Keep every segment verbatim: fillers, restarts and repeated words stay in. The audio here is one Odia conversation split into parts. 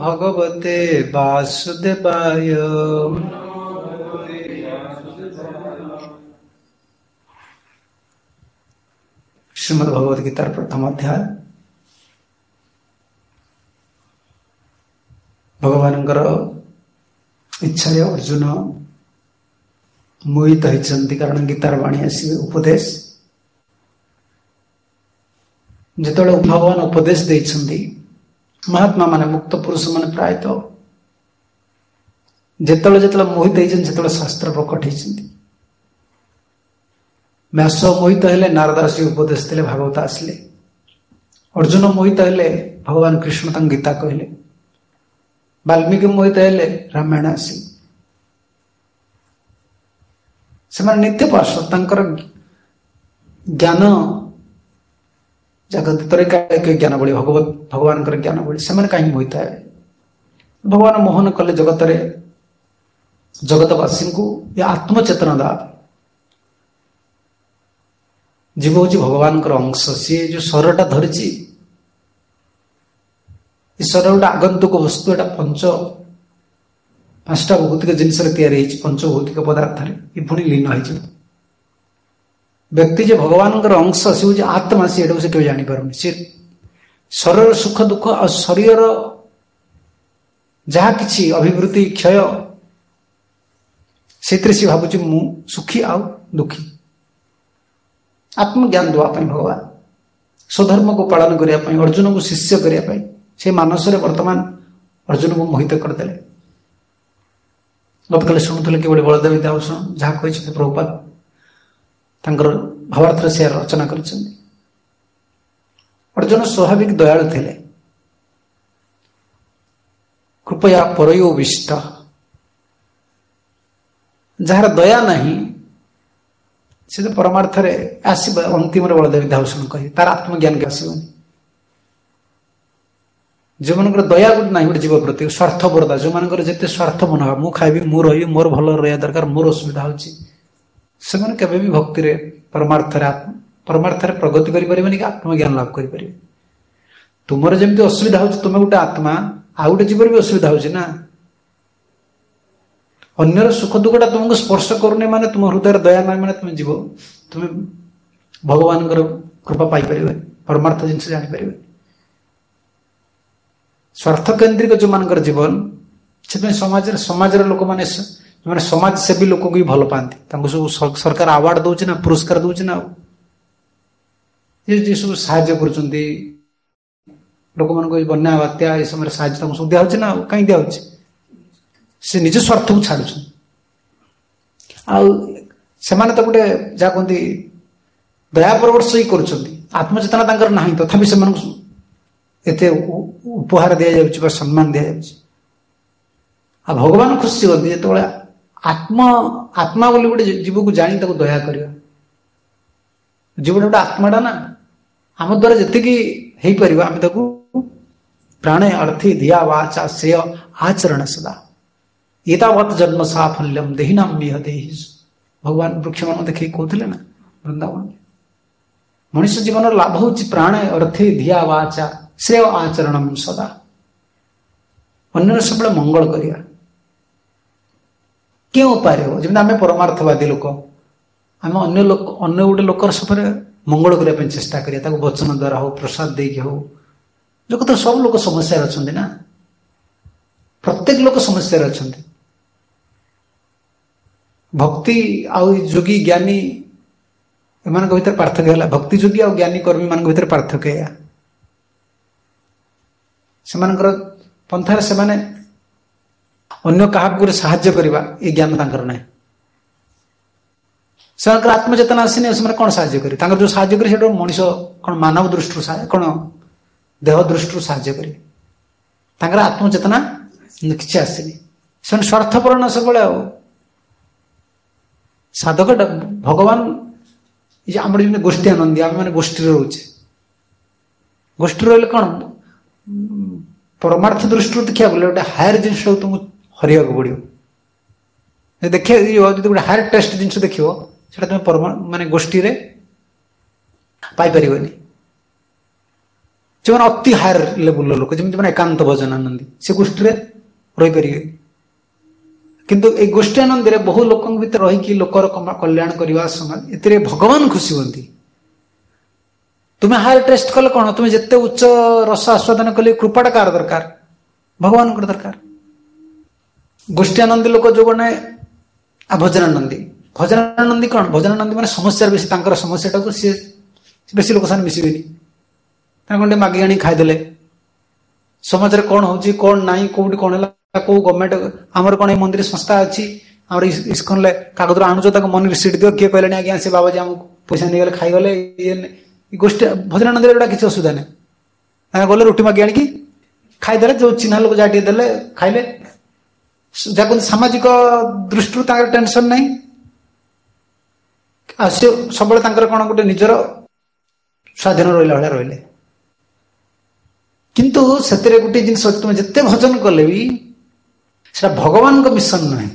भगवते वासुदेवाय। श्रीमद् भगवद गीतार प्रथम अध्याय। भगवानଙ୍କର इच्छा अर्जुन मोहित होती, कारण गीतार वाणी आसवे उपदेश। जिते भगवान उपदेश देते महात्मा माने मुक्त पुरुष माने प्रायतः जिते जिते मोहित होते शास्त्र प्रकट होती। व्यास मोहित हेले नारद आसी उपदेश देले, भागवत आसले। अर्जुन मोहित हेले भगवान कृष्ण तंग गीता कहले। वाल्मीकि मोहित हेले रामायण आसी। से नित्य पार्श्व तांकर ज्ञान जगत ज्ञान बड़ी भगवत भगवान ज्ञान बड़ी से कहीं मोहित है। भगवान मोहन कले जगत जगतवासी को यह आत्मचेतना दा। जीव हूँ भगवान अंश। सी जो शरीरटा धरी शरीर गोटे आगंतुक वस्तु, एटा पंच पांचटा भौतिक जिनस पंच भौतिक पदार्थ ये पुणी लीन हो व्यक्ति जो भगवान अंश सी हूँ आत्मा। सी से केवल जापर सी शरीर सुख दुख और शरीर जहा कि अभिवृद्धि क्षय से सी भावुँ मु सुखी आ दुखी। आत्मज्ञान देवाई भगवान स्वधर्म को पालन करने अर्जुन को शिष्य करने से मानस वर्तमान अर्जुन को मोहित करदे। गत काले शुणुले कि बलदेव विद्याभूषण जहाँ कहते प्रभुपाद भावार्थ से रचना कर। अर्जुन स्वाभाविक दयालु थे। कृपया परयो विष्ट, जार दया नहीं से तो परमार्थ आसब। अंतिम बलदेव विद्याभूषण कहे तार आत्मज्ञान के आसबनी। जो मन दया गोटे ना गोटे जीव प्रति स्वार्थपरता, जो मान जिते स्वार्थ मनोभाव मु खाइबी मु रही मोर भल रहा दरकार मोर असुविधा होची से केवे भी भक्ति रे परमार्थ परमार्थ प्रगति करें कि आत्मज्ञान लाभ करें। तुमर जमी असुविधा हो तुम गोटे आत्मा आ गोटे जीवन भी असुविधा हो ना। अन्यर सुख दुखटा तुमको स्पर्श करूनी माने तुम हृदय दया ना माने तुम जीव तुम भगवान कृपा पाइपर परमार्थ जिन जापर। स्वार्थ केन्द्रिक जो मान जीवन से समाज समाज लोक मैंने मैंने समाज सेवी लोक भी भल पाती सब सरकार अवार्ड दौर ना पुरस्कार दौर ना ये सब साहाय्य कर लोक मान बन्या बात्या ये समय साहाय्य सब दिया ना कहीं दिया से निज स्वार्थ को छाड़ आने तो गोटे जहाँ कहते दया परवर्ष ही कर आत्मचेतना तांकर नहीं तथापि से एते उपहार दि जाए सम्मान दि जाए। आ भगवान खुशी होती जो आत्मा आत्मा बोली गोटे जीव को जानी ताको दया करवा। जीव गोटे आत्माटा ना आम द्वारा जी हो पार आम प्राणे अर्थी धिया वाचा श्रेय आचरण सदा एतावत् जन्म साफल्यम देहिनाम मिह देहि। भगवान वृक्ष मान देखिए कहते ना वृंदावन मनुष्य जीवन लाभ हो प्राणे अर्थी धिया वाचा श्रेय आचरण सदा अन्य सब मंगल करिया क्यों उपाय हो जमी आम परमार्थवादी लोक आम अन्य लोक अन्य गोटे लोकर सब मंगल करने चेष्टा करिया वचन द्वारा हो प्रसाद देके हो जगत सब लोग समस्या अच्छा ना प्रत्येक लोक समस्या अच्छा। भक्ति आउ योगी ज्ञानी एमान भीतर पार्थक्य है। भक्ति योगी और ज्ञानी कर्मी मान भीतर पार्थक्य है सेमानकर पंथार से माने अन्य क्या साहाय्य करवा ये ज्ञान तांकर ना से आत्मचेतना आसनी से कौन साहाय्य करे जो साहाय्य करे मनीष कौन मानव दृष्टि कौन देह दृष्टि साहाय्य करे आत्मचेतना किसी आसनी से स्वार्थपर न सब साधक भगवान ये आम गोष्ठी आनंदी आम मैंने गोष्ठी रोचे गोष्ठी रही कौन परमार्थ दृष्टि देखा गले गोटे हायर जिन तुमको हरिया पड़ो देखिए गोटे हायर टेस्ट जिन देख तुम परमा माने गोष्ठी पाइपर जो अति हायर लेवल लोक जमी एकांत भजनानंदी से गोष्ठी रही पारे किंतु ए गोष्ठी आनंद बहु लोक भीतर रही लोकर कल्याण करने समय ए भगवान खुशी हमें तुम्हें हायर टेस्ट कले कौन तुम्हें जिते उच्च रस आस्वादन कले कृपाटा कार दरकार भगवान दरकार गोष्ठी आनंदी लोक जो मैंने भजनानंदी भजनानंदी कौन भजनानंदी मैंने समस्या बेसी समस्या टाक सी बेसी लोक साथ मिसबेनी गोटे मागी आनी खाईदे समाज में कौन हो कौन ना कौटी कौन है कौ गवर्नमेंट आमर कौन मंदिर संस्था अच्छी आम इस्कन कागज आणुच मन रिसीट दियो किए कहले आज्ञा से बाबाजी आमको पैसा नहीं गले खाईगले ये गोष्ठी भजनानंद गोटा किसी असुविधा नहीं गले रुटी मागी आनी खाईदे जो चिन्ह लोक जहाँ देले खाइले जहाँ सामाजिक दृष्टि टेंशन नहीं सब कौन गोटे निजर स्वाधीन रहा भाई रही किंतु से गोटे जिन तुम जिते भजन कले भी से भगवान को मिशन नुहे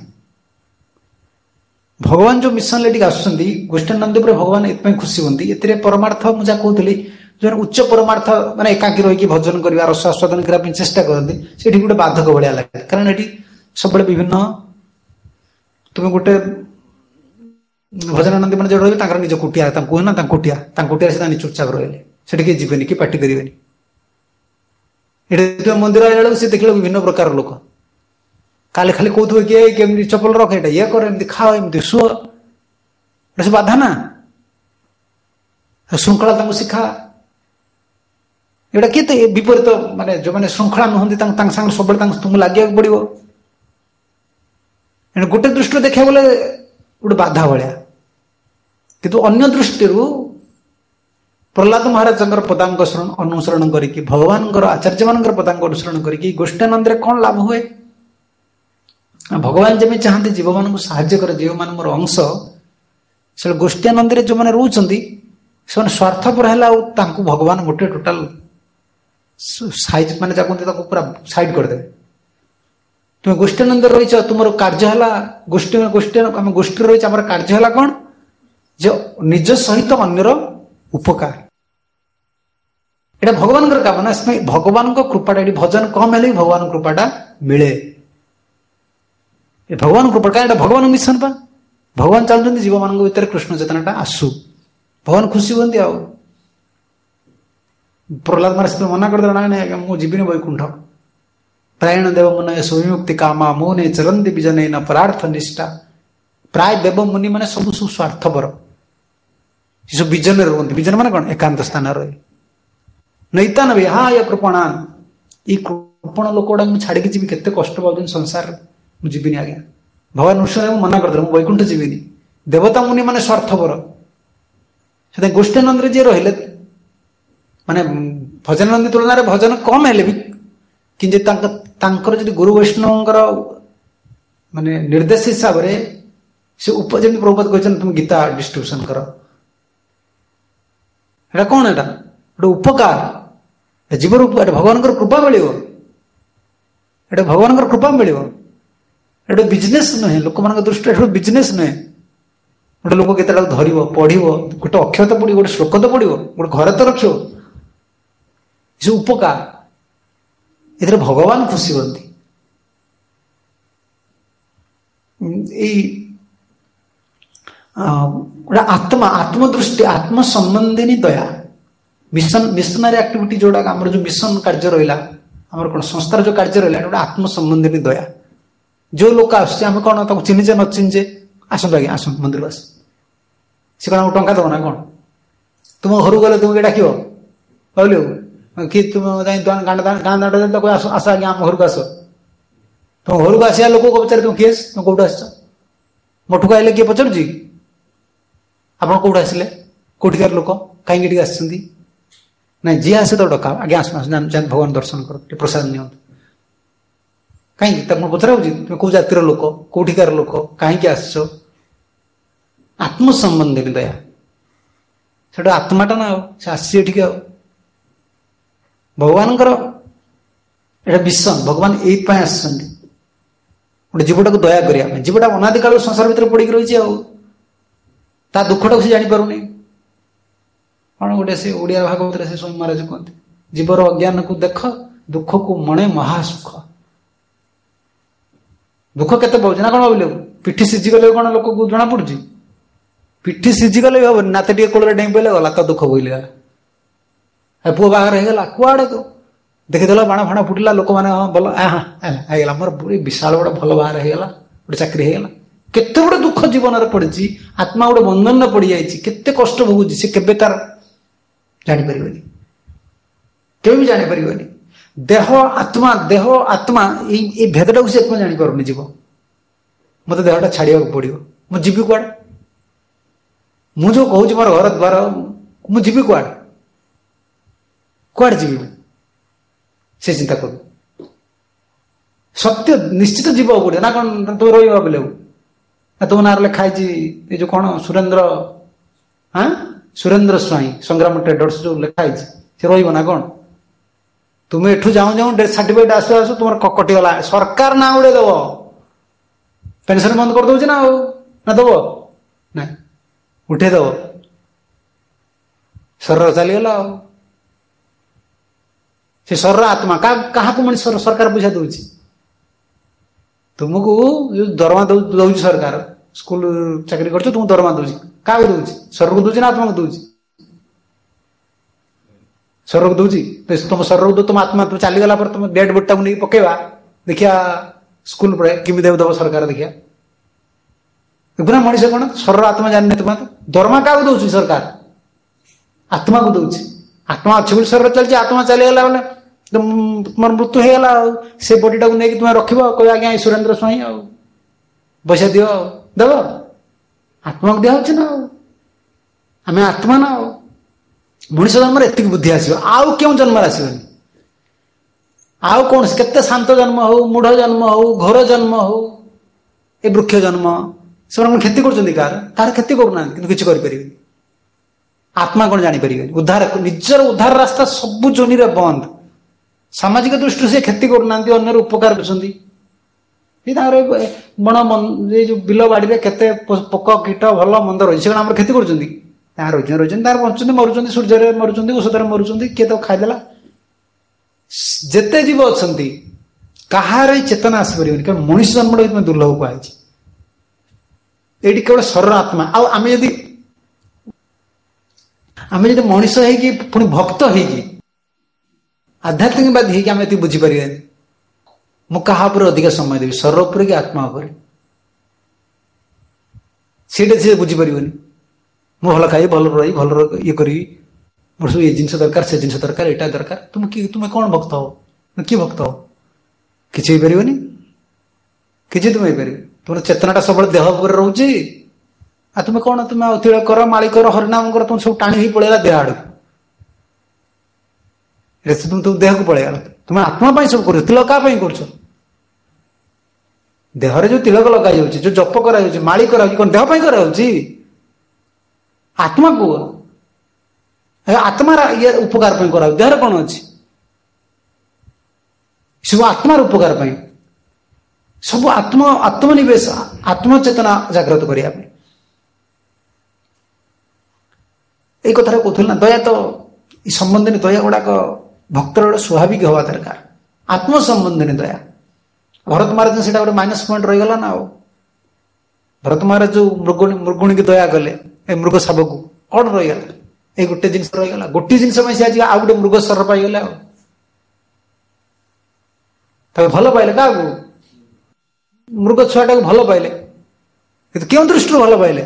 भगवान जो मिशन लेटिक आसुँच गोष्ठानंद भगवान इतने खुशी होती ए परमार्थ मुझे कहती जो उच्च परमार्थ माने एकाकी रही भजन करने रस आस्वादन करने चेष्टा करते से गोटे बाधक भाया लगे कारण ये सब विभिन्न तुम्हें गोटे भजनानंदी मैंने जो रही निज कुटिया कहना कुटिया कुटिया से चुपचाप रही से किए जीवन कि पार्टी करेंगे ये मंदिर आया से देख विभिन्न प्रकार लोक काले खाली कौन किए चपल रख ये कर खाओ एमती शुआ सब बाधा ना श्रृंखला शिखा एटा किए विपरीत माने जो मैंने श्रृंखला नुहति सब तुमको लगे पड़ो गोटे दृष्टि देखा गले गोटे बाधा भाया किंतु अन्य दृष्टि प्रहलाद महाराज पदांक अनुसरण करके भगवान आचार्य मान पदांक अनुसरण करके गोष्ठानंद कौन लाभ हुए भगवान जमी चाहते जीव मान साहाय्य कर जीव मान मोर अंश से गोष्ठानंद जो मैंने रोचंती से स्वार्थपर है भगवान गोटे टोटाल साइज माने जहाँ पूरा साइड करदे तुम गोष्ठानंद रही तुम कार्य है गोष्ठी गोष्ठी आम गोष्ठी रही आम कार्य है कौन जो निज सहित अन्यर उपकार यहाँ भगवान काम ना इसमें भगवान को कृपाटा भजन कम है भगवान कृपाटा मिले भगवान कृपा क्या भगवान मिशन पा भगवान चाहते जीव मान भीतर कृष्ण चेतनाटा आसू भगवान खुशी हमें आ प्रहलाद महाराज मना करदे ना ना मुझे जीविनी वैकुंठ प्रायण देव मुन सुविमुक्ति कामा मोने चरंती विजन न परार्थ निष्ठा प्राय देव मुनि मैंने सब सब स्वार्थपर सब विजन रुहति विजन माने कौन एकांत स्थान रही नईता नबी हाँ या कृपणान ये कृपण लोक गुड़ा छाड़ी जी के कष्ट पाऊँ संसार मुझे जीविनी आज्ञा भगवान नृसिंह मना करदे मुझे वैकुंठ जीविनी देवता मुनि मैंने स्वार्थपर से गोष्ठानंद जी रहिले माने भजनानंदी तुलन भजन कम है भी कि जब गुरु वैष्णव माने निर्देश हिसाब से से जमी प्रभुपाद कहते तुम गीता डिस्ट्रीब्यूशन कर कौन है गोटे उपकार जीवन भगवान कृपा मिल भगवान कृपा मिल एटा बिजनेस नुहे लोक मान दृष्टि बिजनेस नुहे गोटे लोक के धर पढ़ गोटे अक्षर तो पढ़ गोटे श्लोक तो पढ़ गोटे घर तो रख उपकार इधर भगवान खुशी होती आत्मा आत्मदृष्टि आत्म संबंधी दया मिशन मिशनरी एक्टिविटी जोड़ा आम जो मिशन कार्य रहा आम कौन संस्थार जो कार्य रहा गोटे आत्म संबंधी दया जो लोक आम कौन चिन्हीचे न चिन्हीचे आसतु आज्ञा आस मंदिर आस सी कौन टाँचा दब ना कौन तुम घर गले तुमको डाक कहलु कि तुम गाँ दाँड आस आज्ञा आम घर को आस तुम घर को आसा लोक को पचारे तुम किए तुम कौट आस मठू आइले किए पचार आप कौट आसिले कौटिकार लोक कहीं आसती ना जी आसे तो डका आगे आस भगवान दर्शन कर प्रसाद नि कहीं पचरा तुम कौ जातिर लोक कौटिकार लोक कहीं आस आत्म संबंधी दया से आत्माटा ना से आसी आ भगवान विषन भगवान ये गोटे जीवटा को दया करा जीवटा अनादि काल संसार भर पड़ी रही दुखटा से जापर कौन गोटे से ओडिया भागवत से स्वामी महाराज कहते जीवर अज्ञान को देख दुख को मणे महासुख। दुख केते पाउछ ना कौन भाविले पिठी सिझी गले कौन लोक को जना पड़ुची पिठी सिझी गले हम नाते टे कोल डेई पड़े गला तो दुख बोइले गला पुओ बाहर हो गला कुआड़े तो देखिदेल बाण फाण फुटिला लोक मैंने हाँ भल आगला मोर विशाल गोटे भल बाहर होगला गोटे चाकरी होगला केते बड़े दुख जीवन में पड़ी आत्मा गोटे बंधन में पड़ जाए केते कष्ट भोगुची से केबे तार जापर केवे भी जापर देह आत्मा देह आत्मा ये भेदटा को से जापर जीव मत देहटा छाड़ा पड़ो मु जीवी कुआड़ मु जो कहूँ मोर घर द्वार मु जीवी कुआड़ कुआड़ जीवी से चिंता कर सत्य निश्चित जीव पड़े ना कौन तुम रहा बोले ना तुम ना लिखाई ये जो कौन सुरेंद्र हाँ सुरेंद्र स्वाई संग्राम ट्रेडर्स जो लिखाई से रहा कौन तुम एठू जाऊँ जाऊँ डेथ सर्टिफिकेट आसु आसु तुम कटिगला सरकार ना उड़े दब पेंशन बंद कर दौर ना ना दब ना उठे दब शरीर चलीगला से शरीर आत्मा क्या मनुष्य सरकार पैसा दौर तुमको दरमा दौर सरकार स्कूल चाकरी कर तुमको दरमा दौर क्या दौर शरीर को दौर ना आत्मा को दौर शरीर को दौर तुम शरीर को तुम आत्मा तुम चलीगला तुम डेड बॉडी टाक नहीं पकेवा देखिया स्कूल पर किमी देव दब सरकार देखिया देखना मनीष कौन शरीर आत्मा जानी तुम दरमा क्या दौर सरकार आत्मा को दौर आत्मा अच्छे बोली शरीर चलती आत्मा चलीगला बोले तुम मृत्यु होगला से बॉडी टाक नहीं तुम रख कह आज्ञा सुरेंद्र स्वाई पैसा दियो देव आत्मा को दिखाई ना आम आत्मा ना मनीष जन्म एति बुद्धि आस क्यों जन्म आसबनी आउ कौन केते शांत जन्म हो मूढ़ जन्म हो घोर जन्म हो ए वृक्ष जन्म से क्षति कर क्षति करना कि किसी करें आत्मा कौन जापर उद्धार निजर उद्धार रास्ता सबू जोनि रे बंद सामाजिक दृष्टि से क्षति करना अन्यर उपकार कर बण ये जो बिल बाड़ी केते पोक कीट भल मंद रही से क्षति कर रही बचुं मरुंच सूर्य मरुंच औषध मरुंच किए तो खाईदेला जिते जीव अच्छा कहार चेतना आसपर कारण मनुष्य जन्म दुर्लभ कहुई ये केवल शरीर आत्मा आम यदि आम जब मनीष हो भक्त हो आध्यात्मिकवादी होगी आम ये बुझीपर मु क्या अधिक समय देवी शरीर उपर कि आत्मा उपर सी बुझीपर मु भल खाई भल रही भल ये करी मोर सब ये जिन दरकार से जिन दरकार यहाँ दरकार तुम कि तुम्हें कौन भक्त हो किए भक्त हो किसी पार कि तुम हो तुम चेतनाटा सब देह उपर रोचे आ तुम्हें कौन तुम्हें तिल कर माली कर हरिनाम कर तुम सब टाणी ही पड़ेगा देह आड़ तुम तुम देह को पड़ेगा तुम्हें आत्मा सब कर तिलक क्या कर देहरे जो तिलक लगा जो जप कर माली कर कौन देह कर आत्मा को आत्मा ये उपकार कर देहर कौन अच्छी सब आत्मार उपकार सब आत्म आत्मनिवेश आत्मचेतना जागृत करने ये कथा कहूँ ना दया तो संबंधी दया गुड़ाक भक्तर स्वाभाविक हवा दरकार आत्म संबंधी दया भरत महाराज से गोटे माइनस पॉइंट रहीगला ना भरत महाराज जो मृग मृगुणी की दया कले मृग शावक कौन रहीगला ये गोटे जिन रहीगला गोटे जिन से आज आउ गोटे मृग शर पाईगले भल पाइले क्या मृग छुआटा को भल पाइले क्यों दृष्टि भल पाइले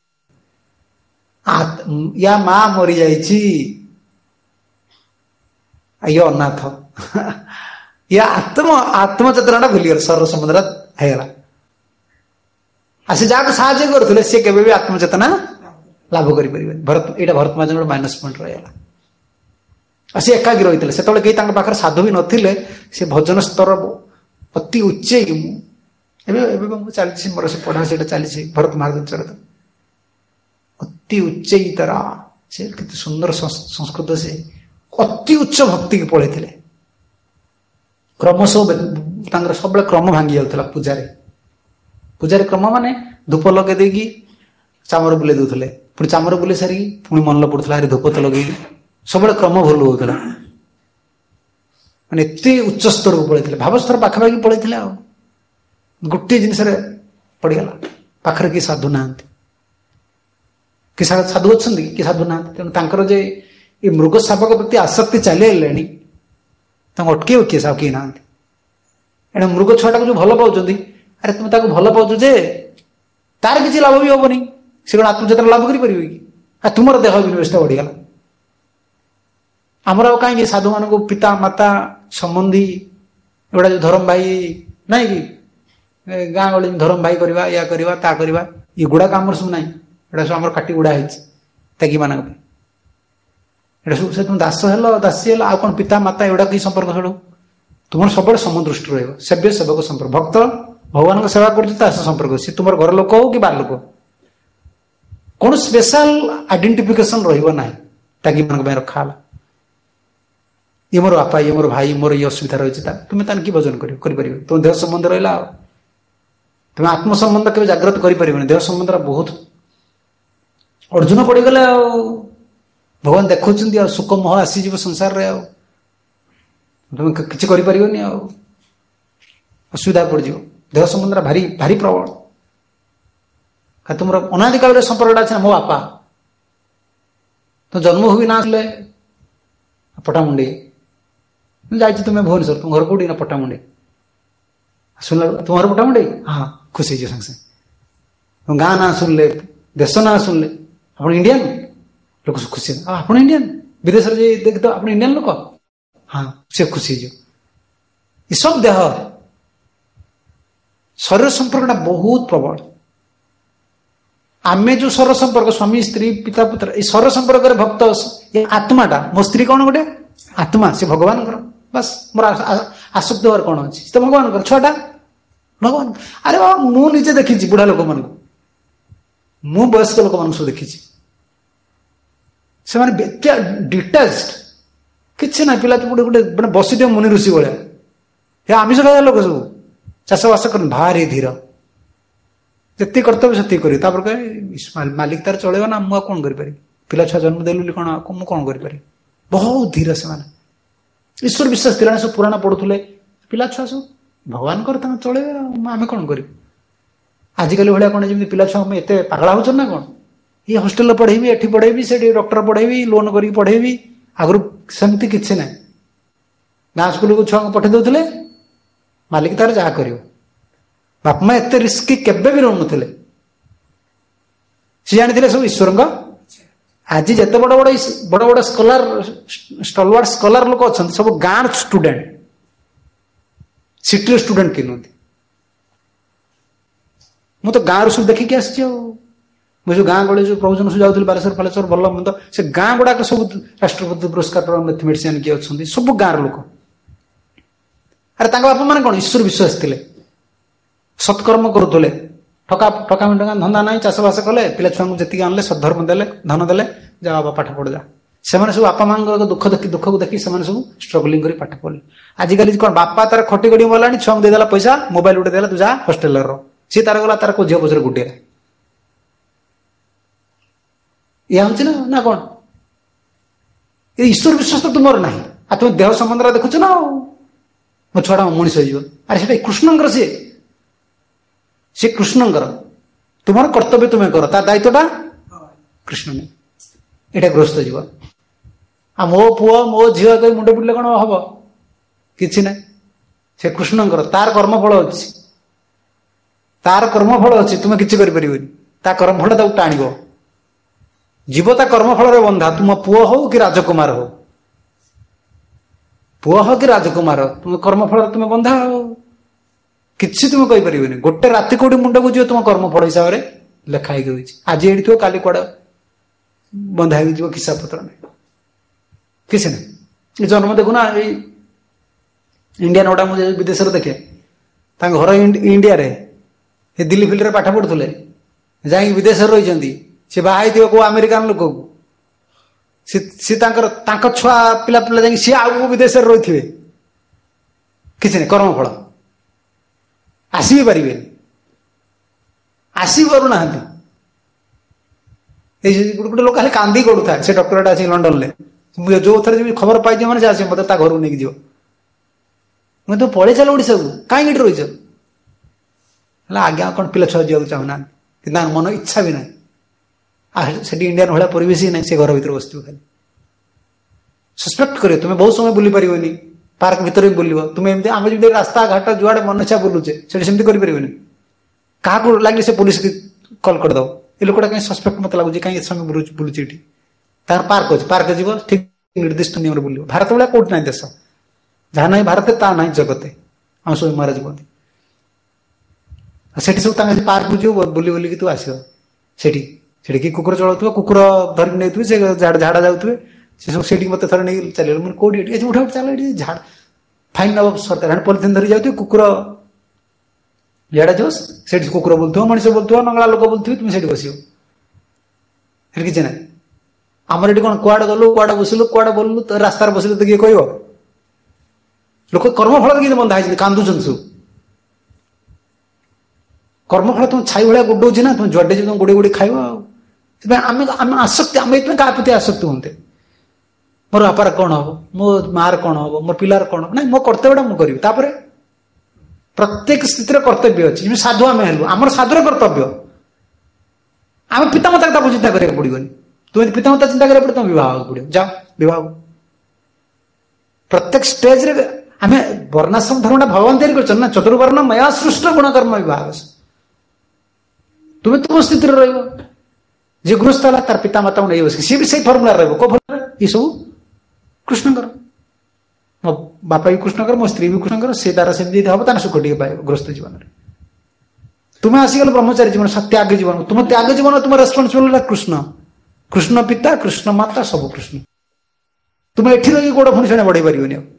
या माँ मरी जाइछि ये अनाथ या आत्म आत्मचेतना भूलीगल सर्व समुद्र होगा आसे जहाँ साहय करुले सी के आत्मचेतना लाभ कर भरत यहाँ भरत महाराज गोटे माइनस पॉइंट रहीगला सी एकाकी रही थे से कई पाखे साधु भी नथिले से भजन स्तर अति उच्च चलती मोर से पढ़ा से चली भरत महाराज चरित अति उच्च तरह से कितने सुंदर संस्कृत से अति उच्च भक्ति की पढ़े थे क्रम सब सब क्रम भांगी जाता पूजा पूजा क्रम माने धूप लगे देगी चामर बुले दूसरे पुणी चामर बुले सारी पुणी मन पड़ता धूप तो लगे सब क्रम भूल होता ମାନେ ଏତେ ଉଚ୍ଚ ସ୍ତରକୁ ପଳେଇଥିଲେ, ଭାବସ୍ତର ପାଖାପାଖି ପଳେଇଥିଲେ। ଆଉ ଗୋଟିଏ ଜିନିଷରେ ପଡ଼ିଗଲା, ପାଖରେ କିଏ ସାଧୁ ନାହାନ୍ତି, କି ସାଧୁ ଅଛନ୍ତି କି ସାଧୁ ନାହାନ୍ତି। ତେଣୁ ତାଙ୍କର ଯେ ଏ ମୃଗ ଶାବକ ପ୍ରତି ଆସକ୍ତି ଚାଲିଆଇଲାଣି, ତାଙ୍କୁ ଅଟକେଇବ କିଏ? ସାଉ କେହି ନାହାନ୍ତି। ଏଣେ ମୃଗ ଛୁଆଟାକୁ ଯୋଉ ଭଲ ପାଉଛନ୍ତି, ଆରେ ତୁମେ ତାକୁ ଭଲ ପାଉଛ ଯେ ତାର କିଛି ଲାଭ ବି ହବନି, ସେ କଣ ଆତ୍ମଚେତନା ଲାଭ କରିପାରିବେ କି? ଆଉ ତୁମର ଦେହ ବିନିବେଶଟା ବଢିଗଲା। ଆମର ଆଉ କାହିଁକି ସାଧୁମାନଙ୍କୁ ପିତା ମାତା ସମ୍ବନ୍ଧୀ ଏଗୁଡ଼ା ଯୋଉ ଧରମ ଭାଇ ନାଇଁ କି, ଗାଁ ଗହଳି ଧରମ ଭାଇ କରିବା, ୟା କରିବା, ତା କରିବା, ଏଗୁଡାକ ଆମର ସବୁ ନାହିଁ। ଏଗୁଡ଼ା ସବୁ ଆମର କାଟି ଗୁଡା ହେଇଛି ତ୍ୟାଗୀ ମାନଙ୍କ ପାଇଁ। ଏଇଟା ସବୁ ସେ ତୁମେ ଦାସ ହେଲ, ଦାସୀ ହେଲ, ଆଉ କଣ ପିତା ମାତା ଏଗୁଡା କିଛି ସମ୍ପର୍କ ଛାଡୁ। ତୁମର ସବୁବେଳେ ସମଦୃଷ୍ଟି ରହିବ, ସେବ୍ୟ ସେବକ ସମ୍ପର୍କ। ଭକ୍ତ ଭଗବାନଙ୍କ ସେବା କରୁଛି, ତା ସହ ସମ୍ପର୍କ। ସେ ତୁମର ଘର ଲୋକ ହଉ କି ବାହାର ଲୋକ, କୌଣସି ସ୍ପେଶାଲ ଆଇଡେଣ୍ଟିଫିକେସନ ରହିବ ନାହିଁ। ତ୍ୟାଗୀ ମାନଙ୍କ ପାଇଁ ରଖା ହେଲା, ଇଏ ମୋର ବାପା, ଇଏ ମୋର ଭାଇ, ମୋର ଇଏ ଅସୁବିଧା ରହିଛି, ତା ତୁମେ ତାହେଲେ କି ଭଜନ କରିବ? କରିପାରିବ? ତୁମ ଦେହ ସମ୍ବନ୍ଧ ରହିଲା, ଆଉ ତୁମେ ଆତ୍ମ ସମ୍ବନ୍ଧ କେବେ ଜାଗ୍ରତ କରିପାରିବନି। ଦେହ ସମ୍ବନ୍ଧରେ ବହୁତ ଅର୍ଜୁନ ପଡିଗଲେ, ଆଉ ଭଗବାନ ଦେଖୁଛନ୍ତି, ଆଉ ସୁଖ ମୋହ ଆସିଯିବ ସଂସାରରେ, ଆଉ ତୁମେ କିଛି କରିପାରିବନି, ଆଉ ଅସୁବିଧା ପଡିଯିବ। ଦେହ ସମ୍ବନ୍ଧରେ ଭାରି ଭାରି ପ୍ରବଳ। ତୁମର ଅନାଦି କାଳରେ ସମ୍ପର୍କଟା ଅଛି ନା, ମୋ ବାପା ତ ଜନ୍ମ ହୁଏ ନା ଆସିଲେ ପଟାମୁଣ୍ଡି ଯାଇଛି, ତୁମେ ଭୁବନେଶ୍ୱର, ତୁମ ଘର କୋଉଠି? ନା ପଟାମୁଣ୍ଡି। ଶୁଣିଲା ତୁମ ଘର ପଟାମୁଣ୍ଡି, ହଁ, ଖୁସି ହେଇଯିବ ସାଙ୍ଗେ ସାଙ୍ଗେ। ତୁମ ଗାଁ ନାଁ ଶୁଣିଲେ, ଦେଶ ନାଁ ଶୁଣିଲେ, ଆପଣ ଇଣ୍ଡିଆନ ଲୋକ ଖୁସି। ଆଉ ଆପଣ ଇଣ୍ଡିଆନ, ବିଦେଶରେ ଯାଇ ଦେଖି ତ ଆପଣ ଇଣ୍ଡିଆନ ଲୋକ, ହଁ, ସେ ଖୁସି ହେଇଯିବ। ଏସବୁ ଦେହ ଶରୀର ସମ୍ପର୍କଟା ବହୁତ ପ୍ରବଳ। ଆମେ ଯୋଉ ଶରୀର ସମ୍ପର୍କ, ସ୍ୱାମୀ ସ୍ତ୍ରୀ, ପିତା ପୁତ୍ର, ଏଇ ଶରୀର ସମ୍ପର୍କରେ ଭକ୍ତ, ଏ ଆତ୍ମାଟା, ମୋ ସ୍ତ୍ରୀ କଣ ଗୋଟେ ଆତ୍ମା, ସେ ଭଗବାନଙ୍କର। ବାସ୍, ମୋର ଆସକ୍ତି ହବାର କଣ ଅଛି? ସେ ତ ଭଗବାନଙ୍କର। ଛୁଆଟା ଭଗବାନ। ଆରେ ବାବା, ମୁଁ ନିଜେ ଦେଖିଛି ବୁଢା ଲୋକମାନଙ୍କୁ, ମୁଁ ବୟସ୍କ ଲୋକମାନଙ୍କୁ ସବୁ ଦେଖିଛି, ସେମାନେ ଡିଟାଚଡ, କିଛି ନାହିଁ। ପିଲା ଗୋଟେ ଗୋଟେ ମାନେ ବସିଥିବ ମୁନି ଋଷି ଭଳିଆ। ଏ ଆମିଷ ଖାଇବା ଲୋକ ସବୁ ଚାଷବାସ କରନ୍ତି, ଭାରି ଧୀର, ଯେତିକି କର୍ତ୍ତବ୍ୟ ସେତିକି କରିବେ। ତାପରେ କହେ ମାଲିକ ତାର ଚଳେଇବ ନା, ମୁଁ ଆଉ କଣ କରିପାରିବି? ପିଲା ଛୁଆ ଜନ୍ମ ଦେଲୁ ବୋଲି କଣ ମୁଁ କଣ କରିପାରିବି? ବହୁତ ଧୀର ସେମାନେ। ଈଶ୍ୱର ବିଶ୍ୱାସ ଥିଲା, ସବୁ ପୁରାଣ ପଢୁଥିଲେ, ପିଲା ଛୁଆ ସବୁ ଭଗବାନଙ୍କର ତାଙ୍କୁ ଚଳେଇବେ, ଆମେ କଣ କରିବୁ? ଆଜିକାଲି ଭଳିଆ କଣ ଯେମିତି ପିଲା ଛୁଆ ଆମେ ଏତେ ପାଗଳା ହଉଛନ୍ତି ନା କଣ? ଇଏ ହଷ୍ଟେଲରେ ପଢେଇବି, ଏଠି ପଢେଇବି, ସେଠି ଡକ୍ଟର ପଢେଇବି, ଲୋନ କରିକି ପଢେଇବି। ଆଗରୁ ସେମିତି କିଛି ନାହିଁ। ଗାଁ ସ୍କୁଲକୁ ଛୁଆଙ୍କୁ ପଠେଇ ଦଉଥିଲେ, ମାଲିକ ତାର ଯାହା କରିବ। ବାପା ମା ଏତେ ରିସ୍କି କେବେ ବି ରହୁନଥିଲେ, ସେ ଜାଣିଥିଲେ ସବୁ ଈଶ୍ୱରଙ୍କ। ଆଜି ଯେତେ ବଡ ବଡ ବଡ ବଡ ସ୍କଲାର, ଷ୍ଟଲୱାର୍ଡ ସ୍କଲାର ଲୋକ ଅଛନ୍ତି, ସବୁ ଗାଁର ଷ୍ଟୁଡେଣ୍ଟ, ସିଟିର ଷ୍ଟୁଡେଣ୍ଟ କିଏ ନୁହନ୍ତି। ମୁଁ ତ ଗାଁରୁ ସବୁ ଦେଖିକି ଆସିଛି। ଆଉ ମୁଁ ଯୋଉ ଗାଁ ଗହଳି ଯୋଉ ପ୍ରବଚନ ସବୁ ଯାଉଥିଲି, ବାଲେଶ୍ୱର ଫାଲେଶ୍ୱର, ଭଲ ମନ୍ଦ, ସେ ଗାଁ ଗୁଡାକ ସବୁ ରାଷ୍ଟ୍ରପତି ପୁରସ୍କାର ମ୍ୟାଥମେଟିସିଆନ କିଏ ଅଛନ୍ତି, ସବୁ ଗାଁର ଲୋକ। ଆରେ ତାଙ୍କ ବାପା ମାନେ କଣ ଈଶ୍ୱର ବିଶ୍ୱାସ ଥିଲେ, ସତ୍କର୍ମ କରୁଥିଲେ, ଠକା ଠକାମି ଟଙ୍କା ଧନ୍ଦା ନାହିଁ, ଚାଷବାସ କଲେ, ପିଲା ଛୁଆଙ୍କୁ ଯେତିକି ଆଣିଲେ, ସଦ୍ଧର୍ମ ଦେଲେ, ଧନ ଦେଲେ, ଯା ବାବା ପାଠ ପଢ ଯା। ସେମାନେ ସବୁ ବାପା ମାଙ୍କ ଦୁଃଖ ଦେଖି ଦୁଃଖକୁ ଦେଖି ସେମାନେ ସବୁ ଷ୍ଟ୍ରଗଲିଂ କରି ପାଠ ପଢିଲେ। ଆଜିକାଲି କଣ, ବାପା ତାର ଖଟି ଗଡି ମଲାଣି, ଛୁଆଙ୍କୁ ଦେଇଦେଲା ପଇସା, ମୋବାଇଲ ଗୋଟେ ଦେଲା, ତୁ ଯା ହଷ୍ଟେଲରେ ରହ। ସିଏ ତାର ଗଲା, ତାର କୋଉ ଝିଅ ପଛରେ ଗୁଡେଇଲା। ଇଏ ହଉଛି ନା ନା କଣ? ଏ ଈଶ୍ୱର ବିଶ୍ୱାସ ତ ତୁମର ନାହିଁ, ଆଉ ତୁମେ ଦେହ ସମ୍ବନ୍ଧରେ ଦେଖୁଛ ନା, ଆଉ ମୋ ଛୁଆଟା ମଣିଷ ହେଇଯିବ। ଆରେ ସେଟା କୃଷ୍ଣଙ୍କର, ସିଏ ସେ କୃଷ୍ଣଙ୍କର। ତୁମର କର୍ତ୍ତବ୍ୟ ତୁମେ କର, ତା ଦାୟିତ୍ୱଟା କୃଷ୍ଣ ନେଇ। ଏଇଟା ଗ୍ରସ୍ତ ଜୀବନ। ଆଉ ମୋ ପୁଅ ମୋ ଝିଅ କହି ମୁଣ୍ଡ ପିଟିଲେ କଣ ହବ? କିଛି ନାହିଁ। ସେ କୃଷ୍ଣଙ୍କର, ତାର କର୍ମଫଳ ଅଛି, ତାର କର୍ମଫଳ ଅଛି, ତୁମେ କିଛି କରିପାରିବନି। ତା କର୍ମଫଳ ତାକୁ ଟାଣିବ। ଜୀବ ତା କର୍ମଫଳରେ ବନ୍ଧା। ତୁମ ପୁଅ ହଉ କି ରାଜକୁମାର ହଉ, ପୁଅ ହଉ କି ରାଜକୁମାର, ତୁମ କର୍ମଫଳରେ ତୁମେ ବନ୍ଧା। ଆଉ କିଛି ତୁମେ କହିପାରିବନି। ଗୋଟେ ରାତି କୋଉଠି ମୁଣ୍ଡକୁ ଯିବ, ତୁମ କର୍ମଫଳ ହିସାବରେ ଲେଖା ହେଇକି ରହିଛି। ଆଜି ଏଇଠି ଥିବ, କାଲି କୁଆଡେ ବନ୍ଧା ହେଇକି ଯିବ, କିସା ପତ୍ର ନାହିଁ, କିଛି ନାହିଁ। ଏ ଜନ୍ମ ଦେଖୁନା, ଏଇ ଇଣ୍ଡିଆନ ଗୁଡା ମୁଁ ବିଦେଶରେ ଦେଖେ, ତାଙ୍କ ଘର ଇଣ୍ଡିଆରେ, ସେ ଦିଲ୍ଲୀ ଫିଲ୍ଡରେ ପାଠ ପଢୁଥିଲେ, ଯାଇକି ବିଦେଶରେ ରହିଛନ୍ତି। ସେ ବାହା ହେଇଥିବ କୋଉ ଆମେରିକାନ ଲୋକକୁ, ସେ ତାଙ୍କର ତାଙ୍କ ଛୁଆ ପିଲା ପିଲା ଯାଇକି ସିଏ ଆଉ ବିଦେଶରେ ରହିଥିବେ। କିଛି ନାହିଁ, କର୍ମଫଳ। ଆସିବି ପାରିବେନି, ଆସି ପାରୁନାହାନ୍ତି। ଏଇ ଗୋଟେ ଗୋଟେ ଲୋକ ଖାଲି କାନ୍ଦି କରୁଥାଏ। ସେ ଡକ୍ଟରଟା ଅଛି ଲଣ୍ଡନରେ, ମୁଁ ଯୋଉ ଥରେ ଖବର ପାଇଯିବ ମାନେ ସେ ଆସିବ, ମତେ ତା ଘରକୁ ନେଇକି ଯିବ। मुझे तो पड़े चल ओडिशा को कहीं ये रही आज्ञा कौन पिला छुआ जावाक चाहूना कि मन इच्छा भी ना से इंडियान भाया परिवेश ही ना से घर भर बस खाली सस्पेक्ट कर तुम्हें बहुत समय बुली पार पार्क भर भी बुल तुम्हें एमती आम जमी रास्ता घाट जुआड़े मन इच्छा बुलुचे सेमती कर क्या लगे से पुलिस कल करदे ये लोकटा कहीं सस्पेक्ट मत लगुच कहीं समय बुलुचे तार पार्क अच्छे पार्क जीव ठीक निर्दिष्ट नियम बुल भारत भाया कौट ना देश जहाँ ना भारत ता ना जगते आम सब महाराज कहते से सब पार्क को जीव बुली बुलिक तू आस कि कुकुर चलाऊ कुकुर धरिक नहीं से झाड़ा जाऊे से सब से मत थे नहीं चल मैंने कौटी उठा चल झाड़ फाइन नब सरकार पॉलिथिन धरी जाऊे कुकुर झाड़ा जाओ से कुकुर बोलू मनीष बोलू नंगला लोक बोलू तुम से बस किसी ना आमर ये कौन कुआड़े गलु कुआड़े बसलु कुआड़े बोलू तो रास्तार बसले तो किए कह लोक कर्मफल किए बंधा है कांदुचन सब कर्मफल तुम छाई भाया गोडे ना तुम जुआडे तुम गोड़े गोड़े खाइब आम आसक्ति आम ये क्या प्रति आसक्ति होते मोर बापार कौन हम मो मार कौन हम मोर पिलार कौन ना मो कर्तव्यटा मुझे करी प्रत्येक स्थिति कर्तव्य अच्छी साधु आम हेलु आम साधुर कर्तव्य आम पितामाता कथा चिंता करा पड़ोनी तुम पितामाता चिंता करा पड़े तुम बह पड़ो जाओ बह प्रत्येक स्टेज आम वर्णाश्रम धर्मटा भगवान तैयारी कर चतुर्वर्ण मया सृष्ट गुणकर्म विभाग तुम्हें तुम स्थित जी गृहस्थ है तार पितामाता नहीं बस सी भी से फर्मुला रही ये सब कृष्ण मो बापा भी कृष्ण मो स्त्री भी कृष्ण से तार से हम तार सुख टे पाए गृहस्थ जीवन में तुम्हें आसीगल ब्रह्मचारी जीवन त्याग जीवन तुम त्याग जीवन तुम रेस्पन्सिबल कृष्ण कृष्ण पिता कृष्ण माता सब कृष्ण तुम्हें एठी रही गोड़ पुणी से बढ़े पार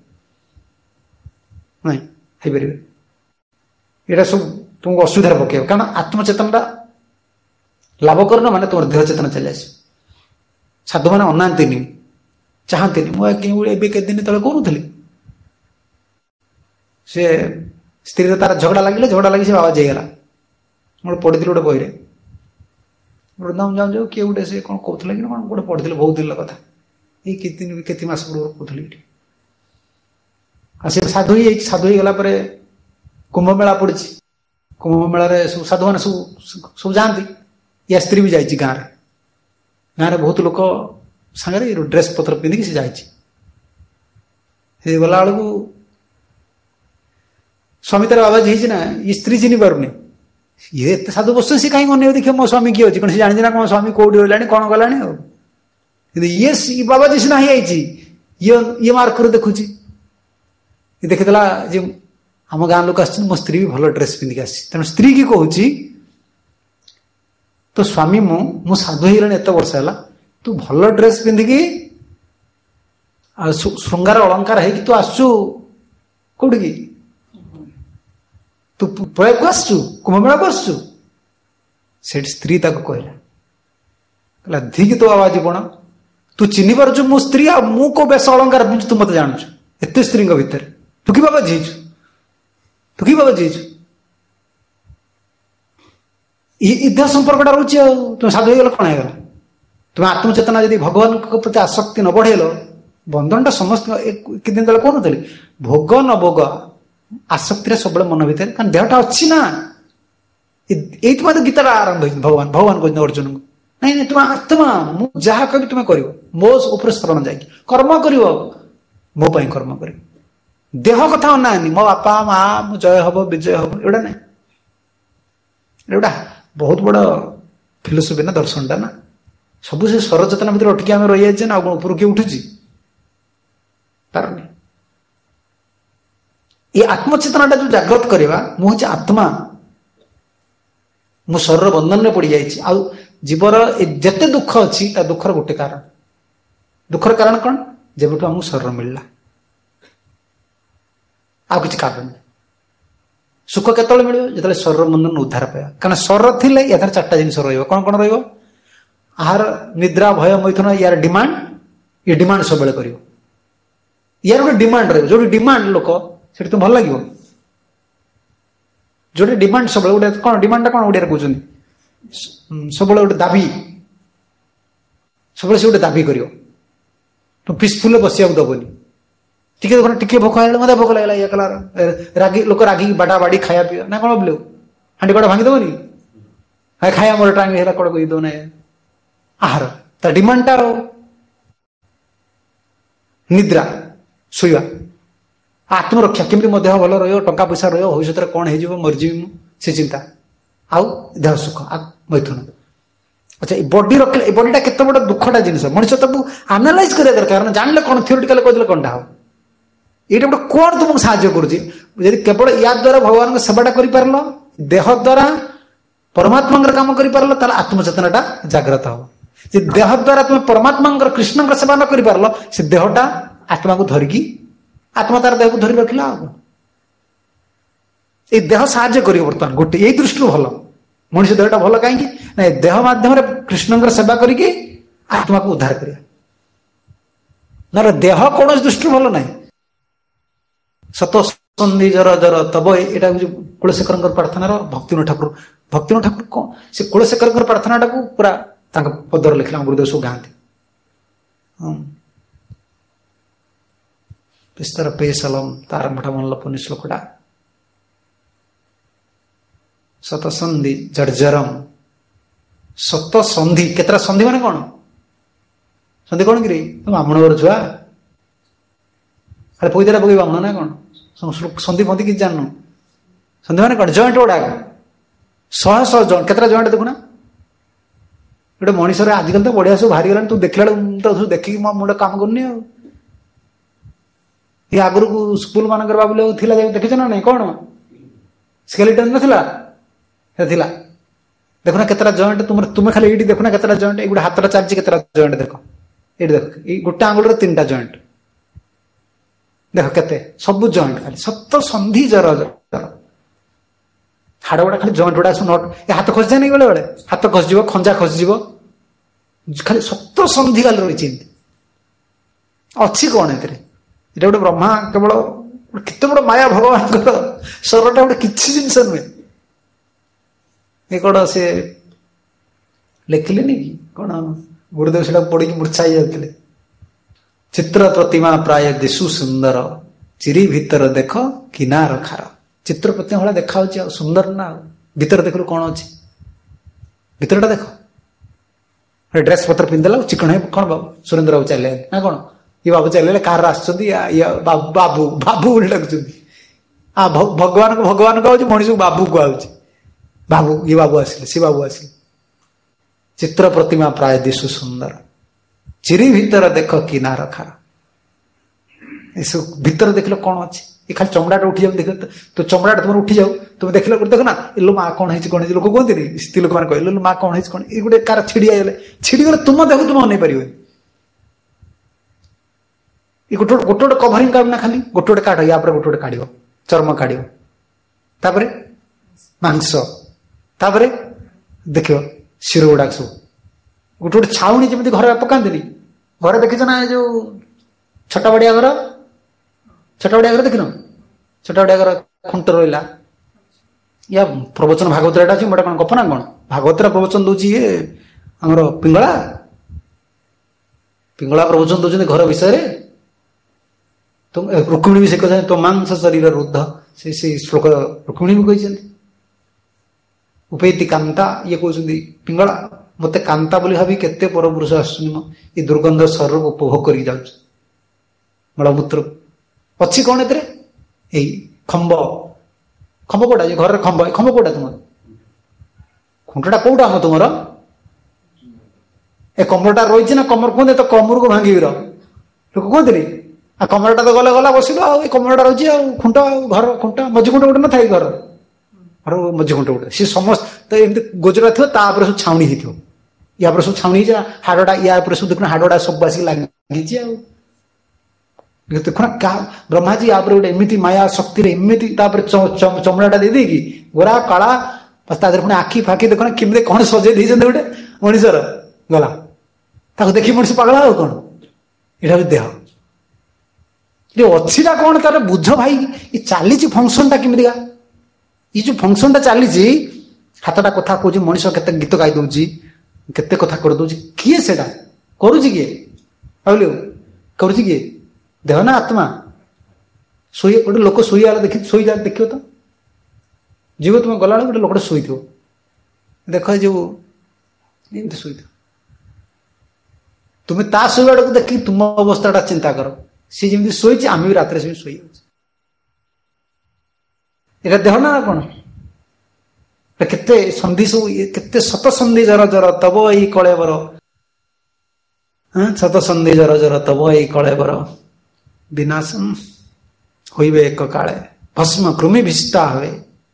नहीं यहाँ सब तुमको असुविधा पकेब कारण आत्मचेतनटा लाभ करना माने तुम देह चेतना चली आस साधु मैंने अनाती चाहती मुझे दिन तले करूली से स्त्री तार झगड़ा लगे झगड़ा लगे से बाबा जाइगला गोटे पढ़ी गोटे बही जाऊँ जाऊँ जाऊँ किए गोटे से कौन कहते कि कौन गोटे पढ़ी बहुत दिन कथा ये केत मस पूर्व कहली से साधु ही साधु ही गला कुंभ मेला पड़ी कुंभ मेला सब साधु मैंने सब सब जाती या स्त्री भी जाइए गाँव में गाँव में बहुत लोक सांगे ड्रेस पत्र पिंधिक से जाइए गला बेलू स्वामी तार बाबा जी ना ये स्त्री चिन्ह पारुनी ये साधु बस सी कहीं अन देखिए मो स्वामी किए अच्छी कौन जानी ना कौन स्वामी कौटी गला कौन गला ये बाबा जी सीना ये ये मार्क देखुची देखीला जे आम गाँव लोक आस मो स्त्री भी भल ड्रेस पिंधिक आसी तेणु स्त्री की कहूँ तो स्वामी मु मु साधु हो एत वर्ष है तू भल ड्रेस पिंधिकी श्रृंगार अलंकार है तू आसु कौट की तू प्रयाग को आसु कुंभ मेला को आसु से स्त्री कहला कहला धिक तो आवाज जीवन तू चिन्ह पार्छ मो स्त्री आ मु को बेस अलंकार पिंधु तू मत जानू एत स्त्री भितर तू कि बाबा जीचु तू कि बाबा जीचु देह संपर्कटा रोचे तुम साधु हो कौन है तुम आत्मचेतना यदि भगवान प्रति आसक्ति न बढ़ेल बंधनटा समस्त दिन तले कौन भोग न भोग आसक्ति सब मन भितर कारण देहटा अच्छी ना ये तो गीता आरंभ भगवान भगवान कहते अर्जुन को नहीं नहीं तुम आत्मा मु जहाँ कह तुम्हें कर मो ऊपर शरण जाकि कर्म कर मो कर्म कर देह कथा अनानी मो बापा माँ मो जय हम विजय हम एटा ना एटा बहुत बड़ फिलोसफी ना दर्शनटा ना सब से सरचेतना भर अटकी आम रही जाए ना ऊपर किए उठुची पारनी ये आत्मचेतनाटा जो जागृत करवा मुझे आत्मा मो शरीर बंधन में पड़ जाइए जीवर जिते दुख अच्छी दुखर गोटे कारण दुखर कारण कौन जब आमको शरीर मिलला आ कि कारण सुख केत मिले जो शरीर बंधन उद्धार पाया कारण शरीर थी या चार्टा जिन रहा कौन कौन रहार निद्रा भय मैथुन यार डिमांड ये डिमांड सब कर यार गोटे डिमांड रही जो डिमांड लोक से तुम भल लगे जो डिमांड सब गोटे कौन डिमांड कौन ओडिया कहते सब गोटे दाबी सब से गोटे दाबी कर तुम पीसफुल बसिया दबनी ଟିକେ ଦେଖୁନ ଟିକେ ଭୋକ ହେଇଗଲା ମତେ ଭୋକ ଲାଗିଲା ଇଏ କଲା ରାଗି ଲୋକ ରାଗିକି ବାଡା ବାଡି ଖାଇବା ପିଇବା ନା କଣ ଭାବିଲୁ ହାଣ୍ଡି କଡା ଭାଙ୍ଗି ଦବନି ଖାଇବା ମୋର ଟାଇମ ହେଲା କଡ କହିଦବ ନା ଆହାର ତା ଡିମାଣ୍ଡଟା ର ନିଦ୍ରା ଶୋଇବା ଆତ୍ମରକ୍ଷା କେମିତି ମୋ ଦେହ ଭଲ ରହିବ ଟଙ୍କା ପଇସା ରହିବ ଭବିଷ୍ୟତରେ କଣ ହେଇଯିବ ମରିଯିବି ମୁଁ ସେ ଚିନ୍ତା ଆଉ ଦେହ ସୁଖ ମୈଥୁନ ଆଚ୍ଛା ଏ ବଡି ରଖିଲେ ଏ ବଡିଟା କେତେ ବଡ ଦୁଃଖଟା ଜିନିଷ ମଣିଷ ତାକୁ ଆନାଲାଇଜ କରିବା ଦରକାର କାରଣ ଜାଣିଲେ କଣ ଥିଓରିଟିକାଲ କହିଦେଲେ କଣଟା ହବ ଏଇଟା ଗୋଟେ କଣ ତୁମକୁ ସାହାଯ୍ୟ କରୁଛି ଯଦି କେବଳ ୟା ଦ୍ୱାରା ଭଗବାନଙ୍କ ସେବାଟା କରିପାରିଲ ଦେହ ଦ୍ୱାରା ପରମାତ୍ମାଙ୍କର କାମ କରିପାରିଲ ତାହେଲେ ଆତ୍ମଚେତନାଟା ଜାଗ୍ରତ ହବ ଯେ ଦେହ ଦ୍ୱାରା ତୁମେ ପରମାତ୍ମାଙ୍କର କୃଷ୍ଣଙ୍କର ସେବା ନ କରିପାରିଲ ସେ ଦେହଟା ଆତ୍ମାକୁ ଧରିକି ଆତ୍ମା ତାର ଦେହକୁ ଧରି ରଖିଲା ଆଉ ଏଇ ଦେହ ସାହାଯ୍ୟ କରିବ ବର୍ତ୍ତମାନ ଗୋଟେ ଏଇ ଦୃଷ୍ଟିରୁ ଭଲ ମଣିଷ ଦେହଟା ଭଲ କାହିଁକି ନା ଦେହ ମାଧ୍ୟମରେ କୃଷ୍ଣଙ୍କର ସେବା କରିକି ଆତ୍ମାକୁ ଉଦ୍ଧାର କରିବା ନହେଲେ ଦେହ କୌଣସି ଦୃଷ୍ଟିରୁ ଭଲ ନାହିଁ ସତ ସନ୍ଧି ଜର ଜର ତବ ଏଇଟା ହଉଛି କୁଳଶେଖରଙ୍କର ପ୍ରାର୍ଥନାର ଭକ୍ତିନାଥ ଠାକୁର ଭକ୍ତିନାଥ ଠାକୁର କଣ ସେ କୁଳଶେଖରଙ୍କର ପ୍ରାର୍ଥନାଟାକୁ ପୁରା ତାଙ୍କ ପଦରେ ଲେଖିଲା ଗୁରୁଦେବ ସବୁ ଗାଆନ୍ତି ବିସ୍ତାର ପେସଲମ ତାର ମଠା ମନଲ ପୁନି ଶ୍ଲୋକଟା ସତସନ୍ଧି ଜର୍ଜରମ ସତ ସନ୍ଧି କେତେଟା ସନ୍ଧି ମାନେ କଣ ସନ୍ଧି କଣ କିରେ ବ୍ରାହ୍ମଣ ଘର ଛୁଆ ଆରେ ପଇତାଟା ପକେଇ ବ୍ରାହ୍ମଣ ନା କଣ ସନ୍ଧି ଫନ୍ଧି କିଛି ଜାଣିନୁ ସନ୍ଧି ମାନେ କଣ ଜଏଣ୍ଟ ଗୁଡାକ ଶହେ ଶହ ଜଏଣ୍ଟ କେତେଟା ଜଏଣ୍ଟ ଦେଖୁନା ଗୋଟେ ମଣିଷରେ ଆଜିକାଲି ତ ବଢିଆ ସବୁ ବାହାରିଗଲାଣି ତୁ ଦେଖିଲା ବେଳକୁ ଦେଖିକି ମୋ ମୁଣ୍ଡ କାମ କରୁନି ଆଉ ଏ ଆଗରୁ ସ୍କୁଲ ମାନଙ୍କର ଭାବିଲେ ଥିଲା ଦେଖିଛ ନା ନାଇଁ କଣ ସ୍କେଲିଟନ ନଥିଲା ଥିଲା ଦେଖୁନା କେତେଟା ଜଏଣ୍ଟ ତୁମର ତୁମେ ଖାଲି ଏଇଠି ଦେଖୁନା କେତେଟା ଜଏଣ୍ଟ ଏଇ ଗୋଟେ ହାତଟା ଚାଲିଛି କେତେଟା ଜଏଣ୍ଟ ଦେଖ ଏଇଠି ଦେଖ ଏଇ ଗୋଟେ ଆଙ୍ଗୁଳିରେ ତିନିଟା ଜଏଣ୍ଟ ଦେଖ କେତେ ସବୁ ଜଏଣ୍ଟ ଖାଲି ସତ ସନ୍ଧି ଜର ଜର ହାଡ ଗୁଡା ଖାଲି ଜଏଣ୍ଟ ଗୁଡା ସବୁ ନଟ ଏ ହାତ ଖସିଯାଏ ନାଇଁ ବେଳେ ବେଳେ ହାତ ଖସିଯିବ ଖଞ୍ଜା ଖସିଯିବ ଖାଲି ସତ ସନ୍ଧି ଖାଲି ରହିଛି ଏମିତି ଅଛି କଣ ଏଥିରେ ଏଇଟା ଗୋଟେ ବ୍ରହ୍ମା କେବଳ କେତେ ବଡ ମାୟା ଭଗବାନଙ୍କର ସ୍ୱରଟା ଗୋଟେ କିଛି ଜିନିଷ ନୁହେଁ ଏ କଣ ସେ ଲେଖିଲେନି କି କଣ ଗୁରୁଦେବ ସେଟା ପଢିକି ମୂର୍ଚ୍ଛା ହେଇଯାଉଥିଲେ ଚିତ୍ର ପ୍ରତିମା ପ୍ରାୟ ଦିଶୁ ସୁନ୍ଦର ଚିରି ଭିତର ଦେଖ କିନାର ଖାର ଚିତ୍ର ପ୍ରତିମା ଭଳିଆ ଦେଖାଯାଉଛି ଆଉ ସୁନ୍ଦର ନା ଆଉ ଭିତରେ ଦେଖିଲୁ କଣ ଅଛି ଭିତରଟା ଦେଖ ଡ୍ରେସ ପତ୍ର ପିନ୍ଧିଦେଲା ଚିକଣ କଣ ବାବୁ ସୁରେନ୍ଦ୍ର ବାବୁ ଚାଲିଲେ ନା କଣ ଇଏ ବାବୁ ଚାଲିଲେ କାରରେ ଆସୁଛନ୍ତି ବାବୁ ବାବୁ ବାବୁ ବୋଲି ଡାକୁଛନ୍ତି ଆ ଭଗବାନଙ୍କୁ ଭଗବାନ କୁହାଉଛି ମଣିଷକୁ ବାବୁ କୁହାଉଛି ବାବୁ ଇଏ ବାବୁ ଆସିଲେ ସେ ବାବୁ ଆସିଲେ ଚିତ୍ର ପ୍ରତିମା ପ୍ରାୟ ଦିଶୁ ସୁନ୍ଦର ଚିରି ଭିତର ଦେଖ କିନାର ଖାର ଏସବୁ ଭିତରେ ଦେଖିଲେ କଣ ଅଛି ଏ ଖାଲି ଚମଡାଟା ଉଠି ଯାଉ ଦେଖ ତ ଚମଡାଟା ତୁମର ଉଠି ଯାଉ ତୁମେ ଦେଖିଲା ଗୋଟେ ଦେଖ ନା ଏଲୋ ମା କଣ ହେଇଛି କଣ ହେଇଛି ଲୋକ କୁହନ୍ତିନି ସ୍ତ୍ରୀ ଲୋକମାନେ କହିଲେ ମା କଣ ହେଇଛି କଣ ଏଇ ଗୋଟେ କାର ଛିଡି ହେଇଗଲେ ଛିଡି ଗଲେ ତୁମ ଦେହକୁ ତୁମେ ଅନେଇ ପାରିବନି ଏ ଗୋଟେ ଗୋଟେ ଗୋଟେ କଭରିଂ କାଢ ନା ଖାଲି ଗୋଟେ ଗୋଟେ କାଢ ୟା ପରେ ଗୋଟେ ଗୋଟେ କାଢିବ ଚର୍ମ କାଢିବ ତାପରେ ମାଂସ ତାପରେ ଦେଖିବ ଶିର ଗୁଡାକ ସବୁ ଗୋଟେ ଗୋଟେ ଛାଉଣି ଯେମିତି ଘରେ ପକାନ୍ତିନି ଘରେ ଦେଖିଛ ନା ଏ ଯୋଉ ଛୋଟ ବଡିଆ ଘର ଛୋଟ ବଡିଆ ଘର ଦେଖିନ ଛୋଟ ବଡିଆ ଘର ଖୁଣ୍ଟ ରହିଲା ୟା ପ୍ରବଚନ ଭାଗବତ ଏଟା ଅଛି ମୋଟା କଣ ଗପ ନା କଣ ଭାଗବତର ପ୍ରବଚନ ଦଉଛି ଇଏ ଆମର ପିଙ୍ଗଳା ପିଙ୍ଗଳା ପ୍ରବଚନ ଦଉଛନ୍ତି ଘର ବିଷୟରେ ରୁକ୍ମିଣୀ ବି ସେ କହିଛନ୍ତି ତୋ ମାଂସ ଶରୀର ରୁଦ୍ଧ ସେ ସେଇ ଶ୍ଲୋକ ରୁକ୍ମିଣୀ ବି କହିଛନ୍ତି ଉପେତି କାନ୍ତା ଇଏ କହୁଛନ୍ତି ପିଙ୍ଗଳା ମତେ କାନ୍ତା ବୋଲି ଭାବି କେତେ ପରପୁରୁଷ ଆସୁଛନ୍ତି ମ ଏ ଦୁର୍ଗନ୍ଧ ଶରୀରକୁ ଉପଭୋଗ କରିକି ଯାଉଛି ମଳମୂତ୍ର ଅଛି କଣ ଏଥିରେ ଏଇ ଖମ୍ବ ଖମ୍ବ କୋଉଟା ଘରର ଖମ୍ବ ଖମ୍ବ କୋଉଟା ତୁମର ଖୁଣ୍ଟଟା କୋଉଟା ଆମ ତୁମର ଏ କମରଟା ରହିଛି ନା କମର କୁହନ୍ତି ତ କମରକୁ ଭାଙ୍ଗିବିର ଲୋକ କୁହନ୍ତିନି ଆଉ କମରଟା ତ ଗଲେ ଗଲା ବସିଲ ଆଉ ଏ କମରଟା ରହିଛି ଆଉ ଖୁଣ୍ଟ ଆଉ ଘର ଖୁଣ୍ଟ ମଝି ଖୁଣ୍ଟ ଗୋଟେ ନଥାଏ ଘର ଘର ମଝି ଖୁଣ୍ଟ ଗୋଟେ ସିଏ ସମସ୍ତେ ଏମିତି ଗୋଜରା ଥିବ ତାପରେ ସବୁ ଛାଉଣି ହେଇଥିବ ୟା ପରେ ସବୁ ଛାଉଣି ହେଇଛି ହାଡଟା ୟା ଉପରେ ସବୁ ଦେଖୁନ ହାଡଟା ସବୁ ଆସିକି ଲାଗିଛି ଆଉ ଦେଖୁନା ବ୍ରହ୍ମାଜୀ ୟା ଉପରେ ଗୋଟେ ଏମିତି ମାୟା ଶକ୍ତିରେ ଏମିତି ତାପରେ ଚମଡ଼ାଟା ଦେଇଦେଇକି ଗୋରା କଳା ତା ଦେହରେ ପୁଣି ଆଖି ଫାଖି ଦେଖୁନା କେମିତି କଣ ସଜେଇ ଦେଇଛନ୍ତି ଗୋଟେ ମଣିଷର ଗଲା ତାକୁ ଦେଖି ମଣିଷ ପାଗଳା ଆଉ କଣ ଏଇଟା ହଉଛି ଦେହ ଅଛିଟା କଣ ତାର ବୁଝ ଭାଇ ଏ ଚାଲିଛି ଫଙ୍କସନଟା କେମିତିକା ଏଇ ଯୋଉ ଫଙ୍କସନଟା ଚାଲିଛି ହାତଟା କଥା କହୁଛି ମଣିଷ କେତେ ଗୀତ ଗାଇ ଦଉଛି କେତେ କଥା କରିଦଉଛି କିଏ ସେଟା କରୁଛି କିଏ ଭାବିଲୁ କରୁଛି କିଏ ଦେହ ନା ଆତ୍ମା ଶୋଇ ଗୋଟେ ଲୋକ ଶୋଇଲା ଦେଖି ଶୋଇ ଦେଖିବ ତ ଯିବ ତୁମେ ଗଲାବେଳେ ଗୋଟେ ଲୋକଟା ଶୋଇଥିବ ଦେଖ ଯୋଉ ଏମିତି ଶୋଇଥିବ ତୁମେ ତା ଶୋଇବାଟାକୁ ଦେଖି ତୁମ ଅବସ୍ଥାଟା ଚିନ୍ତା କର ସିଏ ଯେମିତି ଶୋଇଛି ଆମେ ବି ରାତିରେ ସେମିତି ଶୋଇଯାଉଛି ଏଇଟା ଦେହ ନା କଣ କେତେ ସନ୍ଧି ସବୁ କେତେ ଶତ ସନ୍ଧି ଜର ଜର ତବ ଏଇ କଳେବର ଶତ ସନ୍ଧି ଜର ଜର ତବ ଏଇ କଳେବର ବିନାଶ ହୋଇବେ ଏକ କାଳେ ଭସ୍ମ କୃମି ବିଷ୍ଟା ହୁଏ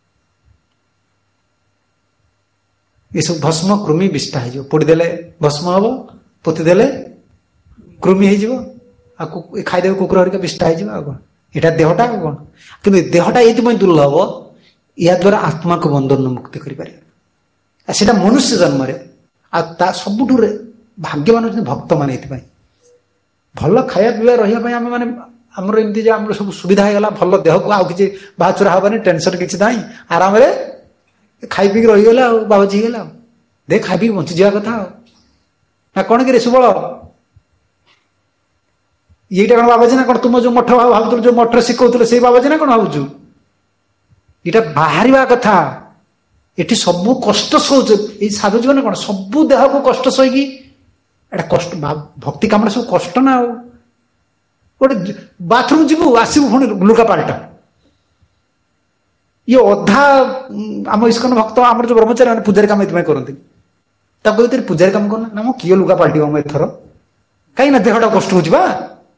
ଏସବୁ ଭସ୍ମ କୃମି ବିଷ୍ଟା ହେଇଯିବ ପୋଡ଼ିଦେଲେ ଭସ୍ମ ହବ ପୋତିଦେଲେ କୃମି ହେଇଯିବ ଆଉ ଖାଇଦେବେ କୁକୁର ହରିକା ବିଷ୍ଟା ହେଇଯିବ ଆଉ କଣ ଏଇଟା ଦେହଟା ଆଉ କଣ କିନ୍ତୁ ଦେହଟା ଏଇଥିପାଇଁ ଦୁର୍ଲଭ ଏହା ଦ୍ୱାରା ଆତ୍ମାକୁ ବନ୍ଧନ ମୁକ୍ତି କରିପାରିବେ ଆଉ ସେଇଟା ମନୁଷ୍ୟ ଜନ୍ମରେ ଆଉ ତା ସବୁଠୁ ଭାଗ୍ୟବାନ ଅଛନ୍ତି ଭକ୍ତମାନେ ଏଇଥିପାଇଁ ଭଲ ଖାଇବା ପିଇବା ରହିବା ପାଇଁ ଆମେ ମାନେ ଆମର ଏମିତି ଯେ ଆମର ସବୁ ସୁବିଧା ହେଇଗଲା ଭଲ ଦେହକୁ ଆଉ କିଛି ବାହାଚୁରା ହବନି ଟେନସନ କିଛି ନାହିଁ ଆରାମରେ ଖାଇ ପିଇକି ରହିଗଲା ଆଉ ବାବାଜୀ ହେଇଗଲା ଆଉ ଦେ ଖାଇ ପିଇକି ବଞ୍ଚିଯିବା କଥା ଆଉ ନା କଣ କି ରେ ସୁବଳ ଏଇଟା କଣ ବାବାଜୀ ନା କଣ ତୁମ ଯୋଉ ମଠ ଭାବୁଥିଲୁ ଯୋଉ ମଠରେ ଶିଖଉଥିଲେ ସେଇ ବାବାଜୀ ନା କଣ ଭାବୁଛୁ ଏଇଟା ବାହାରିବା କଥା ଏଠି ସବୁ କଷ୍ଟ ସହୁଛ ଏଇ ସାଧୁ ଜୀବନ କଣ ସବୁ ଦେହକୁ କଷ୍ଟ ସହିକି ଏଟା କଷ୍ଟ ଭକ୍ତି କାମରେ ସବୁ କଷ୍ଟ ନା ଆଉ ଗୋଟେ ବାଥରୁମ ଯିବୁ ଆସିବୁ ପୁଣି ଲୁଗା ପାଲଟା ଇଏ ଅଧା ଆମ ଇସ୍କନ ଭକ୍ତ ଆମର ଯୋଉ ବ୍ରହ୍ମଚାରୀ ମାନେ ପୂଜାରୀ କାମ ଏଥିପାଇଁ କରନ୍ତି ତାକୁ ଭିତରେ ପୂଜାରୀ କାମ କରୁନା ନା ମୁଁ କିଏ ଲୁଗା ପାଲଟିବ ମୁଁ ଏଥର କାହିଁକି ନା ଦେହଟା କଷ୍ଟ ହଉଛି ବା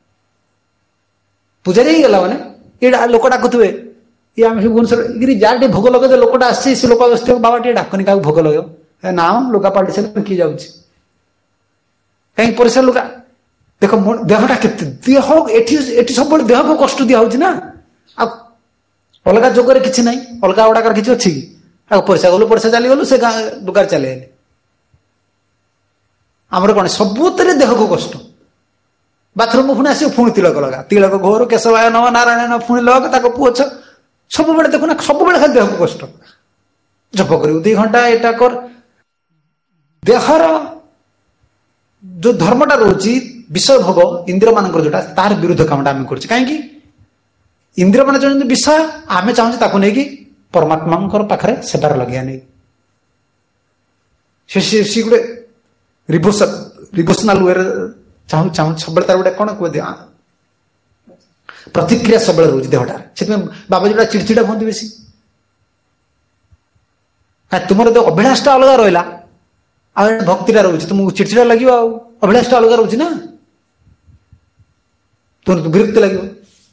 ପୂଜାରୀ ହେଇଗଲା ମାନେ ଏଇଟା ଲୋକ ଡାକୁଥିବେ ଇଏ ଆମେ ଭୁବନେଶ୍ୱର ଯାହା ଟିକେ ଭୋଗ ଲଗେଇ ଲୋକଟା ଆସିଛି ସେ ଲୋକ ବସିଥିବ ବାବା ଟିକେ ଡାକନି କାହାକୁ ଭୋଗ ଲଗେଇବ ନା ଲୁଗା ପାଲଟି ସାରିଲେ କିଏ ଯାଉଛି କାହିଁକି ପରିଷ୍କାର ଲୁଗା ଦେଖ ଦେହଟା କେତେ ଦେହ ଏଠି ଏଠି ସବୁବେଳେ ଦେହକୁ କଷ୍ଟ ଦିଆ ହଉଛି ନା ଆଉ ଅଲଗା ଯୋଗରେ କିଛି ନାହିଁ ଅଲଗା ଗୁଡାକର କିଛି ଅଛି କି ଆଉ ପରିସ୍ରା ଗଲୁ ପରିସ୍ରା ଚାଲିଗଲୁ ସେ ଗାଁ ଲୁଗାରେ ଚାଲିଗଲେ ଆମର କଣ ସବୁଥିରେ ଦେହକୁ କଷ୍ଟ ବାଥରୁମ ପୁଣି ଆସିବ ପୁଣି ତିଳକ ଲଗା ତିଳକ ଘୋର କେଶବାୟ ନବ ନାରାୟଣ ପୁଣି ଲଗ ତାକୁ ପୁଅଛ ସବୁବେଳେ ଦେଖୁନା ସବୁବେଳେ ଖାଲି ଦେହକୁ କଷ୍ଟ ଜପ କରିବୁ ଦି ଘଣ୍ଟା ଏଇଟା କର ଦେହର ଯୋଉ ଧର୍ମଟା ରହୁଛି ବିଷୟ ଭୋଗ ଇନ୍ଦ୍ରିୟ ମାନଙ୍କର ଯୋଉଟା ତାର ବିରୁଦ୍ଧ କାମଟା ଆମେ କରୁଛୁ କାହିଁକି ଇନ୍ଦ୍ରିୟ ମାନେ ଚାହୁଁଛନ୍ତି ବିଷୟ ଆମେ ଚାହୁଁଛୁ ତାକୁ ନେଇକି ପରମାତ୍ମାଙ୍କର ପାଖରେ ସେବାର ଲଗେଇବା ନେଇ ସେ ଗୋଟେ ରିଭୋସନାଲ ୱେରେ ଚାହୁଁ ଚାହୁଁ ସବୁବେଳେ ତାର ଗୋଟେ କଣ କୁହନ୍ତି ପ୍ରତିକ୍ରିୟା ସବୁବେଳେ ରହୁଛି ଦେହଟାରେ ସେଥିପାଇଁ ବାବାଜୀ ଗୁଡା ଚିଡଚିଡା ହୁଅନ୍ତି ବେଶୀ ତୁମର ତ ଅଭିଳାଷଟା ଅଲଗା ରହିଲା ଆଉ ଭକ୍ତିଟା ରହୁଛି ତୁମକୁ ଚିଡଚିଡା ଲାଗିବ ଆଉ ଅଭିଳାଷଟା ଅଲଗା ରହୁଛି ନା ତୁମକୁ ବିରକ୍ତି ଲାଗିବ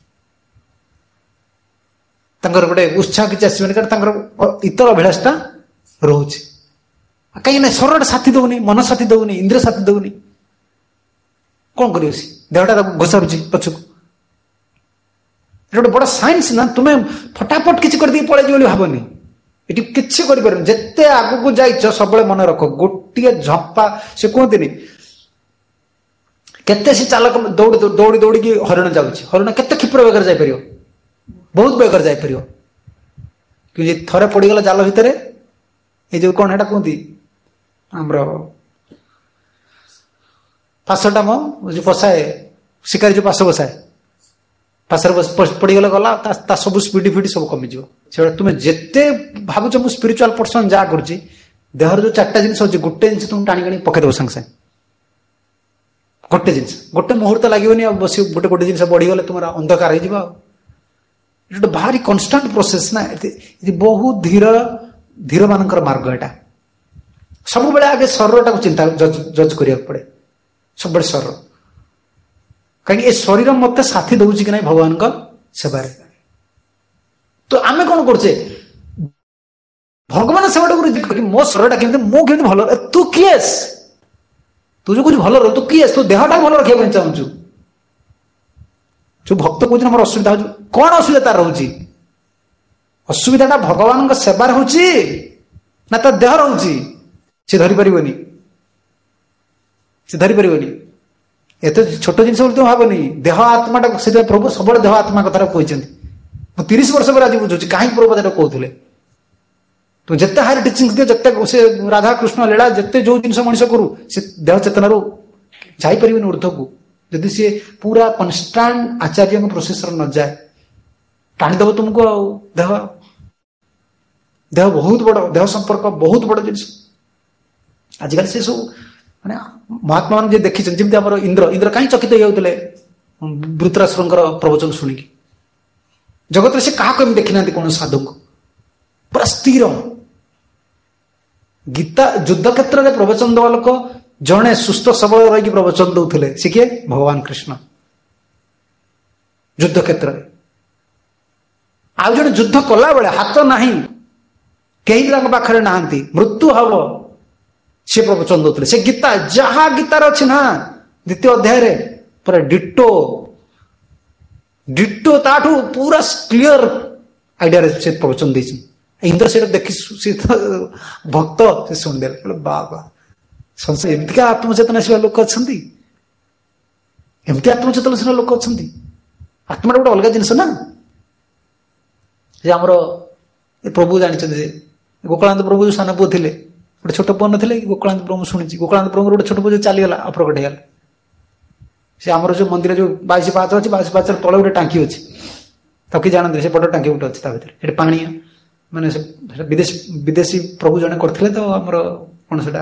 ତାଙ୍କର ଗୋଟେ ଉତ୍ସାହ କିଛି ଆସିବନି କାରଣ ତାଙ୍କର ଇତର ଅଭିଳାଷଟା ରହୁଛି କାହିଁକି ନା ଶରୀରଟା ସାଥି ଦଉନି ମନ ସାଥି ଦଉନି ଇନ୍ଦ୍ରିୟ ସାଥି ଦଉନି କଣ କରିବ ସେ ଦେହଟା ତାକୁ ଘୋଷାରୁଛି ପଛକୁ ଗୋଟେ ବଡ ସାଇନ୍ସ ନା ତୁମେ ଫଟାଫଟ କିଛି କରିଦେଇକି ପଳେଇଯିବ ବୋଲି ଭାବନି ଏଠି କିଛି କରିପାରିବନି ଯେତେ ଆଗକୁ ଯାଇଛ ସବୁବେଳେ ମନେ ରଖ ଗୋଟିଏ ଝମ୍ପା ସେ କୁହନ୍ତିନି କେତେ ସେ ଚାଲକ ଦୌଡ଼ି ଦୌଡ଼ି ଦୌଡ଼ିକି ହରିଣ ଯାଉଛି ହରିଣ କେତେ କ୍ଷିପ୍ର ବେଗରେ ଯାଇପାରିବ ବହୁତ ବେଗରେ ଯାଇପାରିବ କିନ୍ତୁ ଥରେ ପଡିଗଲା ଜାଲ ଭିତରେ ଏଇ ଯୋଉ କଣ ହେଟା କୁହନ୍ତି ଆମର ପାଶଟା ମ ଯୋଉ ପଶାଏ ଶିକାରୀ ଯୋଉ ପାଶ ବସାଏ ପାଶରେ ପଡିଗଲେ ଗଲା ତା ସବୁ ସ୍ପିଡି ଫିଡି ସବୁ କମିଯିବ ସେଟା ତୁମେ ଯେତେ ଭାବୁଛ ମୁଁ ସ୍ପିରିଚୁଆଲ ପର୍ସନ ଯାହା କରୁଛି ଦେହର ଯୋଉ ଚାରିଟା ଜିନିଷ ଅଛି ଗୋଟେ ଜିନିଷ ତୁମକୁ ଟାଣି ଟାଣି ପକେଇଦେବ ସାଙ୍ଗେ ସାଙ୍ଗେ ଗୋଟେ ଜିନିଷ ଗୋଟେ ମୁହୂର୍ତ୍ତ ଲାଗିବନି ଆଉ ବସି ଗୋଟେ ଗୋଟେ ଜିନିଷ ବଢିଗଲେ ତୁମର ଅନ୍ଧକାର ହେଇଯିବ ଆଉ এটা ভারি কনস্টান্ট প্রসেস না এটি বহু ধীর ধীর মানଙ୍କର ମାର୍ଗ এটা ସବୁବେଳେ ଆଗେ ଶରୀରଟାକୁ ଚିନ୍ତା ଜଜ କରିବାକୁ ପଡେ ସବୁବେଳେ ଶରୀର କାହିଁକି ଏ ଶରୀର ମତେ ସାଥି ଦଉଛି କି ନାହିଁ ଭଗବାନଙ୍କ ସେବାରେ ତ ଆମେ କଣ କରୁଛେ ଭଗବାନ ସେବାଟାକୁ ମୋ ଶରୀରଟା କେମିତି ମୁଁ କେମିତି ଭଲ ତୁ କିଏସ୍ ତୁ ଯୋଉ କହୁଛୁ ଭଲ ରହ ତୁ କିଏସ୍ ତୁ ଦେହଟା ଭଲ ରଖିବା ପାଇଁ ଚାହୁଁଛୁ ଯୋଉ ଭକ୍ତ କହୁଛି ଆମର ଅସୁବିଧା ହଉଛି କଣ ଅସୁବିଧା ତାର ରହୁଛି ଅସୁବିଧାଟା ଭଗବାନଙ୍କ ସେବାରେ ହଉଛି ନା ତା ଦେହ ରହୁଛି ସେ ଧରିପାରିବନି ସେ ଧରିପାରିବନି ଏତେ ଛୋଟ ଜିନିଷ ବୋଲି ତୁମେ ଭାବନି ଦେହ ଆତ୍ମାଟା ସେଥିପାଇଁ ପ୍ରଭୁ ସବୁବେଳେ ଦେହ ଆତ୍ମା କଥାଟା କହିଛନ୍ତି ମୁଁ ତିରିଶ ବର୍ଷ ପରେ ଆଜି ବୁଝୁଛି କାହିଁକି ପ୍ରଭୁ ଏଟା କହୁଥିଲେ ତୁ ଯେତେ ହାରି ଟିଚିଂ ଦିଅ ଯେତେ ସେ ରାଧାକୃଷ୍ଣ ଲୀଳା ଯେତେ ଯୋଉ ଜିନିଷ ମଣିଷ କରୁ ସେ ଦେହ ଚେତନାରୁ ଯାଇପାରିବନି ଉର୍ଦ୍ଧ୍ୱକୁ ଯଦି ସିଏ ପୁରା କନଷ୍ଟାଣ୍ଟ ଆଚାର୍ଯ୍ୟଙ୍କ ପ୍ରୋସେସର ନ ଯାଏ ଟାଣିଦେବ ତୁମକୁ ଆଉ ଦେହ ଦେହ ବହୁତ ବଡ଼, ଦେହ ସମ୍ପର୍କ ବହୁତ ବଡ଼ ଜିନିଷ। ଆଜିକାଲି ସେ ସବୁ ମାନେ ମହାତ୍ମା ମାନେ ଯିଏ ଦେଖିଛନ୍ତି, ଯେମିତି ଆମର ଇନ୍ଦ୍ର ଇନ୍ଦ୍ର କାହିଁ ଚକିତ ହେଇଯାଉଥିଲେ ବୃତ୍ରାସୁରଙ୍କର ପ୍ରବଚନ ଶୁଣିକି। ଜଗତରେ ସେ କାହାକୁ ଏମିତି ଦେଖିନାହାନ୍ତି କୌଣସି ସାଧୁଙ୍କୁ, ପୁରା ସ୍ଥିର। ଗୀତା ଯୁଦ୍ଧ କ୍ଷେତ୍ରରେ ପ୍ରବଚନ ଦେବା ଲୋକ ଜଣେ ସୁସ୍ଥ ସବଳ ରହିକି ପ୍ରବଚନ ଦଉଥିଲେ, ସେ କିଏ? ଭଗବାନ କୃଷ୍ଣ। ଯୁଦ୍ଧ କ୍ଷେତ୍ରରେ ଆଉ ଜଣେ ଯୁଦ୍ଧ କଲାବେଳେ ହାତ ନାହିଁ, କେହି ବି ତାଙ୍କ ପାଖରେ ନାହାନ୍ତି, ମୃତ୍ୟୁ ହବ, ସେ ପ୍ରବଚନ ଦଉଥିଲେ। ସେ ଗୀତା ଯାହା ଗୀତାରେ ଅଛି ନା ଦ୍ୱିତୀୟ ଅଧ୍ୟାୟରେ ପୁରା ଡିଟୋ ଡିଟୋ ତାଠୁ ପୁରା କ୍ଲିୟର ଆଇଡିଆରେ ସେ ପ୍ରବଚନ ଦେଇଛନ୍ତି। ଇନ୍ଦ୍ର ସେଇଟା ଦେଖି ସେ ଭକ୍ତ ସେ ଶୁଣିଦେଲେ, ବାବା ସଂସାର ଏମିତିକା ଆତ୍ମଚେତନଶୀଳ ଲୋକ ଅଛନ୍ତି, ଏମିତି ଆତ୍ମଚେତନଶୀଳ ଲୋକ ଅଛନ୍ତି। ଆତ୍ମାଟା ଗୋଟେ ଅଲଗା ଜିନିଷ ନା। ଯେ ଆମର ପ୍ରଭୁ ଜାଣିଛନ୍ତି, ଯେ ଗୋକୁଳାନନ୍ଦ ପ୍ରଭୁ ଯୋଉ ସାନ ପୁଅ ଥିଲେ, ଗୋଟେ ଛୋଟ ପୁଅ ନଥିଲେ କି? ଗୋକୁଳାନନ୍ଦ ପ୍ରଭୁ ଶୁଣିଛି, ଗୋକୁଳାନନ୍ଦ ପ୍ରଭୁଙ୍କର ଗୋଟେ ଛୋଟ ପୁଅ ଯୋଉ ଚାଲିଗଲା, ଅପ୍ରକଟ ହେଇଗଲା। ସେ ଆମର ଯୋଉ ମନ୍ଦିର ଯୋଉ ବାଇଶ ପାହାଚ ଅଛି, ବାଇଶ ପାହାଚର ତଳେ ଗୋଟେ ଟାଙ୍କି ଅଛି, ତାକୁ କି ଜାଣନ୍ତି? ସେ ବଡ଼ ଟାଙ୍କି ଗୋଟେ ଅଛି, ତା ଭିତରେ ସେଠି ପାଣି ମାନେ ବିଦେଶୀ ବିଦେଶୀ ପ୍ରଭୁ ଜଣେ କରିଥିଲେ ତ, ଆମର କଣ ସେଟା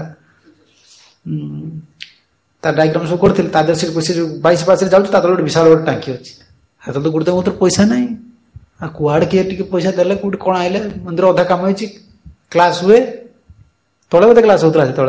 ତା ଡାଇଗ୍ରାମ ସବୁ କରିଥିଲେ। ତା ଦେହରେ ସେ ଯୋଉ ବାଇଶ ପାହାଚରେ ଯାଉଛି, ତା ତଳେ ଗୋଟେ ବିଶାଳ ଗୋଟେ ଟାଙ୍କି ଅଛି। ସେତେବେଳେ ତ ଗୁରୁଦେବ ମନ୍ଦିର ପଇସା ନାହିଁ, ଆଉ କୁଆଡେ କିଏ ଟିକେ ପଇସା ଦେଲେ କୋଉଠି କଣ ଆଇଲେ, ମନ୍ଦିର ଅଧା କାମ ହେଇଛି, କ୍ଲାସ ହୁଏ ତଳେ, ବୋଧେ କ୍ଲାସ ହଉଥିଲା ସେତେବେଳେ।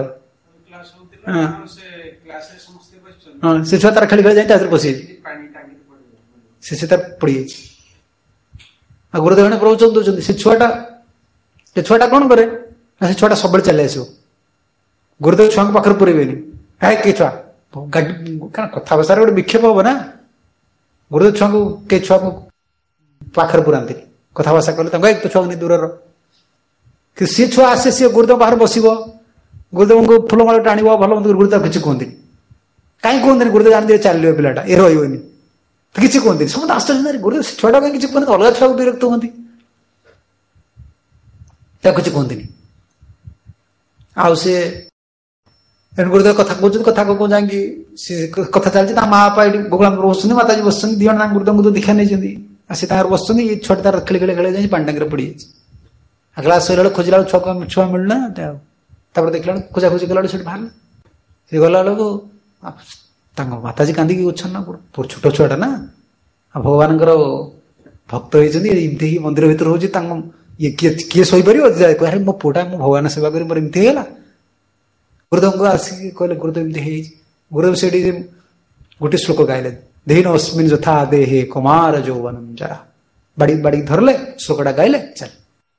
ହଁ ସେ ଛୁଆ ତାର ଖେଳି ଖେଳି ଯାଇ ତା ଭିତରେ ପଶିଯାଇଛି, ସେ ସେ ତାର ପଡିଯାଇଛି। ଆଉ ଗୁରୁଦେବ ଜଣେ ପ୍ରବଚନ ଦଉଛନ୍ତି, ସେ ଛୁଆଟା ସେ ଛୁଆଟା କଣ କରେ ନା, ସେ ଛୁଆଟା ସବୁବେଳେ ଚାଲି ଆସିବ। ଗୁରୁଦେବ ଛୁଆଙ୍କ ପାଖରେ ପୁରେଇବେନି, ହେ କି ଛୁଆ କାରଣ କଥାଭାଷାରେ ଗୋଟେ ବିକ୍ଷେପ ହବ ନା। ଗୁରୁଦେବ ଛୁଆଙ୍କୁ କେ ଛୁଆଙ୍କୁ ପାଖରେ ପୁରାନ୍ତିନି, କଥାଭାଷା କଲେ ତାଙ୍କୁ ଏକ ଛୁଆଙ୍କୁ ନେଇ ଦୂରର। କିନ୍ତୁ ସିଏ ଛୁଆ ଆସେ, ସିଏ ଗୁରୁଦେବ ବାହାରେ ବସିବ, ଗୁରୁଦେବଙ୍କୁ ଫୁଲମାଳ ଟାଣିବ, ଭଲ ମନ୍ଦ। ଗୁରୁଦେବ କିଛି କୁହନ୍ତିନି, କାହିଁ କୁହନ୍ତିନି? ଗୁରୁଦେବ ଜାଣିଦିଏ ଚାଲିବ ପିଲାଟା, ଏ ରହିବନି, କିଛି କୁହନ୍ତିନି। ସମସ୍ତେ ଆଶ୍ଚର୍ଯ୍ୟ, ଗୁରୁଦେବ ଛୁଆଟା କାହିଁ କିଛି କୁହନ୍ତି? ଅଲଗା ଛୁଆକୁ ବିରକ୍ତ ହୁଅନ୍ତି, ତାକୁ କିଛି କୁହନ୍ତିନି। ଆଉ ସିଏ ଗୁରୁଦେବ କଥା କହୁଛନ୍ତି, କଥା କହୁ ଯାଇକି ସେ କଥା ଚାଲିଛି, ତା ମା ବାପା ଏଠି ଗୋକୁଳାନନ୍ଦ ବସୁଛନ୍ତି, ମାତାଜୀ ବସୁଛନ୍ତି, ଦି ଜଣ ତାଙ୍କ ଗୁରୁଦେବଙ୍କୁ ଦୀକ୍ଷା ନେଇଛନ୍ତି। ଆଉ ସେ ତାଙ୍କର ବସୁଛନ୍ତି, ଏ ଛୁଆଟି ତାର ଖେଳି ଖେଳି ଖେଳି ଯାଇ ପାଣି ଟାଙ୍କିରେ ପଡ଼ିଯାଇଛି। କ୍ଲାସ ସରିଲା ବେଳକୁ ଖୋଜିଲା ବେଳକୁ ଛୁଆ ଛୁଆ ମିଳୁନାହାନ୍ତି। ଆଉ ତାପରେ ଦେଖିଲା ବେଳକୁ ଖୋଜା ଖୋଜି କଲା ବେଳକୁ ସେଠି ବାହାରିଲା। ସେ ଗଲା ବେଳକୁ ତାଙ୍କ ମାତାଜୀ କାନ୍ଦିକି ଅଛନ୍ତି ନା, ଛୋଟ ଛୁଆଟା ନା, ଆଉ ଭଗବାନଙ୍କର ଭକ୍ତ ହେଇଛନ୍ତି, ଏମିତି ହେଇକି ମନ୍ଦିର ଭିତରେ ହଉଛି, ତାଙ୍କ ଇଏ କିଏ କିଏ ଶୋଇପାରିବ? ଆରେ ମୋ ପୁଅଟା, ମୁଁ ଭଗବାନ ସେବା କରି ମୋର ଏମିତି ହେଇଗଲା। ଗୁରୁଦେବଙ୍କୁ ଆସିକି କହିଲେ, ଗୁରୁଦେବ ଏମିତି ହେଇଯାଇଛି। ଗୁରୁଦେବ ସେଠି ଗୋଟେ ଶ୍ଲୋକ ଗାଇଲେ, ଦେହିନ ଅସ୍ମିନ୍ ଯଥା ଦେହେ କୁମାର ଯୌବନମ୍ ଜରା, ବାଡ଼ି ବାଡ଼ି ଧରିଲେ, ଶ୍ଲୋକଟା ଗାଇଲେ, ଚାଲ।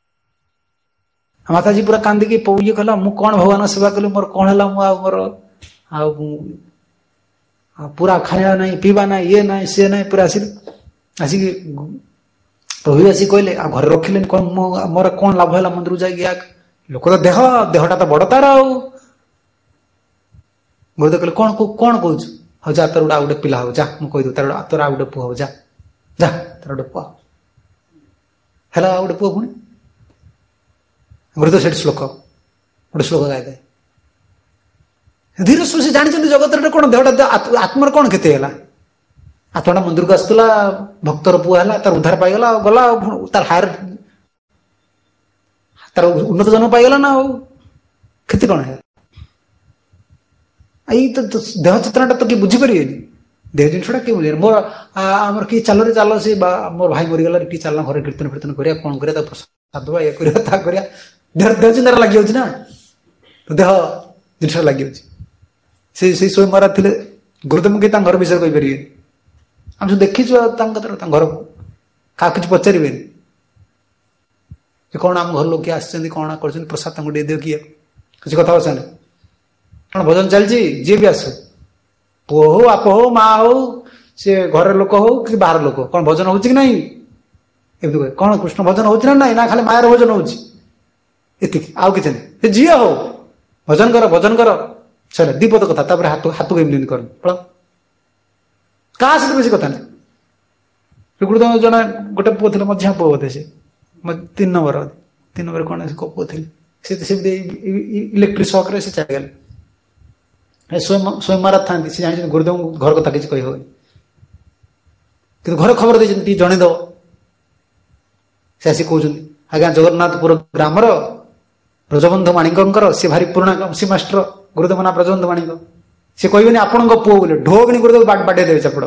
ମାତାଜୀ ପୁରା କାନ୍ଦିକି ଇଏ କଲା, ମୁଁ କଣ ଭଗବାନ ସେବା କଲି, ମୋର କଣ ହେଲା? ମୁଁ ଆଉ ମୋର ଆଉ ପୁରା ଖାଇବା ନାହିଁ, ପିଇବା ନାହିଁ, ଇଏ ନାହିଁ, ସିଏ ନାହିଁ। ପୁରା ଆସିଲି, ଆସିକି ପ୍ରଭୁ ଆସିକି କହିଲେ, ଆଉ ଘରେ ରଖିଲେନି କଣ? ମୁଁ ମୋର କଣ ଲାଭ ହେଲା ମନ୍ଦିରକୁ ଯାଇକି? ଲୋକ ତ ଦେହ ଦେହଟା ତ ବଡ ତାର। ଆଉ ଗୁରୁଦେବ କହିଲେ, କଣ କଣ କହୁଛୁ? ହଉ ଯା, ତୋର ଗୋଟେ ଆଉ ଗୋଟେ ପିଲା ହଉ, ଯା, ମୁଁ କହିଦେବି, ତାର ତୋର ଆଉ ଗୋଟେ ପୁଅ ହଉ, ଯା ଯା, ତାର ଗୋଟେ ପୁଅ ହେଲା, ଆଉ ଗୋଟେ ପୁଅ। ପୁଣି ଗୁରୁଦେବ ସେଠି ଶ୍ଲୋକ ଗୋଟେ ଶ୍ଲୋକ ଗାଇଥାଏ। ଧୀରେ ସୁସ୍ଥେ ସେ ଜାଣିଛନ୍ତି ଜଗତରେ କଣ ଦେହଟା ଆତ୍ମାର କଣ କ୍ଷତି ହେଲା। ଆତ୍ମାଟା ମନ୍ଦିରକୁ ଆସୁଥିଲା, ଭକ୍ତର ପୁଅ ହେଲା, ତାର ଉଦ୍ଧାର ପାଇଗଲା, ଆଉ ଗଲା, ଆଉ ତାର ହାୟର ତାର ଉନ୍ନତ ଜନ୍ମ ପାଇଗଲା ନା, ଆଉ କ୍ଷତି କଣ ହେଲା? ଏଇ ତ ଦେହ ଚେତନାଟା ତ କିଏ ବୁଝିପାରିବେନି, ଦେହ ଜିନିଷଟା କିଏ ବୁଝିପାରିବେ? ମୋର ଆମର କିଏ ଚାଲରେ ଚାଲ, ସେ ମୋର ଭାଇ ମରିଗଲା, ଟିକେ ଚାଲ ଘରେ କୀର୍ତ୍ତନ ଫୀର୍ତ୍ତନ କରିବା, କଣ କରିବା, ତାକୁ ସାଧୁବା, ଇଏ କରିବା, ତା କରିବା, ଦେହ ଦେହ ଚିନ୍ତାରେ ଲାଗିଯାଉଛି ନା, ଦେହ ଜିନିଷଟା ଲାଗିଯାଉଛି। ସେ ସେଇ ସ୍ୱୟଂ ମହାରାଜ ଥିଲେ, ଗୁରୁଦେବ କେହି ତାଙ୍କ ଘର ବିଷୟରେ କହିପାରିବେନି। ଆମେ ସବୁ ଦେଖିଛୁ, ଆଉ ତାଙ୍କ ତାଙ୍କ ଘର କାହାକୁ କିଛି ପଚାରିବେନି, ଯେ କଣ ଆମ ଘର ଲୋକ କିଏ ଆସିଛନ୍ତି, କଣ କରୁଛନ୍ତି, ପ୍ରସାଦ ତାଙ୍କୁ ଦେଇଦିଅ, କିଏ କିଛି କଥା ବସାନି, କଣ ଭଜନ ଚାଲିଛି, ଯିଏ ବି ଆସୁ, ପୁଅ ହଉ, ବାପ ହଉ, ମା ହଉ, ସେ ଘର ଲୋକ ହଉ କି ବାହାର ଲୋକ, କଣ ଭଜନ ହଉଛି କି ନାହିଁ, ଏମିତି କହେ। କଣ କୃଷ୍ଣ ଭଜନ ହଉଛି ନା ନାହିଁ, ନା ଖାଲି ମାୟାର ଭଜନ ହଉଛି, ଏତିକି, ଆଉ କିଛି ନାହିଁ। ସେ ଯିଏ ହଉ ଭଜନ କର, ଭଜନ କର, ସରିଲା, ଦ୍ୱିପଦ କଥା। ତାପରେ ହାତ ହାତକୁ ଏମିତି ଏମିତି କରନି, ପଳ, କାହା ସହିତ ବେଶୀ କଥା ନାହିଁ। ଗୁରୁଦେବ ଜଣେ ଗୋଟେ ପୁଅ ଥିଲେ, ମଝିଆ ପୁଅ ବୋଧେ, ସେ ତିନି ନମ୍ବର ତିନି ନମ୍ବର କଣ ପୁଅ ଥିଲେ, ସେ ସେମିତି ଇଲେକ୍ଟ୍ରିକ ସକରେ ସେ ଚାଲିଗଲେ। ସ୍ୱୟଂ ସ୍ୱୟଂ ମହାରାଜ ଥାନ୍ତି, ସେ ଜାଣିଛନ୍ତି ଗୁରୁଦେବଙ୍କୁ ଘର କଥା କିଛି କହିହବନି, କିନ୍ତୁ ଘରେ ଖବର ଦେଇଛନ୍ତି ଟିକେ ଜଣେଇଦବ। ସେ ଆସି କହୁଛନ୍ତି ଆଜ୍ଞା ଜଗନ୍ନାଥପୁର ଗ୍ରାମର ବ୍ରଜବନ୍ଧୁ ମାଣିକଙ୍କର ସେ ଭାରି ପୁରୁଣା ସେ ମାଷ୍ଟର ଗୁରୁଦେବ ନା ବ୍ରଜବନ୍ଧୁ ମାଣିକ, ସେ କହିବେନି ଆପଣଙ୍କ ପୁଅ ବୋଲି, ଢୋକିନି ଗୁରୁଦେବ ବାଡେଇ ଦେବେ ଚାପଡ଼,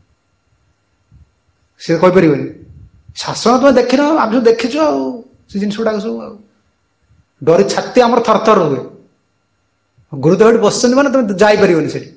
ସେ କହିପାରିବନି। ଶାସନ ତୁମେ ଦେଖିନ, ଆମେ ସବୁ ଦେଖିଛୁ ଆଉ ସେ ଜିନିଷ ଗୁଡାକ ସବୁ, ଆଉ ଡରି ଛାତି ଆମର ଥରଥର ହୁଏ। ଗୁରୁଦେବ ଏଠି ବସିଛନ୍ତି ମାନେ ତମେ ଯାଇପାରିବନି ସେଠି।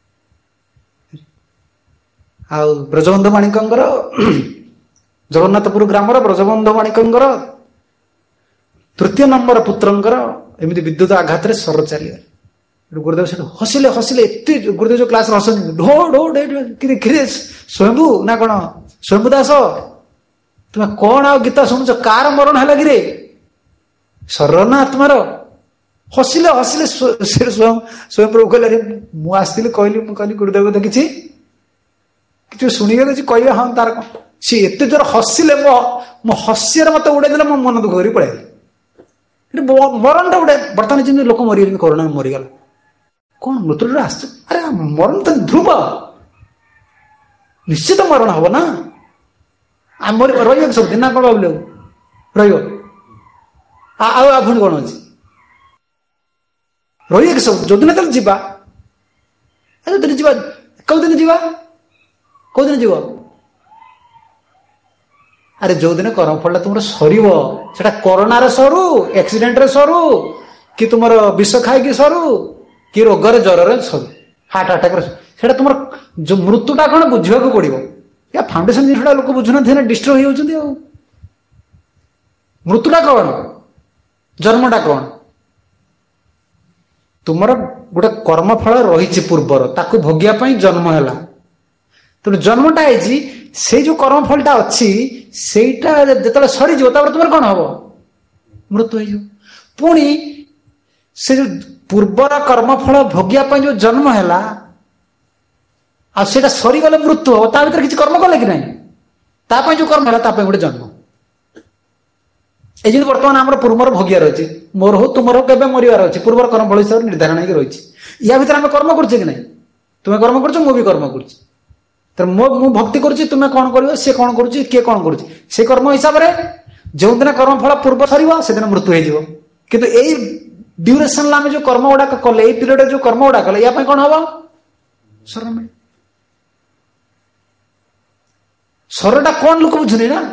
ଆଉ ବ୍ରଜବନ୍ଧୁ ମାଣିକଙ୍କର ଜଗନ୍ନାଥପୁର ଗ୍ରାମର ବ୍ରଜବନ୍ଧୁ ମାଣିକଙ୍କର ତୃତୀୟ ନମ୍ବର ପୁତ୍ରଙ୍କର ଏମିତି ବିଦ୍ୟୁତ ଆଘାତରେ ସର ଚାଲିଗଲେ। ଗୁରୁଦେବ ସେଠୁ ହସିଲେ ହସିଲେ ଏତେ ଗୁରୁଦେବ ଯୋଉ କ୍ଲାସରେ ହସନ୍ତି ଢୋ ଢୋ ଢେ ସ୍ୱୟମ୍ଭୁ ନା କଣ ସ୍ୱୟମ୍ଭୁ ଦାସ ତୁମେ କଣ ଆଉ ଗୀତ ଶୁଣୁଛ, କାର ମରଣ ହେଲା କିରେ, ଶରୀର ନା ଆତ୍ମାର? ହସିଲେ ହସିଲେ ସ୍ୱୟଂ ପ୍ରଭୁ କହିଲେ ଆରେ ମୁଁ ଆସିଥିଲି କହିଲି, ମୁଁ କହିଲି ଗୁରୁଦେବ ତ କିଛି କିଛି ଶୁଣିବେ କିଛି କହିବେ, ହଁ ତାର କଣ, ସିଏ ଏତେ ଜୋର ହସିଲେ ମୋ ମୋ ହସିଆରେ ମତେ ଉଡେଇଦେଲେ, ମୋ ମନ ଦୁଃଖ କରି ପଳେଇଲେ। ମରଣଟା ଗୋଟେ ବର୍ତ୍ତମାନ ଯେମିତି ଲୋକ ମରିଗଲେ, କରୋନା ମରିଗଲା, କଣ ମୃତ୍ୟୁଟା ଆସିছে, ଆରେ ମରଣ ତ ଧ୍ରୁବ, ନିଶ୍ଚିତ ମରଣ ହବ ନା, ଆମର ରହିବ ସବୁଦିନ ନା କଣ ଭାବିଲେ ରହିବ, ଆଉ ଆଉ ପୁଣି କଣ ଅଛି ରହିବ କି ସବୁ, ଯୋଉଦିନ ତାହେଲେ ଯିବା, ଯୋଉଦିନ ଯିବା, କୋଉଦିନ ଯିବା, କୋଉଦିନ ଯିବ, ଆରେ ଯୋଉଦିନ କର୍ମଫଳଟା ତୁମର ସରିବ, ସେଟା କରୋନାରେ ସରୁ, ଆକ୍ସିଡେଣ୍ଟରେ ସରୁ, କି ତୁମର ବିଷ ଖାଇକି ସରୁ, କି ରୋଗରେ ଜ୍ୱରରେ ସରୁ, ହାର୍ଟ ଆଟାକରେ ସରୁ, ସେଟା ତୁମର ଯୋଉ ମୃତ୍ୟୁଟା କଣ ବୁଝିବାକୁ ପଡିବ। ୟା ଫାଉଣ୍ଡେସନ ଜିନିଷଟା ଲୋକ ବୁଝୁନାହାନ୍ତି, ଡିଷ୍ଟ୍ରୟ ହେଇଯାଉଛନ୍ତି। ଆଉ ମୃତ୍ୟୁଟା କଣ, ଜନ୍ମଟା କଣ, ତୁମର ଗୋଟେ କର୍ମଫଳ ରହିଛି ପୂର୍ବର, ତାକୁ ଭୋଗିବା ପାଇଁ ଜନ୍ମ ହେଲା, ତେଣୁ ଜନ୍ମଟା ହେଇଛି, ସେଇ ଯୋଉ କର୍ମଫଳଟା ଅଛି ସେଇଟା ଯେତେବେଳେ ସରିଯିବ ତାପରେ ତୁମର କଣ ହବ, ମୃତ୍ୟୁ ହେଇଯିବ। ପୁଣି ସେ ଯୋଉ ପୂର୍ବର କର୍ମଫଳ ଭୋଗିବା ପାଇଁ ଯୋଉ ଜନ୍ମ ହେଲା, ଆଉ ସେଇଟା ସରିଗଲେ ମୃତ୍ୟୁ ହବ, ତା ଭିତରେ କିଛି କର୍ମ କଲେ କି ନାହିଁ, ତା ପାଇଁ ଯୋଉ କର୍ମ ହେଲା ତା ପାଇଁ ଗୋଟେ ଜନ୍ମ। এই ଯେମିତି ବର୍ତ୍ତମାନ ଆମର ପୂର୍ବର ଭୋଗିବାର ଅଛି, ମୋର ହଉ ତୁମର ହଉ କେବେ ମରିବାର ଅଛି, ପୂର୍ବର କର୍ମଫଳ ହିସାବରେ ନିର୍ଦ୍ଧାରଣ ହେଇକି ରହିଛି। ୟା ଭିତରେ ଆମେ କର୍ମ କରୁଛେ କି ନାହିଁ, ତୁମେ କର୍ମ କରୁଛ, ମୁଁ ବି କର୍ମ କରୁଛି, ତେଣୁ ମୋ ମୁଁ ଭକ୍ତି କରୁଛି, ତୁମେ କଣ କରିବ, ସିଏ କଣ କରୁଛି, କିଏ କଣ କରୁଛି, ସେ କର୍ମ ହିସାବରେ ଯେଉଁଦିନ କର୍ମଫଳ ପୂର୍ବ ସରିବ ସେଦିନ ମୃତ୍ୟୁ ହେଇଯିବ। କିନ୍ତୁ ଏଇ ଡ୍ୟୁରେସନରେ ଆମେ ଯୋଉ କର୍ମ ଗୁଡାକ କଲେ, ଏଇ ପିରିୟଡରେ ଯୋଉ କର୍ମ ଗୁଡାକ କଲେ, ୟା ପାଇଁ କଣ ହବ, ସ୍ୱର ମିଳେ। ସ୍ୱରଟା କଣ ଲୋକ ବୁଝୁନି ନା,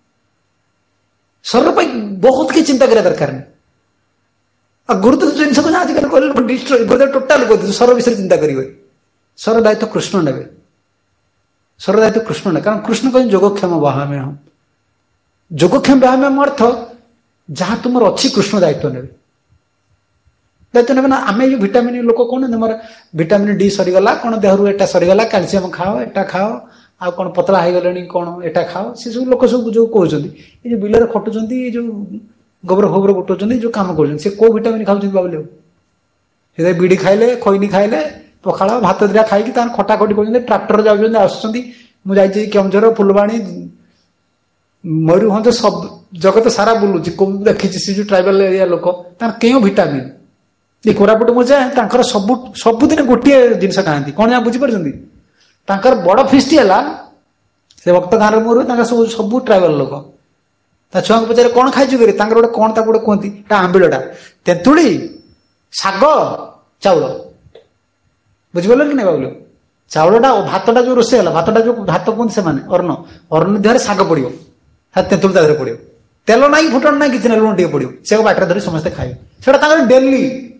ସ୍ୱର ପାଇଁ ବହୁତ କିଛି ଚିନ୍ତା କରିବା ଦରକାର ନାହିଁ। ଆଉ ଗୁରୁଦେବ ଜିନିଷକୁ ଆଜିକାଲି କହିଲେ ଗୁରୁଦେବ ଟୋଟାଲ କହିଦେଉଛି ସ୍ୱର ବିଷୟରେ ଚିନ୍ତା କରିବେ, ସ୍ୱର ଦାୟିତ୍ୱ କୃଷ୍ଣ ନେବେ, ସ୍ୱର ଦାୟିତ୍ୱ କୃଷ୍ଣ ନେବେ, କାରଣ କୃଷ୍ଣ କହିଛନ୍ତି ଯୋଗକ୍ଷମ ବାହାମ୍ୟହମ୍, ଯୋଗକ୍ଷମ ବାହାମ୍ୟହମ୍ ଅର୍ଥ ଯାହା ତୁମର ଅଛି କୃଷ୍ଣ ଦାୟିତ୍ୱ ନେବେ, ଦାୟିତ୍ୱ ନେବେ ନା। ଆମେ ଏଇ ଭିଟାମିନ ଲୋକ କଣ ତୁମର ଭିଟାମିନ ଡି ସରିଗଲା, କଣ ଦେହରୁ ଏଟା ସରିଗଲା, କ୍ୟାଲସିୟମ ଖାଅ, ଏଟା ଖାଅ, ଆଉ କଣ ପତଳା ହେଇଗଲେଣି କଣ ଏଟା ଖାଅ, ସେ ସବୁ ଲୋକ ସବୁ ଯୋଉ କହୁଛନ୍ତି, ଏଇ ଯୋଉ ବିଲରେ ଖଟୁଛନ୍ତି, ଏଇ ଯୋଉ ଗୋବର ଫୋବର ଗୋଟଉଛନ୍ତି, ଯୋଉ କାମ କରୁଛନ୍ତି, ସେ କୋଉ ଭିଟାମିନ ଖାଉଛନ୍ତି ଭାବିଲେ, ସେ ବିଡି ଖାଇଲେ, ଖଇନି ଖାଇଲେ, ପଖାଳ ଭାତ ଦିଟା ଖାଇକି ତାଙ୍କର ଖଟା ଖଟି କରୁଛନ୍ତି, ଟ୍ରାକ୍ଟର ଯାଉଛନ୍ତି ଆସୁଛନ୍ତି। ମୁଁ ଯାଇଛି କେଉଁଝର, ଫୁଲବାଣୀ, ମୟୂରଭଞ୍ଜ, ସବୁ ଜଗତ ସାରା ବୁଲୁଛି, ଦେଖିଛି ସେ ଯୋଉ ଟ୍ରାଇବାଲ ଏରିଆ ଲୋକ, ତାଙ୍କର କେଉଁ ଭିଟାମିନ, ଏ କୋରାପୁଟ ମୁଁ ଯାଏ, ତାଙ୍କର ସବୁ ସବୁଦିନ ଗୋଟିଏ ଜିନିଷ ଖାଆନ୍ତି, କଣ ଯା ବୁଝିପାରୁଛନ୍ତି, ତାଙ୍କର ବଡ ଫିଷ୍ଟି ହେଲା, ସେ ଭକ୍ତ ଗାଁରେ ମୋର ତାଙ୍କର ସବୁ ସବୁ ଟ୍ରାଇବାଲ ଲୋକ, ତା ଛୁଆଙ୍କୁ ପଚାରେ କଣ ଖାଇଛୁ କି, ତାଙ୍କର ଗୋଟେ କଣ ତାକୁ ଗୋଟେ କୁହନ୍ତି, ତା ଆମ୍ବିଳଟା, ତେନ୍ତୁଳି, ଶାଗ, ଚାଉଳ, ବୁଝିପାରିଲ କି ନାଇଁ ବାବୁଲ, ଚାଉଳଟା ଭାତଟା ଯୋଉ ରୋଷେଇ ହେଲା, ଭାତଟା ଯୋଉ ଭାତ କୁହନ୍ତି ସେମାନେ ଅର୍ଣ୍ଣ, ଅର୍ଣ୍ଣ ଦେହରେ ଶାଗ ପଡିବ, ତେନ୍ତୁଳି ତା ଦେହରେ ପଡିବ, ତେଲ ନାହିଁ, ଫୁଟଣ ନାହିଁ, କିଛି ନାହିଁ, ଲୁଣ ଟିକେ ପଡିବ, ସେ ବାଟରେ ଧରି ସମସ୍ତେ ଖାଇବେ, ସେଟା ତାଙ୍କର ଡେଲି।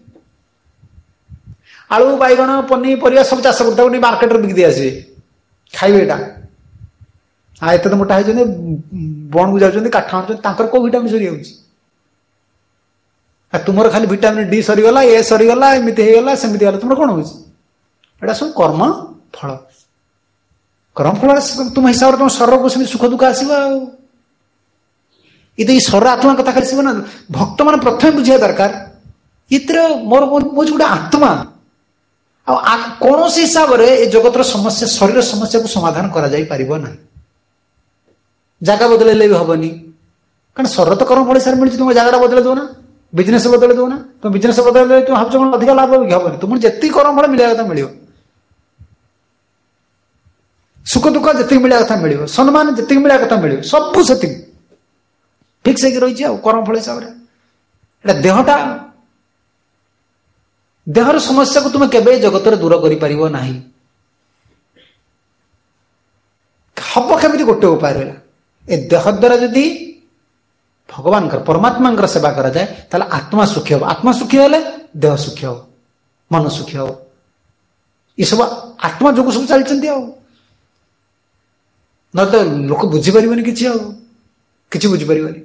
ଆଳୁ, ବାଇଗଣ, ପନିପରିବା ସବୁ ଚାଷ କରି ତାକୁ ମାର୍କେଟରେ ବିକି ଦେଇ ଆସିବେ, ଖାଇବେ ଏଇଟା। ଆଉ ଏତେ ତ ମୋଟା ହେଇଛନ୍ତି, ବଣକୁ ଯାଉଛନ୍ତି, କାଠ ଆଣୁଛନ୍ତି, ତାଙ୍କର କୋଉ ଭିଟାମିନ ସରିଯାଉଛି, ଆଉ ତୁମର ଖାଲି ଭିଟାମିନ ଡି ସରିଗଲା, ଏ ସରିଗଲା, ଏମିତି ହେଇଗଲା, ସେମିତି ହେଲା, ତୁମର କଣ ହଉଛି, ଏଇଟା ସବୁ କର୍ମ ଫଳ। କର୍ମ ଫଳ ତୁମ ହିସାବରେ ତମ ଶରୀରକୁ ସେମିତି ସୁଖ ଦୁଃଖ ଆସିବ। ଆଉ ଏତ ଏଇ ଶରୀର ଆତ୍ମା କଥା ଖାଲି ଆସିବ ନା, ଭକ୍ତ ମାନେ ପ୍ରଥମେ ବୁଝିବା ଦରକାର, ଏଥିରେ ମୋର ମୋର ଗୋଟେ ଆତ୍ମା, ଆଉ କୌଣସି ହିସାବରେ ଏ ଜଗତର ସମସ୍ୟା, ଶରୀର ସମସ୍ୟାକୁ ସମାଧାନ କରାଯାଇ ପାରିବ ନାହିଁ, ଜାଗା ବଦଳେଇଲେ ବି ହବନି, କାରଣ ଶରୀର ତ କର୍ମ ଫଳ ହିସାବରେ ମିଳିଛି, ତୁମ ଜାଗାଟା ବଦଳେଇ ଦଉନା, ବିଜନେସ ବଦଳେଇ ଦଉନା, ତୁମ ବିଜନେସ ବଦଳେଇଲେ ତୁମ ଭାବୁଛ କଣ ଅଧିକ ଲାଭ ହବନି, ତୁମର ଯେତିକି କର୍ମ ଫଳ ମିଳିବା କଥା ମିଳିବ, ସୁଖ ଦୁଃଖ ଯେତିକି ମିଳିବା କଥା ମିଳିବ, ସମ୍ମାନ ଯେତିକି ମିଳିବା କଥା ମିଳିବ, ସବୁ ସେତିକି। ଫିକ୍ସ ହେଇକି ରହିଛି ଆଉ କର୍ମଫଳ ହିସାବରେ। ଏଇଟା ଦେହଟା, ଦେହର ସମସ୍ୟାକୁ ତୁମେ କେବେ ଜଗତରେ ଦୂର କରିପାରିବ ନାହିଁ। ହବ କେମିତି? ଗୋଟେ ଉପାୟ ରହିଲା, ଏ ଦେହ ଦ୍ୱାରା ଯଦି ଭଗବାନଙ୍କର ପରମାତ୍ମାଙ୍କର ସେବା କରାଯାଏ ତାହେଲେ ଆତ୍ମା ସୁଖୀ ହବ। ଆତ୍ମା ସୁଖୀ ହେଲେ ଦେହ ସୁଖୀ ହବ, ମନ ସୁଖୀ ହବ। ଏସବୁ ଆତ୍ମା ଯୋଗୁଁ ସବୁ ଚାଲିଛନ୍ତି ଆଉ, ନହେଲେ ତ ଲୋକ ବୁଝିପାରିବନି କିଛି, ଆଉ କିଛି ବୁଝିପାରିବନି।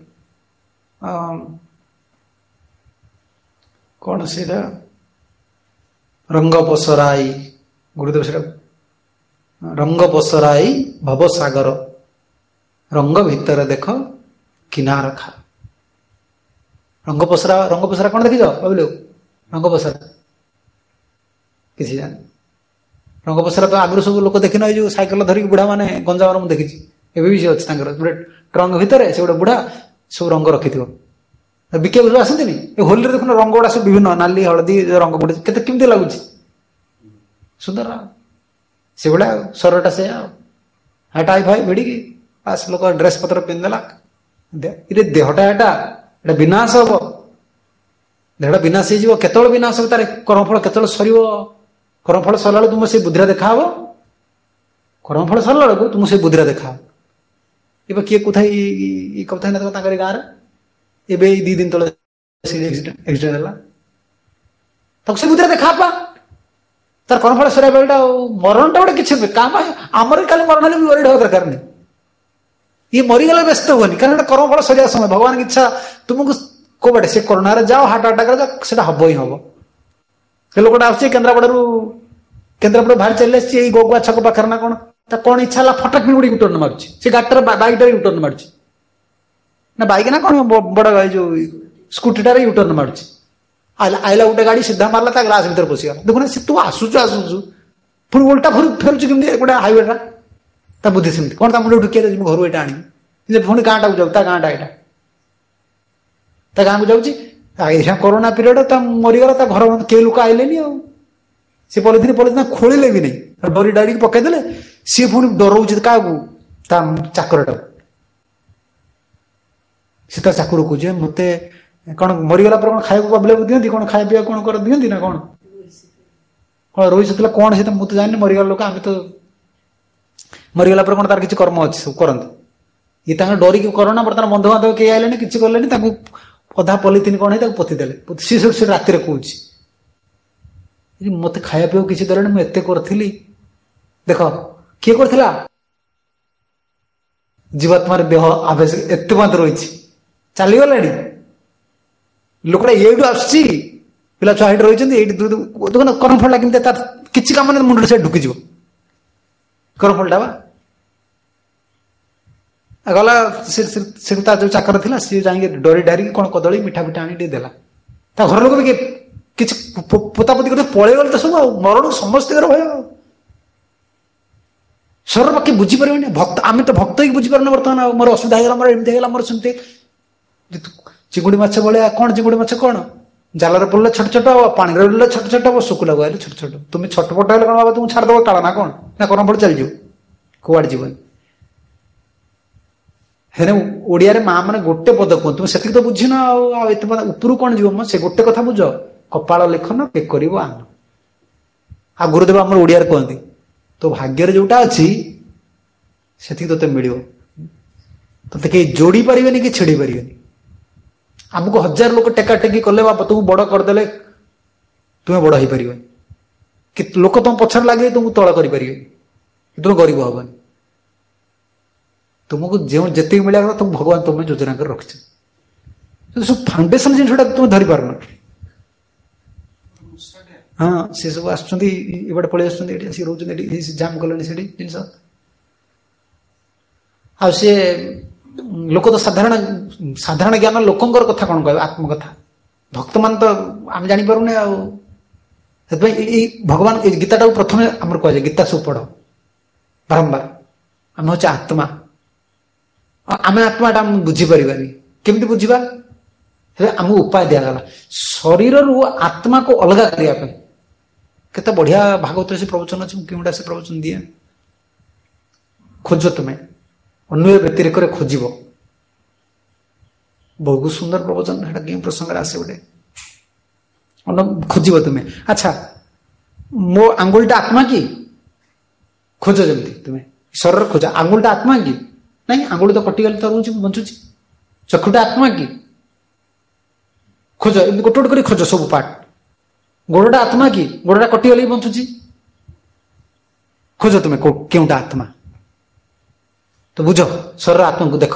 କଣ ସେଇଟା ରଙ୍ଗ ପସରାଇ, ଗୁରୁଦେବ ସେଇଟା ରଙ୍ଗ ପସରାଇ ଭବସାଗର, ରଙ୍ଗ ଭିତରେ ଦେଖ କିନାର ଖା। ରଙ୍ଗ ପସରା, ରଙ୍ଗ ପସରା କଣ ଦେଖିଛ ଭାବିଲୁ? ରଙ୍ଗ ପସରା କିଛି ଜାଣି। ରଙ୍ଗ ପସରା ତ ଆଗରୁ ସବୁ ଲୋକ ଦେଖିନ, ଏଇ ଯୋଉ ସାଇକେଲ ଧରିକି ବୁଢା ମାନେ ଗଞ୍ଜାମର ମୁଁ ଦେଖିଛି, ଏବେ ବି ସେ ଅଛି ତାଙ୍କର ଗୋଟେ ଟ୍ରଙ୍କ ଭିତରେ, ସେ ଗୋଟେ ବୁଢା ସବୁ ରଙ୍ଗ ରଖିଥିବ, ବିକିବାକୁ ଆସନ୍ତିନି। ଏ ହୋଲିରେ ଦେଖୁନ ରଙ୍ଗ ଗୁଡା ସବୁ ବିଭିନ୍ନ ନାଲି ହଳଦୀ ରଙ୍ଗ ପଡୁଛି, କେତେ କେମିତି ଲାଗୁଛି, ସୁନ୍ଦର। ସେଭଳିଆ ସ୍ୱରଟା ସେ ଆଉ ହାଇଟାଇ ଭାଇ ଭିଡ଼ିକି ବାସ୍ ଲୋକ ଡ୍ରେସ୍ ପତ୍ର ପିନ୍ଧିଦେଲା। ଇରେ ଦେହଟା ଏଟା ଏଟା ବିନାଶ ହବ, ଦେହଟା ବିନାଶ ହେଇଯିବ। କେତେବେଳେ ବିନାଶ ହବ? ତାର କର୍ମଫଳ କେତେବେଳେ ସରିବ? କର୍ମଫଳ ସରିଲା ବେଳକୁ ତୁମ ସେଇ ବୁଦ୍ଧିରେ ଦେଖାହବ। କର୍ମଫଳ ସରିଲା ବେଳକୁ ତୁମ ସେଇ ବୁଦ୍ଧିରେ ଦେଖାହବ। ଏବେ କିଏ କଥା କଥା ହେଇନଥିବ ତାଙ୍କର ଗାଁରେ, ଏବେ ଏଇ ଦି ଦିନ ତଳେ ଆକ୍ସିଡେଣ୍ଟ ହେଲା, ତାକୁ ସେ ବୁଦ୍ଧିରେ ଦେଖାହବା। ତାର କର୍ମଫଳ ସରିବା ବେଳଟା ଆଉ ମରଣଟା ଗୋଟେ କିଛି କାମ, ଆମର କାଲି ମରଣ ହେଲେ ବି ଓରିଡ ହବା ଦରକାର ନାହିଁ। ଇଏ ମରିଗଲେ ବ୍ୟସ୍ତ ହୁଅନି, କାରଣ ଏଟା କର୍ମଫଳ ସରିବା ସମୟ। ଭଗବାନଙ୍କ ଇଚ୍ଛା ତୁମକୁ କୋଉ ବାଟେ, ସେ କରୋନାରେ ଯାଅ, ହାର୍ଟ ଆଟାକରେ ଯାଅ, ସେଟା ହବ ହିଁ ହବ। ସେ ଲୋକଟା ଆସୁଛି କେନ୍ଦ୍ରାପଡ଼ାରୁ, କେନ୍ଦ୍ରାପଡ଼ା ବାହାରି ଚାଲି ଆସିଛି ଏଇ ଗୋଗୁଆ ଛକ ପାଖରେ ନା କଣ, ତା କଣ ଇଚ୍ଛା ହେଲା ଫଟାକ ଗୋଟେ ୟୁଟର୍ନ ମାରୁଛି, ସେ ଗାଡ଼ିଟାରେ ବାଇକଟାରେ ୟୁଟର୍ନ ମାରୁଛି, ନା ବାଇକ ନା କଣ ବଡ ଏଇ ଯୋଉ ସ୍କୁଟିଟାରେ ୟୁଟର୍ନ ମାରୁଛି। ଆଇଲା ଆଇଲା ଗୋଟେ ଗାଡି ସିଧା ମାରିଲା, ତା ଗ୍ଲାସ ଭିତରେ ପଶିଗଲା। ଦେଖୁନ ସେ ତୁ ଆସୁଛୁ ଆସୁଛୁ ପୁଣି ଓଲଟା ଫେରୁଛୁ କେମିତି ଗୋଟେ ହାଇୱେଟା। ତା ବୁଦ୍ଧି ସେମିତି, କଣ ତା ମୁଣ୍ଡ ଢୁକିଆ ମୁଁ ଘରୁ ଏଇଟା ଆଣିବି, ପୁଣି ଗାଁଟାକୁ ଯାଉ, ତା ଗାଁଟା ଏଇଟା, ତା ଗାଁକୁ ଯାଉଛି। ଏଇଟା କରୋନା ପିରିୟଡ, ତା ମରିଗଲା, ତା ଘର କେହି ଲୋକ ଆଇଲେନି ଆଉ, ସେ ପଲିଥିନ ପଲିଥିନ ଖୋଳିଲେ ବି ନାହିଁ, ଡରି ଡାଡିକି ପକେଇଦେଲେ। ସିଏ ପୁଣି ଡରଉଛି କାହାକୁ? ତା ଚାକରଟାକୁ। ସେ ତା ଚାକର କହୁଛି ମତେ କଣ ମରିଗଲା ପରେ କଣ ଖାଇବାକୁ ବାବୁଲାକୁ ଦିଅନ୍ତି, କଣ ଖାଇବା ପିଇବା କଣ କର ଦିଅନ୍ତି ନା କଣ, କଣ ରୋହି ଥିଲା କଣ ସେ, ମୁଁ ତ ଜାଣିନି, ମରିଗଲା ଲୋକ, ଆମେ ତ ମରିଗଲା ପରେ କଣ ତାର କିଛି କର୍ମ ଅଛି, ସବୁ କରନ୍ତି। ଇଏ ତାଙ୍କର ଡରିକି କରୋନା, ବର୍ତ୍ତମାନ ବନ୍ଧୁବାନ୍ଧବ କେହି ଆଇଲେନି, କିଛି କଲେନି, ତାକୁ ଅଧା ପଲିଥିନ କଣ ହେଇ ତାକୁ ପୋତି ଦେଲେ। ସିଏ ସେଠୁ ସେ ରାତିରେ କହୁଛି ମତେ ଖାଇବା ପିଇବାକୁ କିଛି ଦେଲେନି, ମୁଁ ଏତେ କରିଥିଲି। ଦେଖ କିଏ କରିଥିଲା? ଜୀବାତ୍ମାର ଦେହ ଆବେଶ ଏତେ ମାତ୍ର ରହିଛି, ଚାଲିଗଲାଣି। ଲୋକଟା ଏଇଠୁ ଆସୁଛି, ପିଲା ଛୁଆ ଏଇଠି ରହିଛନ୍ତି, ଏଇଠି ଦେଖୁନ କର୍ମଫଳଟା କେମିତି, ତାର କିଛି କାମ ନାହିଁ, ମୁଣ୍ଡରେ ସେ ଢୁକିଯିବ କର୍ମଫଳଟା ବା। ଗଲା ସେ ତା ଯୋଉ ଚାକର ଥିଲା, ସିଏ ଯାଇକି ଡରି ଡାରିକି କଣ କଦଳୀ ମିଠା ପିଠା ଆଣି ଟିକେ ଦେଲା। ତା ଘର ଲୋକ ବି କିଛି ପୋତାପୋତି କରି ପଳେଇଗଲେ ତ ସବୁ, ଆଉ ମରଣକୁ ସମସ୍ତଙ୍କର ଭୟ। ଶରୀର ବାକି ବୁଝିପାରିବନି, ଭକ୍ତ ଆମେ ତ ଭକ୍ତ ହେଇକି ବୁଝିପାରୁନ। ବର୍ତ୍ତମାନ ଆଉ ମୋର ଅସୁବିଧା ହେଇଗଲା, ମୋର ଏମିତି ହେଇଗଲା, ମୋର ସେମିତି। ଚିଙ୍ଗୁଡି ମାଛ ଭଳିଆ କଣ, ଚିଙ୍ଗୁଡି ମାଛ କଣ, ଜାଲରେ ପଡିଲେ ଛୋଟ ଛୋଟ ହବ, ପାଣିରେ ରହିଲେ ଛୋଟ ଛୋଟ ହବ, ଶୁକୁଲାକୁ ଆଇଲେ ଛୋଟ ଛୋଟ। ତୁମେ ଛଟପଟ ହେଲେ କଣ ହବ? ତୁମକୁ ଛାଡିଦବ କାଳ ନା କଣ, ନା କର୍ମଫଳ ଚାଲିଯିବ, କୁଆଡେ ଯିବନି। ହେଲେ ଓଡିଆରେ ମା ମାନେ ଗୋଟେ ପଦ କୁହନ୍ତୁ, ତୁମେ ସେତିକି ତ ବୁଝିନ ଆଉ, ଆଉ ଏତେ ଉପରୁ କଣ ଯିବ? ମ ସେ ଗୋଟେ କଥା ବୁଝ, କପାଳ ଲେଖନ କେ କରିବ ଆନ। ଆଉ ଗୁରୁଦେବ ଆମର ଓଡିଆରେ କୁହନ୍ତି, ତୋ ଭାଗ୍ୟରେ ଯୋଉଟା ଅଛି ସେତିକି ତୋତେ ମିଳିବ, ତୋତେ କେହି ଯୋଡି ପାରିବେନି କି ଛିଡେଇ ପାରିବେନି। ଆମକୁ ହଜାର ଲୋକ ଟେକା ଟେକି କଲେ, ବାପା ତୁମକୁ ବଡ କରିଦେଲେ, ତୁମେ ବଡ ହେଇପାରିବନି, କି ଲୋକ ତମ ପଛରେ ଲାଗିବେ, ତୁମକୁ ତଳ କରିପାରିବେନି, ତୁମେ ଗରିବ ହବନି। ତୁମକୁ ଯେଉଁ ଯେତିକି ମିଳିବା କଥା ତୁମକୁ ଭଗବାନ ତୁମେ ଯୋଜନା କରି ରଖିଛ। ସବୁ ଫାଉଣ୍ଡେସନ ଜିନିଷଟା ତୁମେ ଧରିପାରୁନ। ହଁ ସେ ସବୁ ଆସୁଛନ୍ତି, ଏବାଟେ ପଳେଇ ଆସୁଛନ୍ତି, ଏଠି ଆସିକି ରହୁଛନ୍ତି, ଏଠି ଜାମ୍ କଲେଣି ସେଠି ଜିନିଷ। ଆଉ ସିଏ ଲୋକ ତ ସାଧାରଣ ସାଧାରଣ ଜ୍ଞାନ ଲୋକଙ୍କର କଥା କଣ କହିବେ, ଆତ୍ମକଥା। ଭକ୍ତମାନେ ତ ଆମେ ଜାଣିପାରୁନେ ଆଉ। ସେଥିପାଇଁ ଏଇ ଭଗବାନ ଏଇ ଗୀତାଟାକୁ ପ୍ରଥମେ ଆମର କୁହାଯାଏ, ଗୀତା ସବୁ ପଢ ବାରମ୍ବାର। ଆମେ ହଉଛି ଆତ୍ମା, ଆମେ ଆତ୍ମାଟା ଆମେ ବୁଝିପାରିବାନି। କେମିତି ବୁଝିବା? ଆମକୁ ଉପାୟ ଦିଆଗଲା ଶରୀରରୁ ଆତ୍ମାକୁ ଅଲଗା କରିବା ପାଇଁ। କେତେ ବଢିଆ ଭାଗବତରେ ସେ ପ୍ରବଚନ ଅଛି, ମୁଁ କେଉଁଟା ସେ ପ୍ରବଚନ ଦିଏ, ଖୋଜ ତୁମେ ଅନ୍ୟ ବ୍ୟତିରେକରେ ଖୋଜିବ। ବହୁତ ସୁନ୍ଦର ପ୍ରବଚନ, ସେଟା କେଉଁ ପ୍ରସଙ୍ଗରେ ଆସେ ଗୋଟେ ଖୋଜିବ ତୁମେ। ଆଚ୍ଛା, ମୋ ଆଙ୍ଗୁଳିଟା ଆତ୍ମା କି? ଖୋଜ, ଯେମିତି ତୁମେ ଈଶ୍ୱରର ଖୋଜ। ଆଙ୍ଗୁଳିଟା ଆତ୍ମା କି? ନାଇଁ, ଆଙ୍ଗୁଳି ତ କଟିଗଲେ ତ ରହୁଛି, ବଞ୍ଚୁଛି। ଚକ୍ଷୁଟା ଆତ୍ମା କି? ଖୋଜ, ଏମିତି ଗୋଟେ ଗୋଟେ କରି ଖୋଜ ସବୁ ପାର୍ଟ। ଗୋଡଟା ଆତ୍ମା କି? ଗୋଡଟା କଟିଗଲେ ବି ବଞ୍ଚୁଛି। ଖୋଜ ତୁମେ କେଉଁଟା ଆତ୍ମା, ତ ବୁଝ ଶରୀର ଆତ୍ମାକୁ ଦେଖ।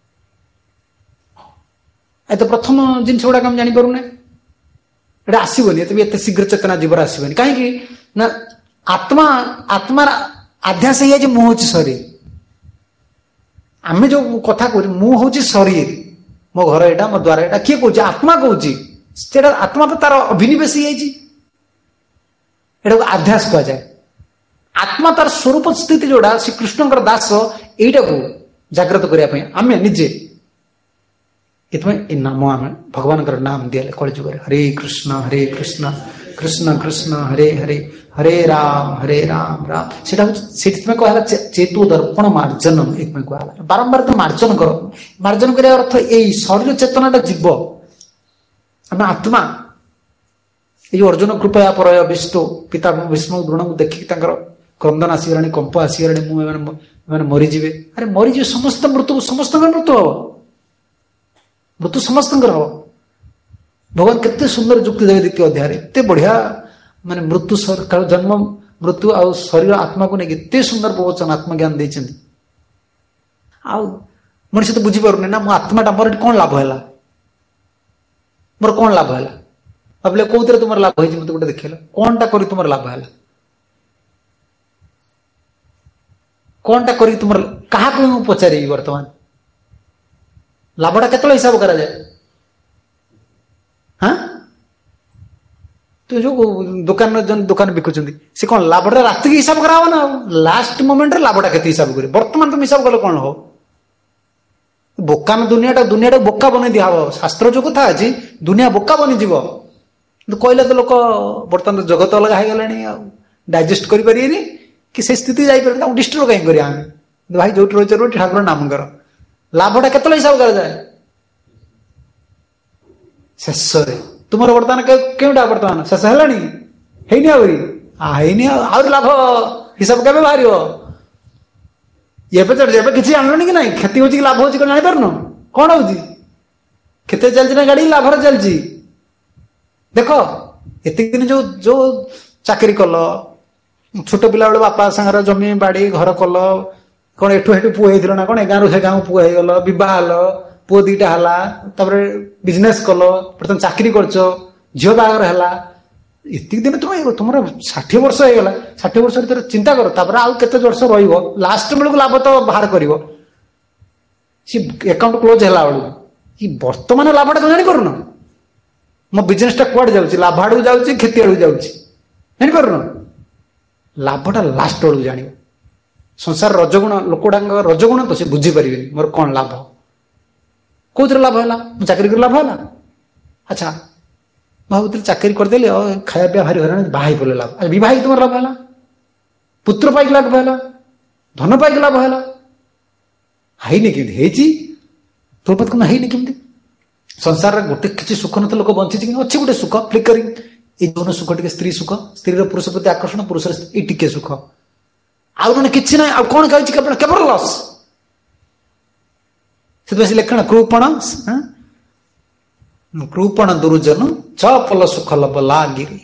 ଏ ତ ପ୍ରଥମ ଜିନିଷ ଗୁଡାକ ଆମେ ଜାଣିପାରୁନେ, ଏଟା ଆସିବନି, ଏତେ ଏତେ ଶୀଘ୍ର ଚେତନା ଜୀବର ଆସିବନି। କାହିଁକି ନା ଆତ୍ମା ଆତ୍ମାର ଆଧ୍ୟାସ ହେଇଯାଇଛି ମୁଁ ହଉଛି ଶରୀର। ଆମେ ଯୋଉ କଥା କହୁଛୁ ମୁଁ ହଉଛି ଶରୀର, ମୋ ଘର ଏଇଟା, ମୋ ଦ୍ୱାର ଏଇଟା, କିଏ କହୁଛି? ଆତ୍ମା କହୁଛି। ସେଟା ଆତ୍ମା ତାର ଅଭିନିବେଶ ହେଇଯାଇଛି, ଏଟାକୁ ଆଧ୍ୟାସ କୁହାଯାଏ। ଆତ୍ମା ତାର ସ୍ୱରୂପ ସ୍ଥିତି ଯୋଉଟା ଶ୍ରୀକୃଷ୍ଣଙ୍କର ଦାସ, ଏଇଟାକୁ ଜାଗ୍ରତ କରିବା ପାଇଁ ଆମେ ନିଜେ, ଏଥିପାଇଁ ଏ ନାମ ଆମେ ଭଗବାନଙ୍କର ନାମ ଦିଆଲେ କଳି ଯୁଗରେ। ହରେ କୃଷ୍ଣ ହରେ କୃଷ୍ଣ କୃଷ୍ଣ କୃଷ୍ଣ ହରେ ହରେ ହରେ ରାମ ହରେ ରାମ ରାମ। ସେଟା ହଉଛି ସେଥିପାଇଁ କୁହାହେଲା ଚେତୁ ଦର୍ପଣ ମାର୍ଜନମ। ଏଥିପାଇଁ କୁହାହେଲା ବାରମ୍ବାର ତ ମାର୍ଜନ କର। ମାର୍ଜନ କରିବା ଅର୍ଥ ଏଇ ଶରୀର ଚେତନାଟା ଯିବ। ଆମେ ଆତ୍ମା, ଏଇ ଅର୍ଜୁନ କୃପୟା ପରୟ ବିଷ୍ଣୁ ପିତା ବିଷ୍ଣୁ ଦ୍ରୋଣଙ୍କୁ ଦେଖିକି ତାଙ୍କର କ୍ରନ୍ଦନ ଆସିଗଲାଣି, କମ୍ପ ଆସିଗଲାଣି, ମୁଁ ଏମାନେ ଏମାନେ ମରିଯିବେ। ଆରେ ମରିଯିବେ, ସମସ୍ତ ମୃତ୍ୟୁ, ସମସ୍ତଙ୍କର ମୃତ୍ୟୁ ହବ, ମୃତ୍ୟୁ ସମସ୍ତଙ୍କର ହବ। ଭଗବାନ କେତେ ସୁନ୍ଦର ଯୁକ୍ତି ଦେବେ ଦ୍ୱିତୀୟ ଅଧ୍ୟାୟରେ, ଏତେ ବଢିଆ, ମାନେ ମୃତ୍ୟୁ ଜନ୍ମ ମୃତ୍ୟୁ ଆଉ ଶରୀର ଆତ୍ମାକୁ ନେଇକି ଏତେ ସୁନ୍ଦର ପ୍ରବଚନ ଆତ୍ମଜ୍ଞାନ ଦେଇଛନ୍ତି। ଆଉ ମଣିଷ ତ ବୁଝିପାରୁନି ନା, ମୁଁ ଆତ୍ମାଟା, ମୋର ଏଠି କଣ ଲାଭ ହେଲା, ମୋର କଣ ଲାଭ ହେଲା? ଭାବିଲେ କୋଉଥିରେ ତୁମର ଲାଭ ହେଇଛି ମତେ ଗୋଟେ ଦେଖେଇଲ, କଣଟା କରି ତୁମର ଲାଭ ହେଲା? କଣଟା କରି ତୁମର, କାହାକୁ ମୁଁ ପଚାରିବି ବର୍ତ୍ତମାନ? ଲାଭଟା କେତେବେଳେ ହିସାବ କରାଯାଏ? ହଁ, ତୁ ଯୋଉ ଦୋକାନ ଦୋକାନ ବିକୁଛନ୍ତି, ସେ କଣ ଲାଭଟା ରାତିକି ହିସାବ କରାହବ ନା? ଲାଷ୍ଟ ମୋମେଣ୍ଟରେ ଲାଭଟା କେତେ ହିସାବ କରିବେ? ବର୍ତ୍ତମାନ তুমি ହିସାବ କଲେ କଣ ହବ? ବୋକାନ ଦୁନିଆଟା, ଦୁନିଆଟା ବୋକା ବନେଇ ଦିଆହବ। ଶାସ୍ତ୍ର ଯୋଉ କଥା ଅଛି, ଦୁନିଆ ବୋକା ବନିଯିବ। କିନ୍ତୁ କହିଲେ ତ ଲୋକ ବର୍ତ୍ତମାନ ଜଗତ ଅଲଗା ହେଇଗଲାଣି, ଆଉ ଡାଇଜେଷ୍ଟ କରିପାରିବେନି କି ସେ ସ୍ଥିତି ଯାଇପାରିବେନି, ତାଙ୍କୁ ଡିଷ୍ଟର୍ବ କାହିଁକି କରିବା ଆମେ? ଭାଇ ଯୋଉଠି ରହିଛ ରୁହ, ଠାକୁର ନାମ କର। ଲାଭଟା କେତେବେଳେ ହିସାବ କରାଯାଏ? ଶେଷରେ। ତୁମର ବର୍ତ୍ତମାନ କେଉଁଟା ବର୍ତ୍ତମାନ ଶେଷ ହେଲାଣି? ହେଇନି ଆହୁରି, ହେଇନି, ଆହୁରି ଲାଭ ହିସାବ କେବେ ବାହାରିବ? ଏବେ ତ ଏବେ କିଛି ଜାଣିଲନି କି ନାଇଁ, କ୍ଷତି ହଉଛି କି ଲାଭ ହଉଛି କଣ ଜାଣିପାରୁନ? କଣ ହଉଛି? କ୍ଷତି ଚାଲିଛି ନା ଗାଡି ଲାଭରେ ଚାଲିଛି? ଦେଖ, ଏତିକି ଦିନ ଯୋଉ ଯୋଉ ଚାକିରି କଲ, ଛୋଟ ପିଲା ବେଳେ ବାପା ସାଙ୍ଗରେ ଜମି ବାଡି ଘର କଲ, କଣ ଏଠୁ ହେଠୁ ପୁଅ ହେଇଥିଲ ନା କଣ? ଏ ଗାଁରୁ ସେ ଗାଁକୁ ପୁଅ ହେଇଗଲ, ବିବାହ ହେଲ, ପୁଅ ଦିଟା ହେଲା, ତାପରେ ବିଜନେସ କଲ, ବର୍ତ୍ତମାନ ଚାକିରି କରିଛ, ଝିଅ ବାହାଘର ହେଲା। ଏତିକି ଦିନ ତୁମେ ତୁମର ଷାଠିଏ ବର୍ଷ ହେଇଗଲା, ଷାଠିଏ ବର୍ଷ ଭିତରେ ଚିନ୍ତା କର, ତାପରେ ଆଉ କେତେ ବର୍ଷ ରହିବ, ଲାଷ୍ଟ ବେଳକୁ ଲାଭ ତ ବାହାର କରିବ। ସେ ଆକାଉଣ୍ଟ କ୍ଲୋଜ ହେଲା ବେଳକୁ କି ବର୍ତ୍ତମାନ ଲାଭଟା ତ ଜାଣିପାରୁନ? ମୋ ବିଜନେସଟା କୁଆଡେ ଯାଉଛି, ଲାଭ ଆଡକୁ ଯାଉଛି, କ୍ଷତି ଆଡକୁ ଯାଉଛି, ଜାଣିପାରୁନ? ଲାଭଟା ଲାଷ୍ଟ ବେଳକୁ ଜାଣିବ। ସଂସାର ରଜଗୁଣ, ଲୋକଗୁଡାଙ୍କ ରଜଗୁଣ ତ ସେ ବୁଝିପାରିବେନି, ମୋର କଣ ଲାଭ, କୋଉଥିରେ ଲାଭ ହେଲା? ମୁଁ ଚାକିରି କରି ଲାଭ ହେଲା? ଆଚ୍ଛା, ଭାବୁଥିଲି ଚାକିରି କରିଦେଲି, ଆଉ ଖାଇବା ପିଇବା ଭାରି ହଇରାଣ, ବାହା ହେଇ ପଡ଼ିଲେ ଲାଭ। ବିବାହ ହେଇକି ତୁମର ଲାଭ ହେଲା? ପୁତ୍ର ପାଇକି ଲାଭ ହେଲା? ଧନ ପାଇକି ଲାଭ ହେଲା? ହେଇନି କେମିତି? ହେଇଛି, ତୋରପତ କଣ ହେଇନି କେମିତି? ସଂସାରରେ ଗୋଟେ କିଛି ସୁଖ ନଥିଲେ ଲୋକ ବଞ୍ଚିଛି, କିନ୍ତୁ ଅଛି ଗୋଟେ ସୁଖ, ଫ୍ଲିକରିଂ, ଏଇ ଯୌନ ସୁଖ, ଟିକେ ସ୍ତ୍ରୀ ସୁଖ, ସ୍ତ୍ରୀର ପୁରୁଷ ପ୍ରତି ଆକର୍ଷଣ, ପୁରୁଷର ଏଇ ଟିକେ ସୁଖ, ଆଉ ଜଣେ କିଛି ନାହିଁ। ଆଉ କଣ କହିଛି? କେବଳ କେବଳ ଲସ୍। ସେଥିପାଇଁ ସେ ଲେଖଣ କୃପଣ କୃପଣ ଦୁରୁଜନ ଚପଲ ସୁଖ ଲବ ଲାଗିରି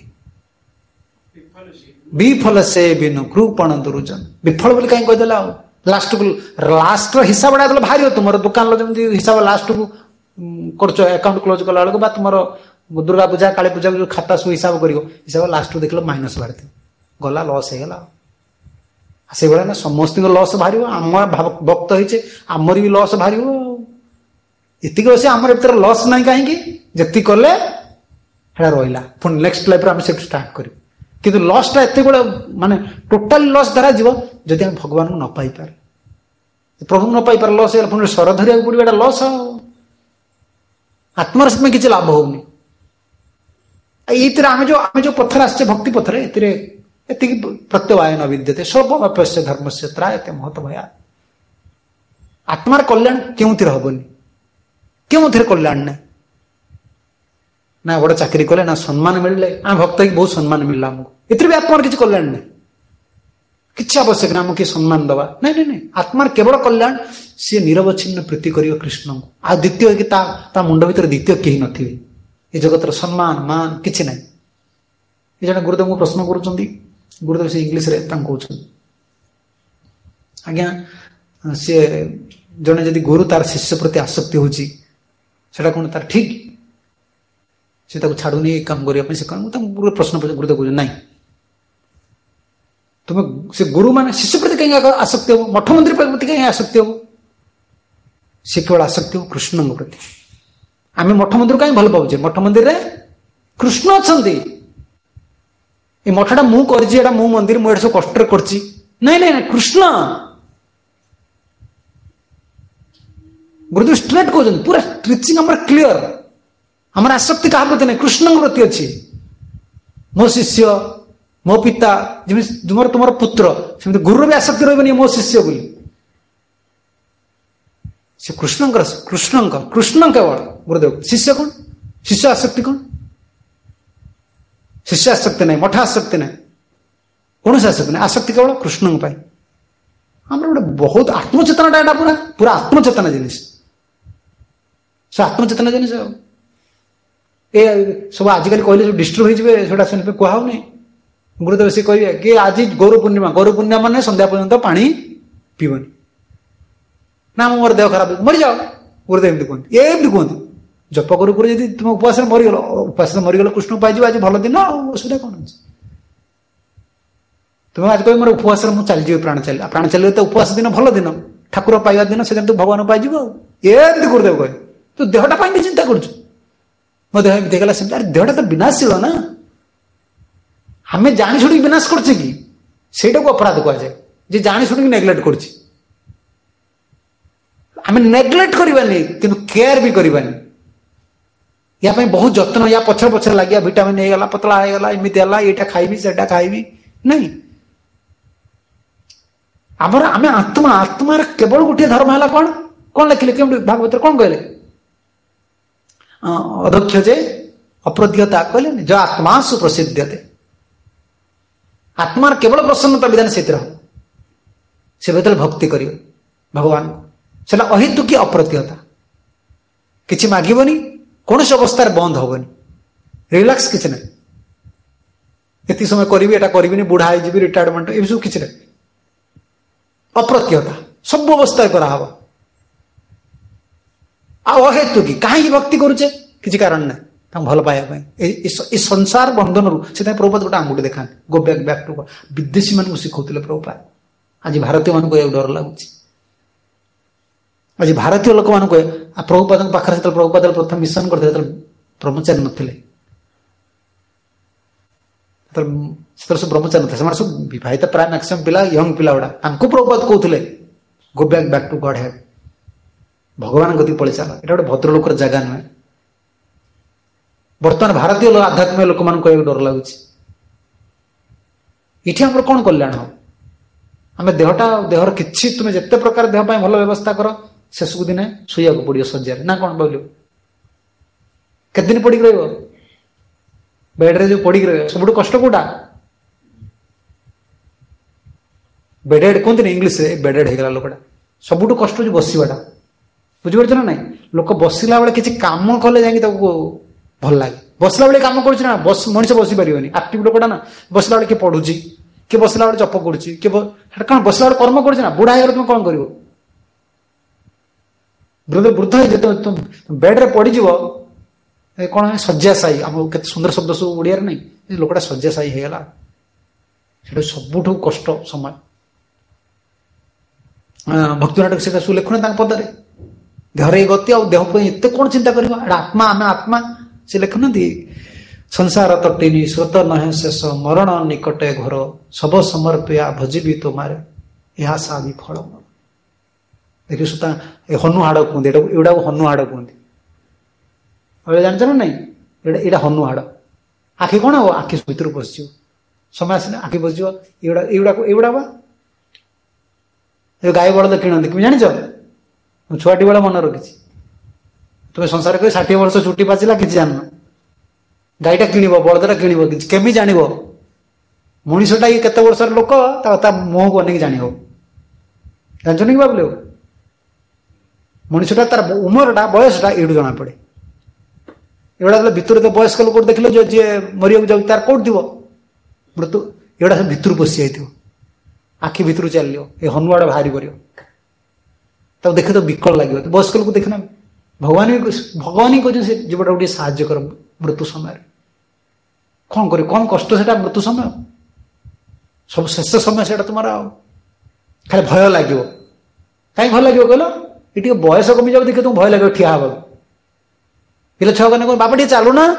ବିଫଳ ସେ ବିନୁ କୃପଣ ଦୁରୁଜନ। ବିଫଳ ବୋଲି କାହିଁକି କହିଦେଲା? ଆଉ ଲାଷ୍ଟକୁ ଲାଷ୍ଟର ହିସାବଟା ଯେତେବେଳେ ବାହାରିବ, ତୁମର ଦୋକାନର ଯେମିତି ହିସାବ ଲାଷ୍ଟକୁ କରୁଛ, ଆକାଉଣ୍ଟ କ୍ଲୋଜ କଲା ବେଳକୁ, ବା ତୁମର ଦୁର୍ଗା ପୂଜା କାଳୀ ପୂଜା ଯୋଉ ଖାତା ସବୁ ହିସାବ କରିବ, ହିସାବ ଲାଷ୍ଟକୁ ଦେଖିଲ ମାଇନସ ବାହାରିଥିବ, ଗଲା, ଲସ୍ ହେଇଗଲା। ସେଇଭଳିଆ ନା, ସମସ୍ତଙ୍କ ଲସ୍ ବାହାରିବ। ଆମ ଭକ୍ତ ହେଇଛେ, ଆମର ବି ଲସ୍ ବାହାରିବ। ଏତିକି ଅଛି, ଆମର ଭିତରେ ଲସ୍ ନାହିଁ କାହିଁକି? ଯେତିକି କଲେ ସେଟା ରହିଲା, ପୁଣି ନେକ୍ସଟ ଲାଇଫରେ ଆମେ ସେଠୁ ଷ୍ଟାର୍ଟ କରିବୁ। କିନ୍ତୁ ଲସ୍ଟା ଏତେବେଳେ ମାନେ ଟୋଟାଲି ଲସ୍ ଧରାଯିବ ଯଦି ଆମେ ଭଗବାନଙ୍କୁ ନ ପାଇପାରେ, ପ୍ରଭୁଙ୍କୁ ନ ପାଇପାରେ, ଲସ୍ ହେଇଗଲା। ପୁଣି ସ୍ୱର ଧରିବାକୁ ପଡିବ, ଏଟା ଲସ୍। ଆଉ ଆତ୍ମାର ସେଥିପାଇଁ କିଛି ଲାଭ ହଉନି। ଏଇଥିରେ ଆମେ ଯୋଉ ଆମେ ଯୋଉ ପଥରେ ଆସିଛେ, ଭକ୍ତି ପଥରେ, ଏଥିରେ ଏତିକି ପ୍ରତ୍ୟବାୟ ନ ବିଦ୍ୟତେ ସର୍ବମପ୍ୟସ୍ୟ ଧର୍ମସ୍ୟ ତ୍ରାୟତେ ମହତ ଭୟା। ଆତ୍ମାର କଲ୍ୟାଣ କେଉଁଥିରେ ହବନି? କେଉଁଥିରେ କଲ୍ୟାଣ ନାହିଁ? ନା ବଡ଼ ଚାକିରି କଲେ, ନା ସମ୍ମାନ ମିଳିଲେ, ଆମେ ଭକ୍ତ ହେଇକି ବହୁତ ସମ୍ମାନ ମିଳିଲା ଆମକୁ, ଏଥିରେ ବି ଆତ୍ମାର କିଛି କଲ୍ୟାଣ ନାହିଁ। କିଛି ଆବଶ୍ୟକ ନା ଆମକୁ କିଏ ସମ୍ମାନ ଦେବା, ନାଇଁ ନାଇଁ ନାଇଁ। ଆତ୍ମାର କେବଳ କଲ୍ୟାଣ, ସିଏ ନିରବଚ୍ଛିନ୍ନ ପ୍ରୀତି କରିବ କୃଷ୍ଣଙ୍କୁ। ଆଉ ଦ୍ୱିତୀୟ କି ତା ତା ମୁଣ୍ଡ ଭିତରେ ଦ୍ୱିତୀୟ କେହି ନଥିବେ। ଏ ଜଗତର ସମ୍ମାନ ମାନ କିଛି ନାହିଁ। ଏ ଜଣେ ଗୁରୁଦେବଙ୍କୁ ପ୍ରଶ୍ନ କରୁଛନ୍ତି, ଗୁରୁଦେବ ସେ ଇଂଲିଶରେ ତାଙ୍କୁ କହୁଛନ୍ତି, ଆଜ୍ଞା ସିଏ ଜଣେ ଯଦି ଗୁରୁ ତାର ଶିଷ୍ୟ ପ୍ରତି ଆସକ୍ତି ହେଉଛି ସେଟା କ'ଣ ତାର ଠିକ୍? ସେ ତାକୁ ଛାଡ଼ୁନି ଏ କାମ କରିବା ପାଇଁ। ସେ କାମ ତାଙ୍କୁ ପ୍ରଶ୍ନ ପଚାର, ଗୁରୁଦେବ କହୁଛନ୍ତି ନାଇଁ, ତୁମେ ସେ ଗୁରୁ ମାନେ ଶିଷ୍ୟ ପ୍ରତି କାହିଁକି ଆସକ୍ତି ହବ? ମଠ ମନ୍ଦିର ପ୍ରତି କାହିଁକି ଆସକ୍ତି ହବ? ସେ କେବଳ ଆସକ୍ତି ହବ କୃଷ୍ଣଙ୍କ ପ୍ରତି। ଆମେ ମଠ ମନ୍ଦିର କାହିଁକି ଭଲ ପାଉଛେ? ମଠ ମନ୍ଦିରରେ କୃଷ୍ଣ ଅଛନ୍ତି। ଏ ମଠଟା ମୁଁ କରିଛି, ଏଟା ମୁଁ ମନ୍ଦିର, ମୁଁ ଏଟା ସବୁ କଷ୍ଟରେ କରିଛି, ନାଇଁ ନାଇଁ ନାଇଁ, କୃଷ୍ଣ। ଗୁରୁଦେବ ଷ୍ଟ୍ରେଟ୍ କହୁଛନ୍ତି, ପୁରା ଟ୍ରିଚିଂ ଆମର କ୍ଲିୟର। ଆମର ଆସକ୍ତି କାହା ପ୍ରତି ନାହିଁ, କୃଷ୍ଣଙ୍କ ପ୍ରତି ଅଛି। ମୋ ଶିଷ୍ୟ, ମୋ ପିତା, ଯେମିତି ତୁମର ତୁମର ପୁତ୍ର, ସେମିତି ଗୁରୁର ବି ଆସକ୍ତି ରହିବନି ମୋ ଶିଷ୍ୟ ବୋଲି। ସେ କୃଷ୍ଣଙ୍କର, କୃଷ୍ଣଙ୍କ କୃଷ୍ଣ କେବଳ ଗୁରୁଦେବ। ଶିଷ୍ୟ କ'ଣ? ଶିଷ୍ୟ ଆସକ୍ତି କ'ଣ? ଶିଷ୍ୟ ଆସକ୍ତି ନାହିଁ, ମଠ ଆସକ୍ତି ନାହିଁ, କୌଣସି ଆସକ୍ତି ନାହିଁ। ଆସକ୍ତି କେବଳ କୃଷ୍ଣଙ୍କ ପାଇଁ। ଆମର ଗୋଟେ ବହୁତ ଆତ୍ମଚେତନାଟା, ଏଟା ପୁରା ପୁରା ଆତ୍ମଚେତନା ଜିନିଷ। ସେ ଆତ୍ମଚେତନା ଜିନିଷ ଏ ସବୁ ଆଜିକାଲି କହିଲେ ସବୁ ଡିଷ୍ଟର୍ବ ହେଇଯିବେ, ସେଟା ସେମିତି କୁହା ହଉନି। ଗୁରୁଦେବ ସେ କହିବେ କି ଆଜି ଗୌର ପୂର୍ଣ୍ଣିମା, ଗୌର ପୂର୍ଣ୍ଣିମା ମାନେ ସନ୍ଧ୍ୟା ପର୍ଯ୍ୟନ୍ତ ପାଣି ପିଇବନି। ନା ମୁଁ ମୋର ଦେହ ଖରାପ ମରିଯାଅ, ଗୁରୁଦେବ ଏମିତି କୁହନ୍ତି, ଏମିତି କୁହନ୍ତି। ଜପ କରୁ କରୁ ଯଦି ତୁମ ଉପବାସରେ ମରିଗଲ, ଉପବାସରେ ମରିଗଲ କୃଷ୍ଣ ପାଇଯିବ, ଆଜି ଭଲ ଦିନ, ଆଉ ଅସୁବିଧା କ'ଣ ଅଛି? ତୁମେ ଆଜି କହିବ ମୋର ଉପବାସରେ ମୁଁ ଚାଲିଯିବି, ପ୍ରାଣ ଚାଲିଲା, ପ୍ରାଣ ଚାଲିଲେ ତ ଉପବାସ ଦିନ ଭଲ ଦିନ, ଠାକୁର ପାଇବା ଦିନ, ସେଦିନ ତୁ ଭଗବାନ ପାଇଯିବ। ଆଉ ଏମିତି ଗୁରୁଦେବ କହେ, ତୁ ଦେହଟା ପାଇଁ ବି ଚିନ୍ତା କରୁଛୁ, ମୋ ଦେହ ଏମିତି ହେଇଗଲା ସେମିତି। ଆରେ ଦେହଟା ତ ବିନାଶୀଳ ନା, ଆମେ ଜାଣି ଶୁଣିକି ବିନାଶ କରୁଛେ କି? ସେଇଟାକୁ ଅପରାଧ କୁହାଯାଏ, ଯେ ଜାଣି ଶୁଣିକି ନେଗ୍ଲେକ୍ଟ କରୁଛି। ଆମେ ନେଗ୍ଲେକ୍ଟ କରିବାନି, କିନ୍ତୁ କେୟାର ବି କରିବାନି। ୟା ପାଇଁ ବହୁତ ଯତ୍ନ, ୟା ପଛରେ ପଛରେ ଲାଗିବା, ଭିଟାମିନ ହେଇଗଲା, ପତଳା ହେଇଗଲା, ଏମିତି ହେଲା, ଏଇଟା ଖାଇବି ସେଇଟା ଖାଇବି, ନାଇଁ। ଆମର ଆମେ ଆତ୍ମା, ଆତ୍ମାର କେବଳ ଗୋଟିଏ ଧର୍ମ ହେଲା କ'ଣ? କ'ଣ ଲେଖିଲେ କେମିତି ଭାଗବତରେ କ'ଣ କହିଲେ? ଅଦକ୍ଷ ଯେ ଅପ୍ରତିହତା କହିଲେନି, ଯ ଆତ୍ମା ସୁପ୍ରସିଦ୍ଧତେ। ଆତ୍ମାର କେବଳ ପ୍ରସନ୍ନତା ବିଧାନ ସେଥିରେ ହବ। ସେ ଯେତେବେଳେ ଭକ୍ତି କରିବେ ଭଗବାନଙ୍କୁ, ସେଟା ଅହେତୁକି ଅପ୍ରତିହତା, କିଛି ମାଗିବନି, କୌଣସି ଅବସ୍ଥାରେ ବନ୍ଦ ହବନି, ରିଲାକ୍ସ କିଛି ନାହିଁ। ଏତିକି ସମୟ କରିବି, ଏଟା କରିବିନି, ବୁଢା ହେଇଯିବି, ରିଟାୟାରମେଣ୍ଟ, ଏ ସବୁ କିଛି ନାହିଁ। ଅପ୍ରତିହତା ସବୁ ଅବସ୍ଥାରେ କରାହବ। ଆଉ ଅହେତୁକି କାହିଁକି ଭକ୍ତି କରୁଛେ? କିଛି କାରଣ ନାହିଁ, ତାଙ୍କୁ ଭଲ ପାଇବା ପାଇଁ। ଏ ସଂସାର ବନ୍ଧନରୁ ସେଥିପାଇଁ ପ୍ରଭୁପାଦ ଗୋଟେ ଆଙ୍ଗୁଠି ଦେଖାନ୍ତି, go back back to God. ବିଦେଶୀ ମାନଙ୍କୁ ଶିଖଉଥିଲେ ପ୍ରଭୁପାଦ, ଆଜି ଭାରତୀୟ ମାନଙ୍କୁ ଏହାକୁ ଡର ଲାଗୁଛି। ଆଜି ଭାରତୀୟ ଲୋକମାନଙ୍କୁ, ପ୍ରଭୁପାଦଙ୍କ ପାଖରେ ଯେତେବେଳେ ପ୍ରଭୁପାଦ ପ୍ରଥମ ମିଶନ କରିଥିଲେ, ଯେତେବେଳେ ବ୍ରହ୍ମଚାରୀ ନଥିଲେ, ସେତେବେଳେ ସବୁ ବ୍ରହ୍ମଚାରୀ ନଥିଲେ, ସେମାନେ ସବୁ ବିବାହିତ, ପ୍ରାୟ ମ୍ୟାକ୍ସିମମ୍ ପିଲା, ୟଙ୍ଗ ପିଲା ଗୁଡା। ତାଙ୍କୁ ପ୍ରଭୁପାଦ କହୁଥିଲେ go back back to Godhead, ଭଗବାନ ଗତି ପଳେଇ ଚାଲ। ଏଟା ଗୋଟେ ଭଦ୍ରଲୋକର ଜାଗା ନୁହେଁ। ବର୍ତ୍ତମାନ ଭାରତୀୟ ଆଧ୍ୟାତ୍ମିକ ଲୋକମାନଙ୍କୁ କହିବାକୁ ଡର ଲାଗୁଛି। ଏଠି ଆମର କ'ଣ କଲ୍ୟାଣ ହବ? ଆମେ ଦେହଟା, ଦେହର କିଛି, ତୁମେ ଯେତେ ପ୍ରକାର ଦେହ ପାଇଁ ଭଲ ବ୍ୟବସ୍ଥା କର, ଶେଷକୁ ଦିନେ ଶୋଇବାକୁ ପଡିବ ଶଯ୍ୟାରେ, ନା କ'ଣ କହିଲୁ? କେତେ ଦିନ ପଡିକି ରହିବ ବେଡରେ? ଯୋଉ ପଡିକି ରହିବ, ସବୁଠୁ କଷ୍ଟ କୋଉଟା? ବେଡେଡ କୁହନ୍ତିନି ଇଂଲିଶରେ, ବେଡେଡ ହେଇଗଲା ଲୋକଟା। ସବୁଠୁ କଷ୍ଟ ହଉଛି ବସିବାଟା, ବୁଝିପାରୁଛ ନା ନାଇଁ? ଲୋକ ବସିଲା ବେଳେ କିଛି କାମ କଲେ ଯାଇକି ତାକୁ ଭଲ ଲାଗେ। ବସିଲା ବେଳେ କାମ କରୁଛି ନା, ମଣିଷ ବସି ପାରିବନି। ଆକ୍ଟିଭ ଲୋକଟା ନା, ବସିଲା ବେଳେ କିଏ ପଢୁଛି, କିଏ ବସିଲା ବେଳେ ଜପ କରୁଛି, କିଏ କ'ଣ ବସିଲା ବେଳେ କର୍ମ କରୁଛି ନା। ବୁଢା ହେଇଗଲେ ତୁମେ କ'ଣ କରିବ? ବୃଦ୍ଧ ବୃଦ୍ଧ ହେଇଯିବ, ବେଡରେ ପଡିଯିବ, କ'ଣ ଶଯ୍ୟାଶାୟୀ, ଆମ କେତେ ସୁନ୍ଦର ଶବ୍ଦ ସବୁ ଓଡିଆରେ ନାହିଁ, ଲୋକଟା ଶଯ୍ୟାଶାୟୀ ହେଇଗଲା, ସେଟା ସବୁଠୁ କଷ୍ଟ ସମୟ। ଭକ୍ତି ନାଟକ ସେଟା ସବୁ ଲେଖୁନେ ତାଙ୍କ ପଦରେ, ଦେହରେ ଏଇ ଗତି, ଆଉ ଦେହ ପାଇଁ ଏତେ କ'ଣ ଚିନ୍ତା କରିବା? ଏଟା ଆତ୍ମା, ଆମେ ଆତ୍ମା। ସେ ଲେଖୁନାହାନ୍ତି, ସଂସାର ତଟିନି ସ୍ରୋତ ନହେ ଶେଷ, ମରଣ ନିକଟେ ଘର, ସବ ସମର୍ପିଆ ଭଜିବି ତୁମାରେ, ଏହା ସାବି ଫଳ। ଦେଖି ସୁତା ଏ ହନୁ ହାଡ଼ କୁହନ୍ତି, ଏଟା ଏଗୁଡାକୁ ହନୁ ହାଡ଼ କୁହନ୍ତି। ଜାଣିଛ ନା ନାଇଁ? ଏଇଟା ଏଇଟା ହନୁ ହାଡ଼। ଆଖି କ'ଣ ହବ? ଆଖି ଭିତରୁ ପଶିଯିବ, ସମୟ ଆସିଲେ ଆଖି ପଶିଯିବ। ଏଇଗୁଡା ଏଇଗୁଡାକୁ ଏଇଗୁଡା ବା ଗାଈ ବଳଦ କିଣନ୍ତି, তুমি ଜାଣିଛ? ମୁଁ ଛୁଆଟି ବେଳେ ମନେ ରଖିଛି, तुम संसार कर षाठी वर्ष चुटी पाचिला कि जान गाईटा किणव बलदटा किणव कि केमी जान मनीषटा ये केत वर्ष लोक मुह को अनेक जान जानते कि भाविले मनीषटा तार उमरटा बयसटा एठू जना पड़े एगुड़ा भितर तो वयस्क लोक देखिले जो जी मरिया जाऊँ तार कौट थी मृत्यु एगुड़ा सब भितर पशि जाइए आखि भितर चलो ये हनुआड़ बाहरी कर देखे तो विकल लगे तो वयस्क लोक देखना भगवान भी भगवान ही कहते से जीवटा गोटे साहय कर मृत्यु समय कौन कर कौन कष्ट से मृत्यु समय सब शेष समय से तुम खाली भय लगे कहीं भय लगे कहल ये बयस कमी जाओ देखे तुम भय लगे ठिया हाँ पिला छुआ मैंने बापा टे चलू ना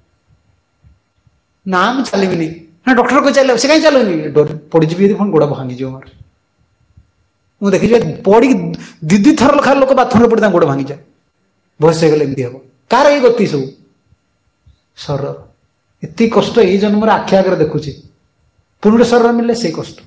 ना मुझे चलि ना डॉक्टर को चल से कहीं चलुनी पड़ी फोन गोड़ भांगी मोर मुझे देखी पड़ी दी दी थर लखा लोक बाथरूम पड़ी गोड़ भांगी जाए बयस हो गले एमती हम कार ये गति सब सर एत कष्ट ये जन्म आखि आगे देखुची पुणी सर मिले से कष्ट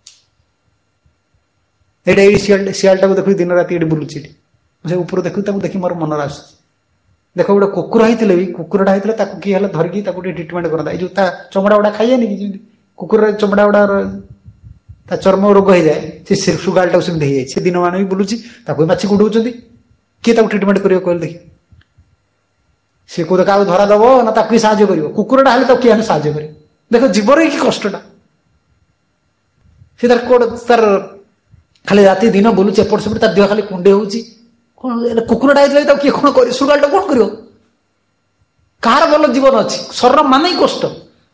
ये सियाल सियालटा को देखु दिन राति ये बुलूची से ऊपर देखु देखी मोर मन आस देख गोटे कुकुर होते भी कुकुरटा होता किए धरिकी ट्रिटमेंट करता ये जो चमड़ा गुड़ा खाई जाए कि कुकुर चमड़ा गुड़ा चर्म रोग हो जाए से सुगालटा सेमती हो जाए दिन मान भी बुलूची माछी गुड़ाऊँ किए ट्रिटमेंट कर कहल देखिए सी कौन क्या धरा दब ना ताकि साहय कर कुकुरटा हेल्ले किए साहय कर देख जीवन कि कष्टा सी तार कौन तार खाली राति दिन बुलूची एपट सेपट तार देह खाली कुंडे होची कौन कुकुरटा होता किए कौन कर सुगालटा कौन कर कहार भल जीवन अच्छी शरीर मान ही कष्ट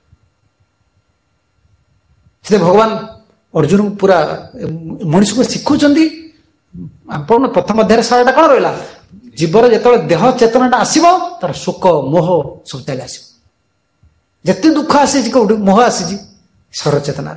से भगवान अर्जुन पूरा मनीष को शिखुंट आपण प्रथम अध्याय साराटा कौन रहा जीवर जो देह चेतनाटा आसब तार शोक मोह सब चली आस जिते दुख आसी कौट मोह आसी सर चेतनार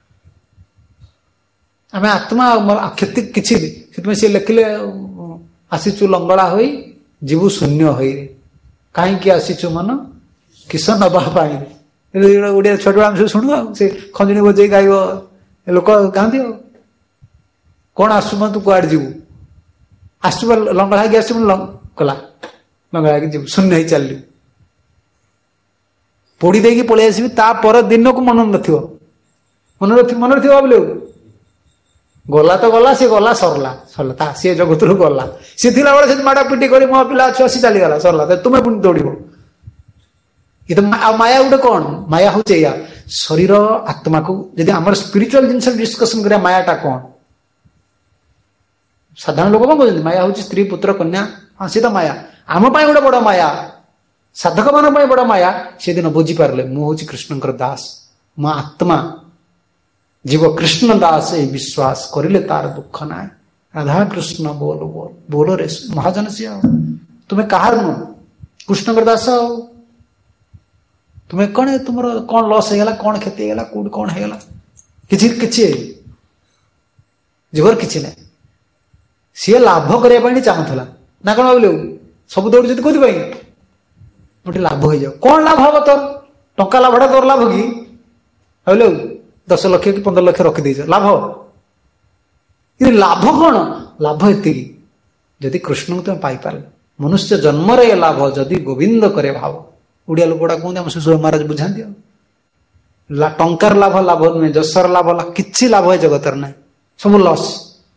आम आत्मा क्षति किसी भी सी लिखिले आसीचु लंगड़ा होई जीवु शून्य होई कहीं आसीचु मन किस नवा ओडिया छोट आम सब शुणु से खंजनी बजे गाय लोक गाँती कौन आसु तू कुआड़े जीवु आसु लंगड़ा की आसु कला लंगड़ा की जीव शून्य ही चल पोड़ी देकी पलि आसबि तापर दिन को मन न मन मन थी भाविले गला तो गला सी गला सरला सरला सी जगत रू गला सी थी बेले माड़ा पिटी कर मो पिला अच्छे सी चलीगला सरला तुम्हें पुणी दौड़ ये तो माया गोटे कौन माया हूँ या शरीर आत्मा को जब आम स्पिरिचुअल जिन डिस्कसन करिया मायाटा कौन साधारण लोक कौन कहते माया हूँ स्त्री पुत्र कन्या हाँ सी तो माया आम गोटे बड़ माया साधक मान बड़ माया से दिन बुझीपारे मुझे कृष्णकर दास मो आत्मा जीव कृष्ण दास ये विश्वास करिले तार दुख ना राधा कृष्ण बोल बोल बोलो रे महाजन से तुम्हें कहार नु कृष्णकर दास तुम्हें कौन तुम कौन लॉस होगा कौन क्षति होगा कौट कौन होगा किसी किसी जीवर किसी ना सी लाभ करने चाहूला ना कौन भाविले सब दौड़ कौन गोटे लाभ हो जाओ कौन लाभ हम तोर टंका लाभटा तोर लाभ कि भाविले दस लक्ष कि पंद्रह लक्ष रखी लाभ ये लाभ कौन लाभ ये जदि कृष्ण को तुम पाइपार मनुष्य जन्म रे लाभ जदि गोविंद करे भाव ओडिया लोकटा कहते हम शिशु महाराज बुझाती टंकार लाभ लाभ नुहे जसर लाभ किसी लाभ है जगत ना सब लस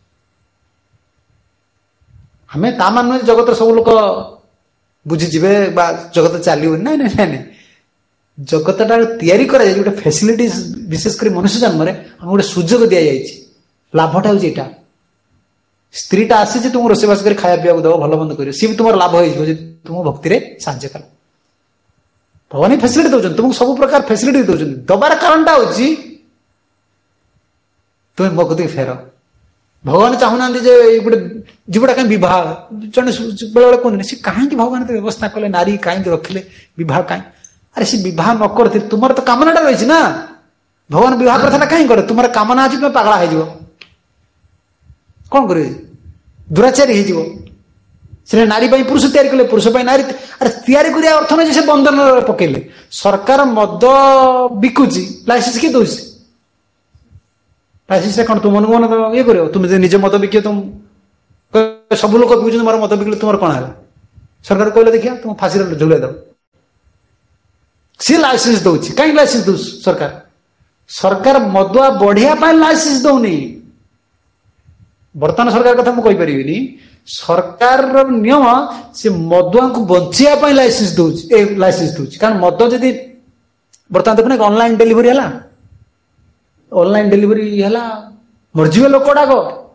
हमें ता मान जगत सब लोक बुझीजे जगत चलो ना ना ना जगतटा तैयारी करा गोटे फैसिलिटी विशेषकर मनुष्य जन्म आम गोटे सुजोग दि जाए लाभटा हूँ यहाँ स्त्रीटा आसी तुम रोषेबास कर खाया पीवा दब भल बंद कर सी भी तुम लाभ हो तुम भक्ति में साहय कल भगवान फैसिलिटी दौरान तुमको सब प्रकार फैसिलिटी दौरान दबार कारणटा हूँ तुम्हें मो कद फेर भगवान चाहूना गोटे जीवटा कहीं बह जन बेले बेले कहते सी कहीं भगवान व्यवस्था कले नारी कहीं रखिले बह कहीं अरे सी बह न करते तुम तो कामनाटा रही ना भगवान बह प्रथा कहीं करे तुम कामना अच्छी तुम पगला हो कौन कर दुराचारी हो नारी पुरुष तैयारी कले पुरुष नारी अरे तैयारी कर अर्थ नहीं से बंधन पकेले सरकार मद बिकुची लाइसेंस किए दौर लाइसेंस कौन तुम मन मन ये कर तुम निजे मद बिक तुम सब लोग बिकुच मोर मद बिकले तुम कौन है सरकार कहले देखिया तुम फांसी झुलाई दो सी लाइसेंस दौची कहीं लाइसेंस दौ सरकार सरकार मदुआ बढ़िया लाइसेंस दौनी बर्तमान सरकार कथा मुझे कहीपरि सरकार नियम से मदुआ को बचाई लाइसेंस दौची लाइसेंस दौची कारण मद जदि बर्तमान देखना ऑनलाइन डिलीवरी है ऑनलाइन डिलीवरी है मरजी लोक गुड़ाक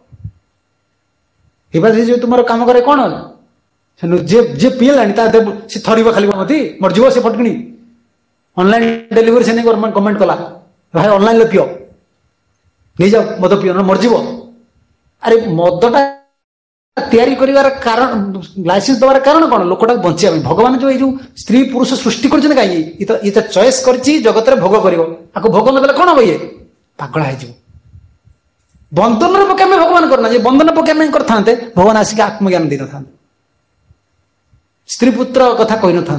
जो तुम कम करे कौन जे जे पीला सी थर खाली मत मरजी से फटकनी ऑनलाइन डिलीवरी से नहीं गवर्नमेंट कला भाई ऑनलाइन पियो नहीं जाओ मद पियो ना मरजी अरे मदटा तैयारी करिवार कारण लाइसेंस दबार कारण कौन लोकटा बंचा भगवान जो जो स्त्री पुरुष सृष्टि कर कहीं चॉइस कर जगत में भोग कर भोग नदेले कौन हम ये पागला हो बंधन पक्का भगवान करना बंधन पक्का करता भगवान आसिक आत्मज्ञान दे न स्त्री पुत्र कथा कही न था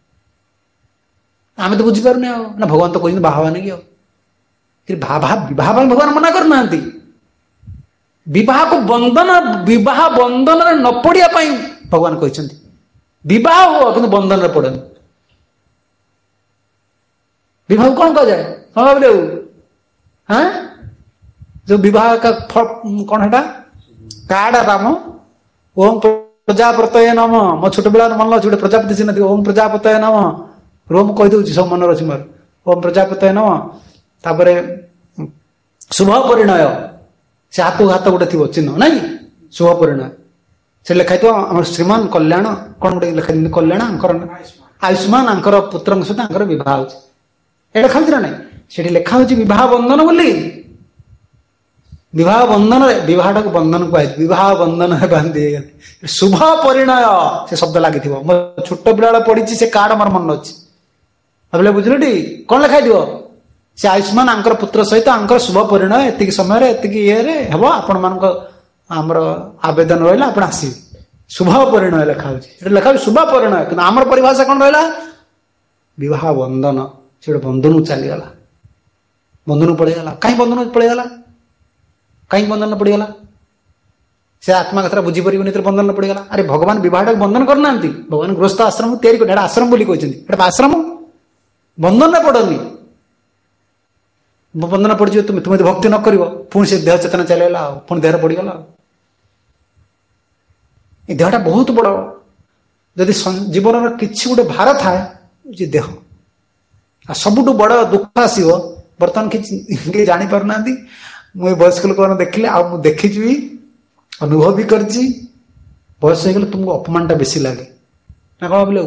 आम तो बुझीपार ना भगवान तो कह बाहा नहीं कि विवाह भगवान मना करना विवाह को बंधन विवाह बंधन न पड़िया भगवान कहते विवाह हो कि बंधन पड़े विवाह कौन कह जाए हाँ बोले हाँ जो विवाह का कौन है कार्ड राम ओम प्रजापतये नम मो छोट बेला मन लगे प्रजापति से नहीं ओम प्रजापतये नम रोम कहीदे सब मन रही मोर ओम प्रजापतये नम तापर शुभ परिणय से हाथ हाथ गोटे थी चिन्ह ना शुभ परिणय से लिखाई आम श्रीमान कल्याण कौन गोटे लिखाई कल्याण आयुष्मान आंकर पुत्र सहित बह हो लिखा ना ना से लिखा बह बंधन बोली विवाह बंधन विवाह को बंधन कह विवाह बंधन बांधि शुभ परिणय से शब्द लगी छोट पिला पढ़ी से कार्ड मोर मन अच्छी भाई बुझल कौन लिखाई दिव से आयुष्मान आंकर पुत्र सहित आंकर शुभ परिणय एतिक समय एतिक ये हम आपण मान आमर आवेदन रहा आप आसवे शुभ परिणय लिखा लिखा शुभ परिणय कि आमर परिभाषा कौन रहा विवाह बंधन से बंधन चलीगला बंधन पड़ेगा कहीं बंधन पड़ेगा कहीं बंधन पड़ेगा से आत्मा कथा बुझीपर बंधन पड़ेगा अरे भगवान विवाह बंधन करना भगवान गृहस्थ आश्रम तैयारी आश्रम बोली कहते आश्रम बंधन में पड़नी बंधन पड़ जाए तुम तुम्हें भक्ति न कर पुणी से देह चेतना चलेगा पुणी देह पड़गला ये देहटा बहुत बड़ जदि जीवन किसी गोटे भार थाए देह आ सबुठ बड़ दुख आसो बर्तमान कि जापार ना मुझे वयस्क लोक देखिले आ देखी भी अनुभव भी कर बयस हो गले तुमको अपमानटा बेसी लगे ना कौन बोले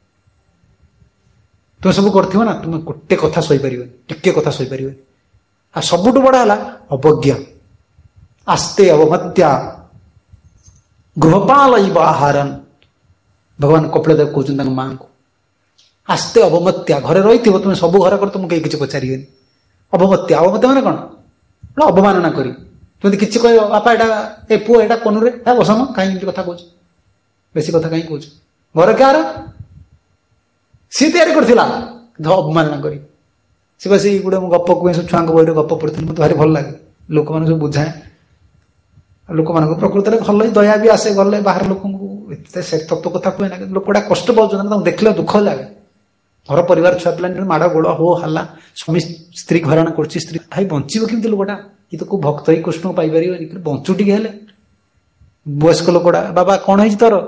तुम सब कर ना तुम गोटे कथा सहीपर टिके कथा सहीपर आ सबुठ बड़ा है अवज्ञा आस्ते अवमत्या गृहपाल आहारन भगवान कपिलदेव कहते माँ को आस्ते अवमत्या घरे रही तुम सब घर कर तुमको किसी पचारे अवमत्या अवमत्या मैंने कौन अवमानना करी तुम किसी कह बापा एटा ए पुओ एटा कनुरे बसम कहीं कथा कह बेसी कथा कहीं कह घर क्या सी तैयारी करथिला अवमानना करी सी बस गोटे गप कहे सब छुआ बही गप पढ़ी मत भारी भल लगे लोक मैंने सब बुझाए लोक मान प्रकृत में भल दया भी आसे गले बाहर लोक तत्व कथा कहे ना लोक गुड़ा कष्ट पाँच देखने दुख लगे घर परिवार छुआ पिला माड़ गोड़ हो हल्ला स्वामी स्त्री हराण कर स्त्री भाई बंचब केमती लोकटा ये तो कोई भक्त ही कृष्ण को पाइपर बंचु टी वयस्क लोकटा बाबा कौन है तोर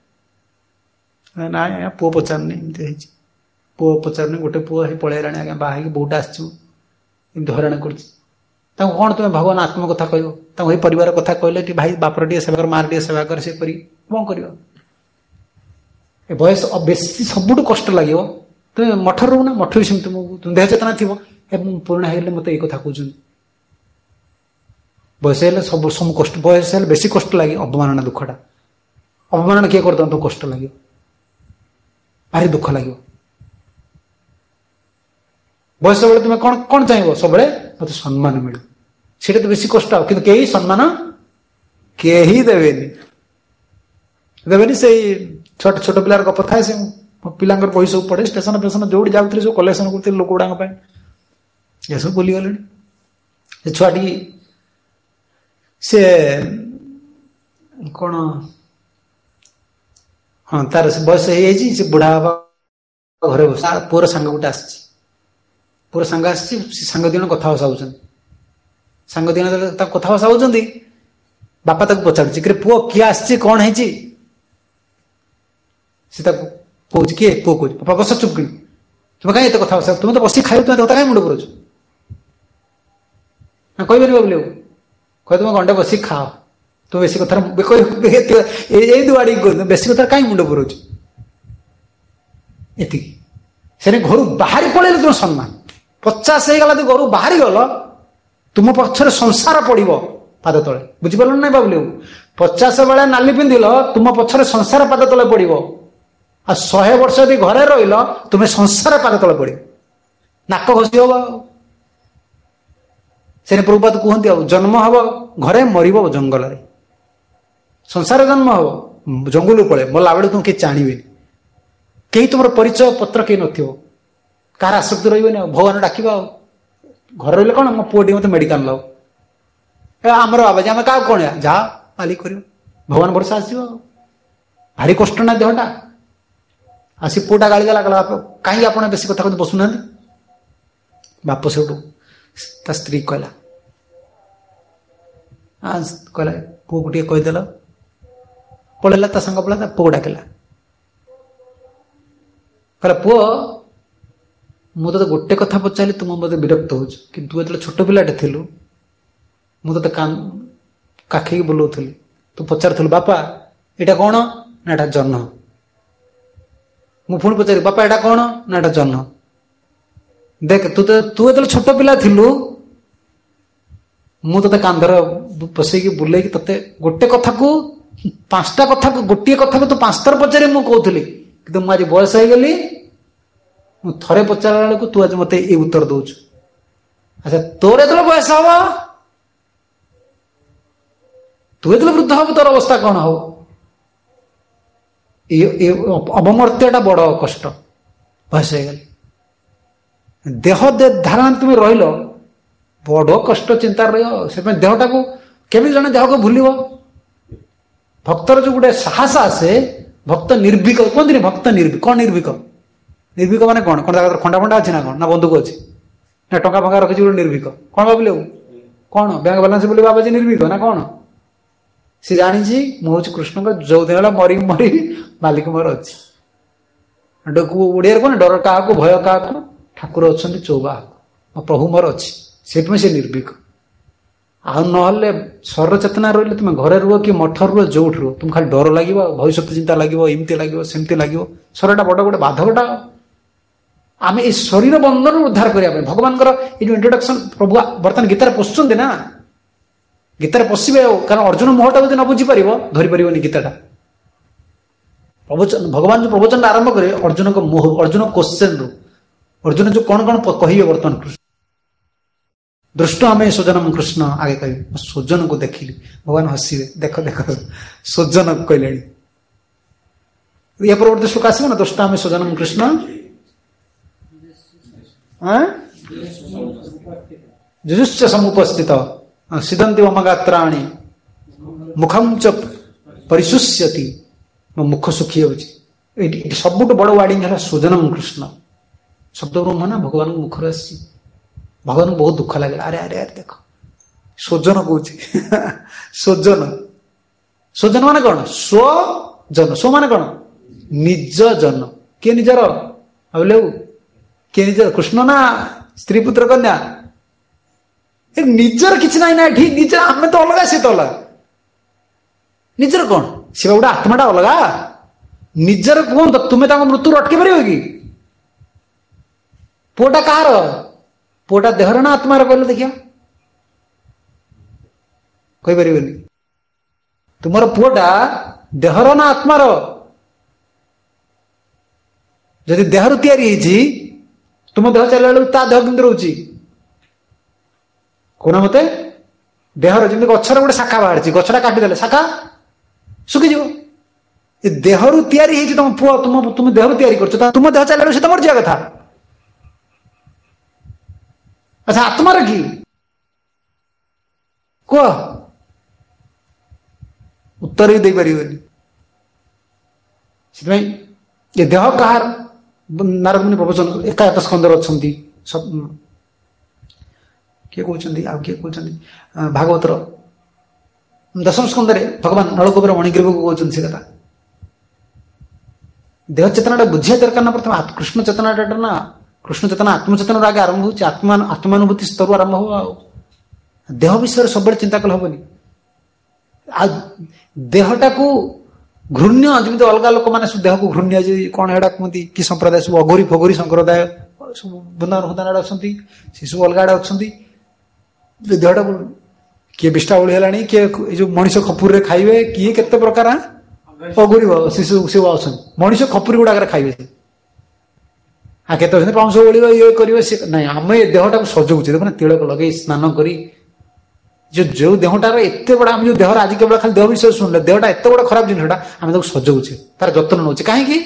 ना पुओ पचारनी एमती पुओ पचारनी गोटे पुओ पलैला आज्ञा बाहर बोटा आसमती हराण कर कौन तुम भगवान आत्म कथा कह ये परिवार कथा कहले भाई बापर टे सेवा कर मार टे सेवा कर सी कौन कर बयस बेसी सबुठ कष्ट लगे तुम मठ रो ना मठ भी सेमती तुम देह चेतना थी पुराणा हो मत ये कथा कहते बयस है सब सब कष्ट बयस है बेसी कष्ट लगे अवमानना दुखटा अवमानना किए कर तो कष्ट लगे भारी दुख लगे बयस बेले तुम्हें कौन कौन चाहिए सब मत सम्मान मिलू सीटा तो बेसी कष्ट कि कहीं सम्मान कहीं देवेनि देवेनि से छोट छोट पिलार गप थाए से पिला बही सब पढ़े स्टेशन फेसन जो जाऊे सब कलेक्शन करते लोक गुड़ा ये सब बोली गले छुआटी से कौन हाँ तार बयस हो बुढ़ा बाबा घरे बस पुअर सांग गोटे आसी पुअर सांग आसी सांग दिन कथा बसा सांग दिन कथा बसा बापा ताक पचारुची कि पुओ किए आसी कौन है कौन किए पुओ कौच बापा बस चुप कि तुम्हें कहीं कथा बसा तुम तो बस खाई तुम कथा कहीं मुंड पुराच ना कह बोले कह तुम गंडे बस खाओ तुम बेसी कथा दुआड़ी बेसी कथा कहीं मुंड पुराच ये से घर बाहरी पड़े तुम सम्मान पचास हो गला घर बाहरी गल तुम पक्षर संसार पड़ पाद तले बुझिपार ना बाबू पचास बेला नाली पिंधिल तुम पक्षर संसार पाद तले पड़ आ शहे वर्ष यदि घरे रहिल तुम्हें संसार पाद तले पड़ नाक घसी हम से प्रभुपाद कहते जन्म हम घरे मरब जंगल संसार जन्म हम जंगल पड़े मला बेड़े तुम किए जानवे कहीं तुम परिचय पत्र कहीं न कार आसक्ति रही भगवान डाक घर रही कौन मो पुओ मत मेडिकल लो आमर बाबाजी आम क्या कौन जा मालिक कर भगवान भरोसा आस भारी कष्ट ना देहटा आसी पुओटा गाड़ी गला गला कहीं आप बेसी कथा कहते बसुना बाप से स्त्री कहला कहला पुओ को कहीदेल पलैला ता सांग पड़ा पुओ डाकला कहला पुओ मुझे गोटे कथा पचारि तुम मत विरक्त हो कि तू जो छोट पिलाटे थिलु मुझे कान काखी बुलाऊली तू पचार बापा यहाँ कौन ना यहाँ जन्न मु पुणी पचारि बापा यहाँ कौन ना यहाँ जन्न देख तू तो तू जो छोट पिला थिलु मु ते कांधर पसैकी बुले ते गोटे कथा को पांचटा कथा को गोटे कथा को तू पांच थर पचारि मु कहूली कि मुझे आज बयस हो गली थे पचार बेलू तू आज मत ये उत्तर दौच अच्छा तोर जो बयस हम तू जो वृद्ध हम तोर अवस्था कौन हो अवमर्त्यटा बड़ कष्ट बयस हो गली देह धारणा तुम रही बड़ कष्ट चिंतार रही देहटा को केमी जन देह को भूल भक्तर जो गोटे साहस आसे भक्त निर्भीक कहते भक्त निर्भीक कौन निर्भीक निर्भीक माने कौन कौन खंडा फंडा अच्छी ना कौन ना बंदूक अच्छी ना टंका फंका रखी गोटे निर्भीक कौन भाविले कौन बैंक बालांस बोले बाबाजी निर्भीक ना कौन सी जानी मुझे कृष्ण को जो दिन मरी मरी मालिक मोर अच्छी ओडिया कौन डर क्या भय क्या ठाकुर अच्छा चौबा प्रभु मोर अच्छी से निर्भीक आ ना शरीर चेतना रही तुम घरे रुह कि मठ रुह जो रुह तुम खाली डर लगे भविष्य चिंता लगे एमती लगे सेमती लगे शरीर बड़ गोटे बाधकटा आम ये शरीर बंधन उद्धार करने भगवान ये जो इंट्रोडक्शन प्रभु बर्तमान गीतार पशुंट ना गीतार पशे कारण अर्जुन मोहटा जो न बुझीपार धरीपर गीताटा प्रवचन भगवान जो प्रवचन आरंभ करे अर्जुन को मोह अर्जुन क्वेश्चन रू अर्जुन जो कौन कौन कहे बर्तमान कृष्ण दृष्ट हमें स्वजनम कृष्ण आगे कह स्वजन को देखिली भगवान हसीबे देख देख स्वजन कहले या परवर्ती श्लोक आसो ना दृष्ट हमें स्वजनम कृष्ण जुजुश्च समुपस्थित सिदंति मम गात्राणि मुखम च परिशुष्यति मो मुख सुखी होची सबुठ बड़ वार्डिंग है स्वजनम कृष्ण शब्द ब्रह्म ना भगवान मुखर आसी भगवान को बहुत दुख लगे अरे अरे अरे देख स्वजन कौच स्वजन स्वजन माने कौन स्वजन स्व माने कौन निज जन किए निजर बोले किए निजर कृष्ण ना स्त्री पुत्र कन्या निजर किसी ना ना निजर आम तो अलग सी तो अलग निजर कौन सी गोटे आत्माटा अलग निजर कौन तुम्हें मृत्यु अटके पार कि पुओटा कहार पुओटा देहर ना आत्मार कहले देखिया कहीपर तुम पुओटा देहर ना आत्मार जदि देहर तैयारी तुम देह चलने बेलू ता देह केमती रोचे कौन मत देहर जमी गचर गोटे शाखा बाहर गछटा काटिदेले शाखा सुखीज देहरु तैयारी तुम पुओ तुम तुम देहरु तैयारी कर तुम देह चलने बेलू से मर जावा कथा अच्छा आत्मार कि कह उत्तर भी दे पार से ये देह कहार नारद मुनि प्रवचन एकादश स्कंदर अच्छा किए कहते आ किए कहते भागवतर दशम स्कंदर भगवान नलकूपर मणिग्रीव को कहते से कथा देह चेतना बुझिया दरकार ना प्रथम कृष्ण चेतना ना कृष्ण चेतना आत्मचेतन आगे आरंभ हो आत्मा आत्मानुभूति स्तर आरंभ हो देह विषय सब चिंता कल हेनी आ देहटा को घृण्य जमी अलग लोक मैंने देह को घृण्य कौन एटा कहते कि संप्रदाय सब अघोरी फगोरी संप्रदाय सब बृंदावन फृंदावन आड़े अच्छा सी सब अलग आड़े अच्छा देहटा किए बिष्टा ओली है किए जो मनीष खपुर खाइबे किए केते प्रकार अघोरी शिशु सब अच्छा मनीष खपुरी गुड़ाक खाइबे आ केते पाउंश ओलिब ये करेंगे सी ना आम ये देहटा को सजौचे देखो तिलक लगे स्नान करी जो जो देहटार एत बड़ा आम जो देहर आज केवल खाली देह विषय शुणले देहटा एत बड़ा खराब जिनटा आम सजौचे तार जत्न नौचे कहीं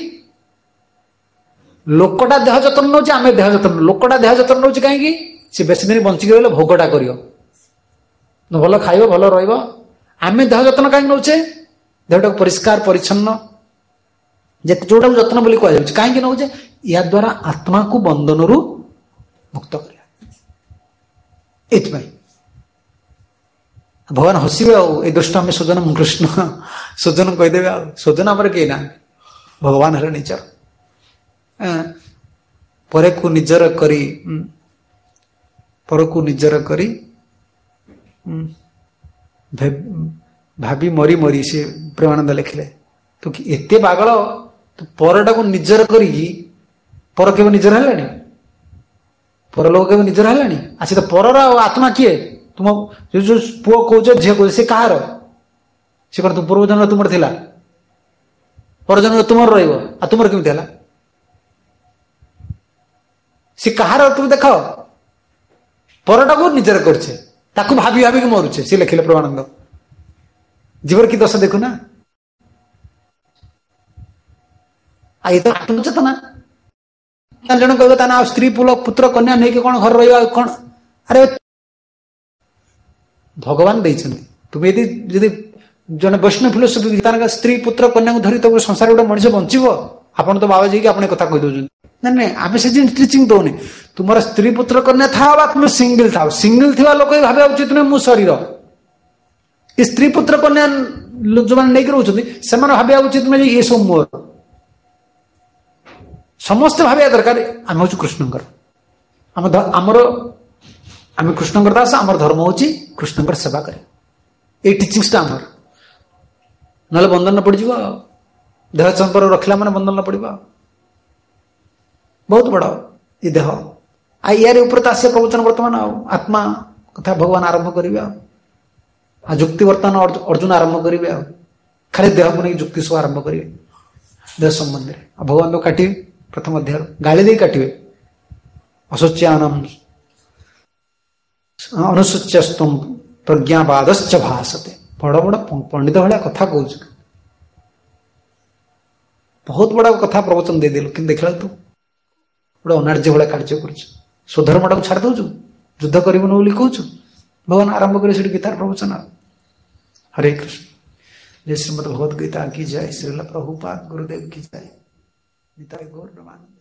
लोकटा देह जत्न नौचे आम देह जत्न लोकटा देह जत्न नौचे कहीं सी बेस दिन बंचिक रही भोगटा कर भल खाइब भल रम देह जत्न कहीं नौचे देहटा परिष्कार परिच्छन्न जोटा जत्न बोली कहुच्छे कहीं नौचे या द्वारा आत्मा को बंधन रु मुक्त कर भगवान हसवे आई दुष्ट आम स्वजन कृष्ण स्वजन कहीदे स्वजन आम कहीं ना भगवान है निजर पर को निजर करी पर को निजर करी भाभी मरी मरी से प्रेमानंद लिखिले तो एते पागल तो परटा को निजर करी पर के निजर है परलोक के निजर है अच्छी तो पर आत्मा किए तुम जो जो पुओ कौच झी कौच से कहार सी कौन तुम पूर्वजन्म तुम थिला परजन्म तुम रुम केमी है सी कहार तुम देख परटा को निजर करछे ताकू भाभी भाभी मरुचे सी लिखिले प्रेमानंद जीवर की दशा देखु ना आई तो आत्मचेतना जन कह स्त्री पुल पुत्र कन्या नहीं कि कौन घर रहा कौन अरे भगवान तुम यदि यदि जन वैष्णव फिलोसफी स्त्री पुत्र कन्या को धरी तो संसार गोटे मनुष्य बंचब आपन तो बाबा जी आपने कथा कही दौन ना ना आम से टीचिंग दौने तुम स्त्री पुत्र कन्या था तुम सिंगल था सिंगल थी लोक भाव उचित तुम्हें मो शरीर स्त्री पुत्र कन्या जो मैंने नहीं रोच से भाव उचित तुम्हें ये सब मोर समस्त भाव दरकार आम हूँ कृष्णकर आमर आम कृष्णकर दास आम धर्म हूँ कृष्णकर सेवा करे ये टीचिंगसटा आमर ना बंधन पड़ देह चंपर रखला मैंने बंधन पड़ बहुत बड़ ये देह आ यार ऊपर तो आसिया प्रवचन बर्तमान आत्मा कथा भगवान आरंभ करेंगे आ जुक्ति बर्तमान अर्जुन आरंभ करेंगे खाली देह को नहीं जुक्ति सब आरंभ करेंगे देह संबंध में भगवान तो काटे प्रथम अध्याय गाली दे काटे असोच्यानम अनुसूच्यस्तम प्रज्ञावादश्च भासते बड़ बड़ पंडित भाया कथा कह बहुत बड़ा कथा प्रवचन दे देलु कि देखला तू गोटे अनार्य भाया कार्य कर स्वधर्मटा को छाड़ दौ युद्ध करबुन बोली कहूँ भगवान आरंभ करे गीतार प्रवचन हरे कृष्ण जय श्रीमद भगवद गीता की जय श्रील प्रभुपाद गुरुदेव की जय निताय गौर ब्रह्मानंद।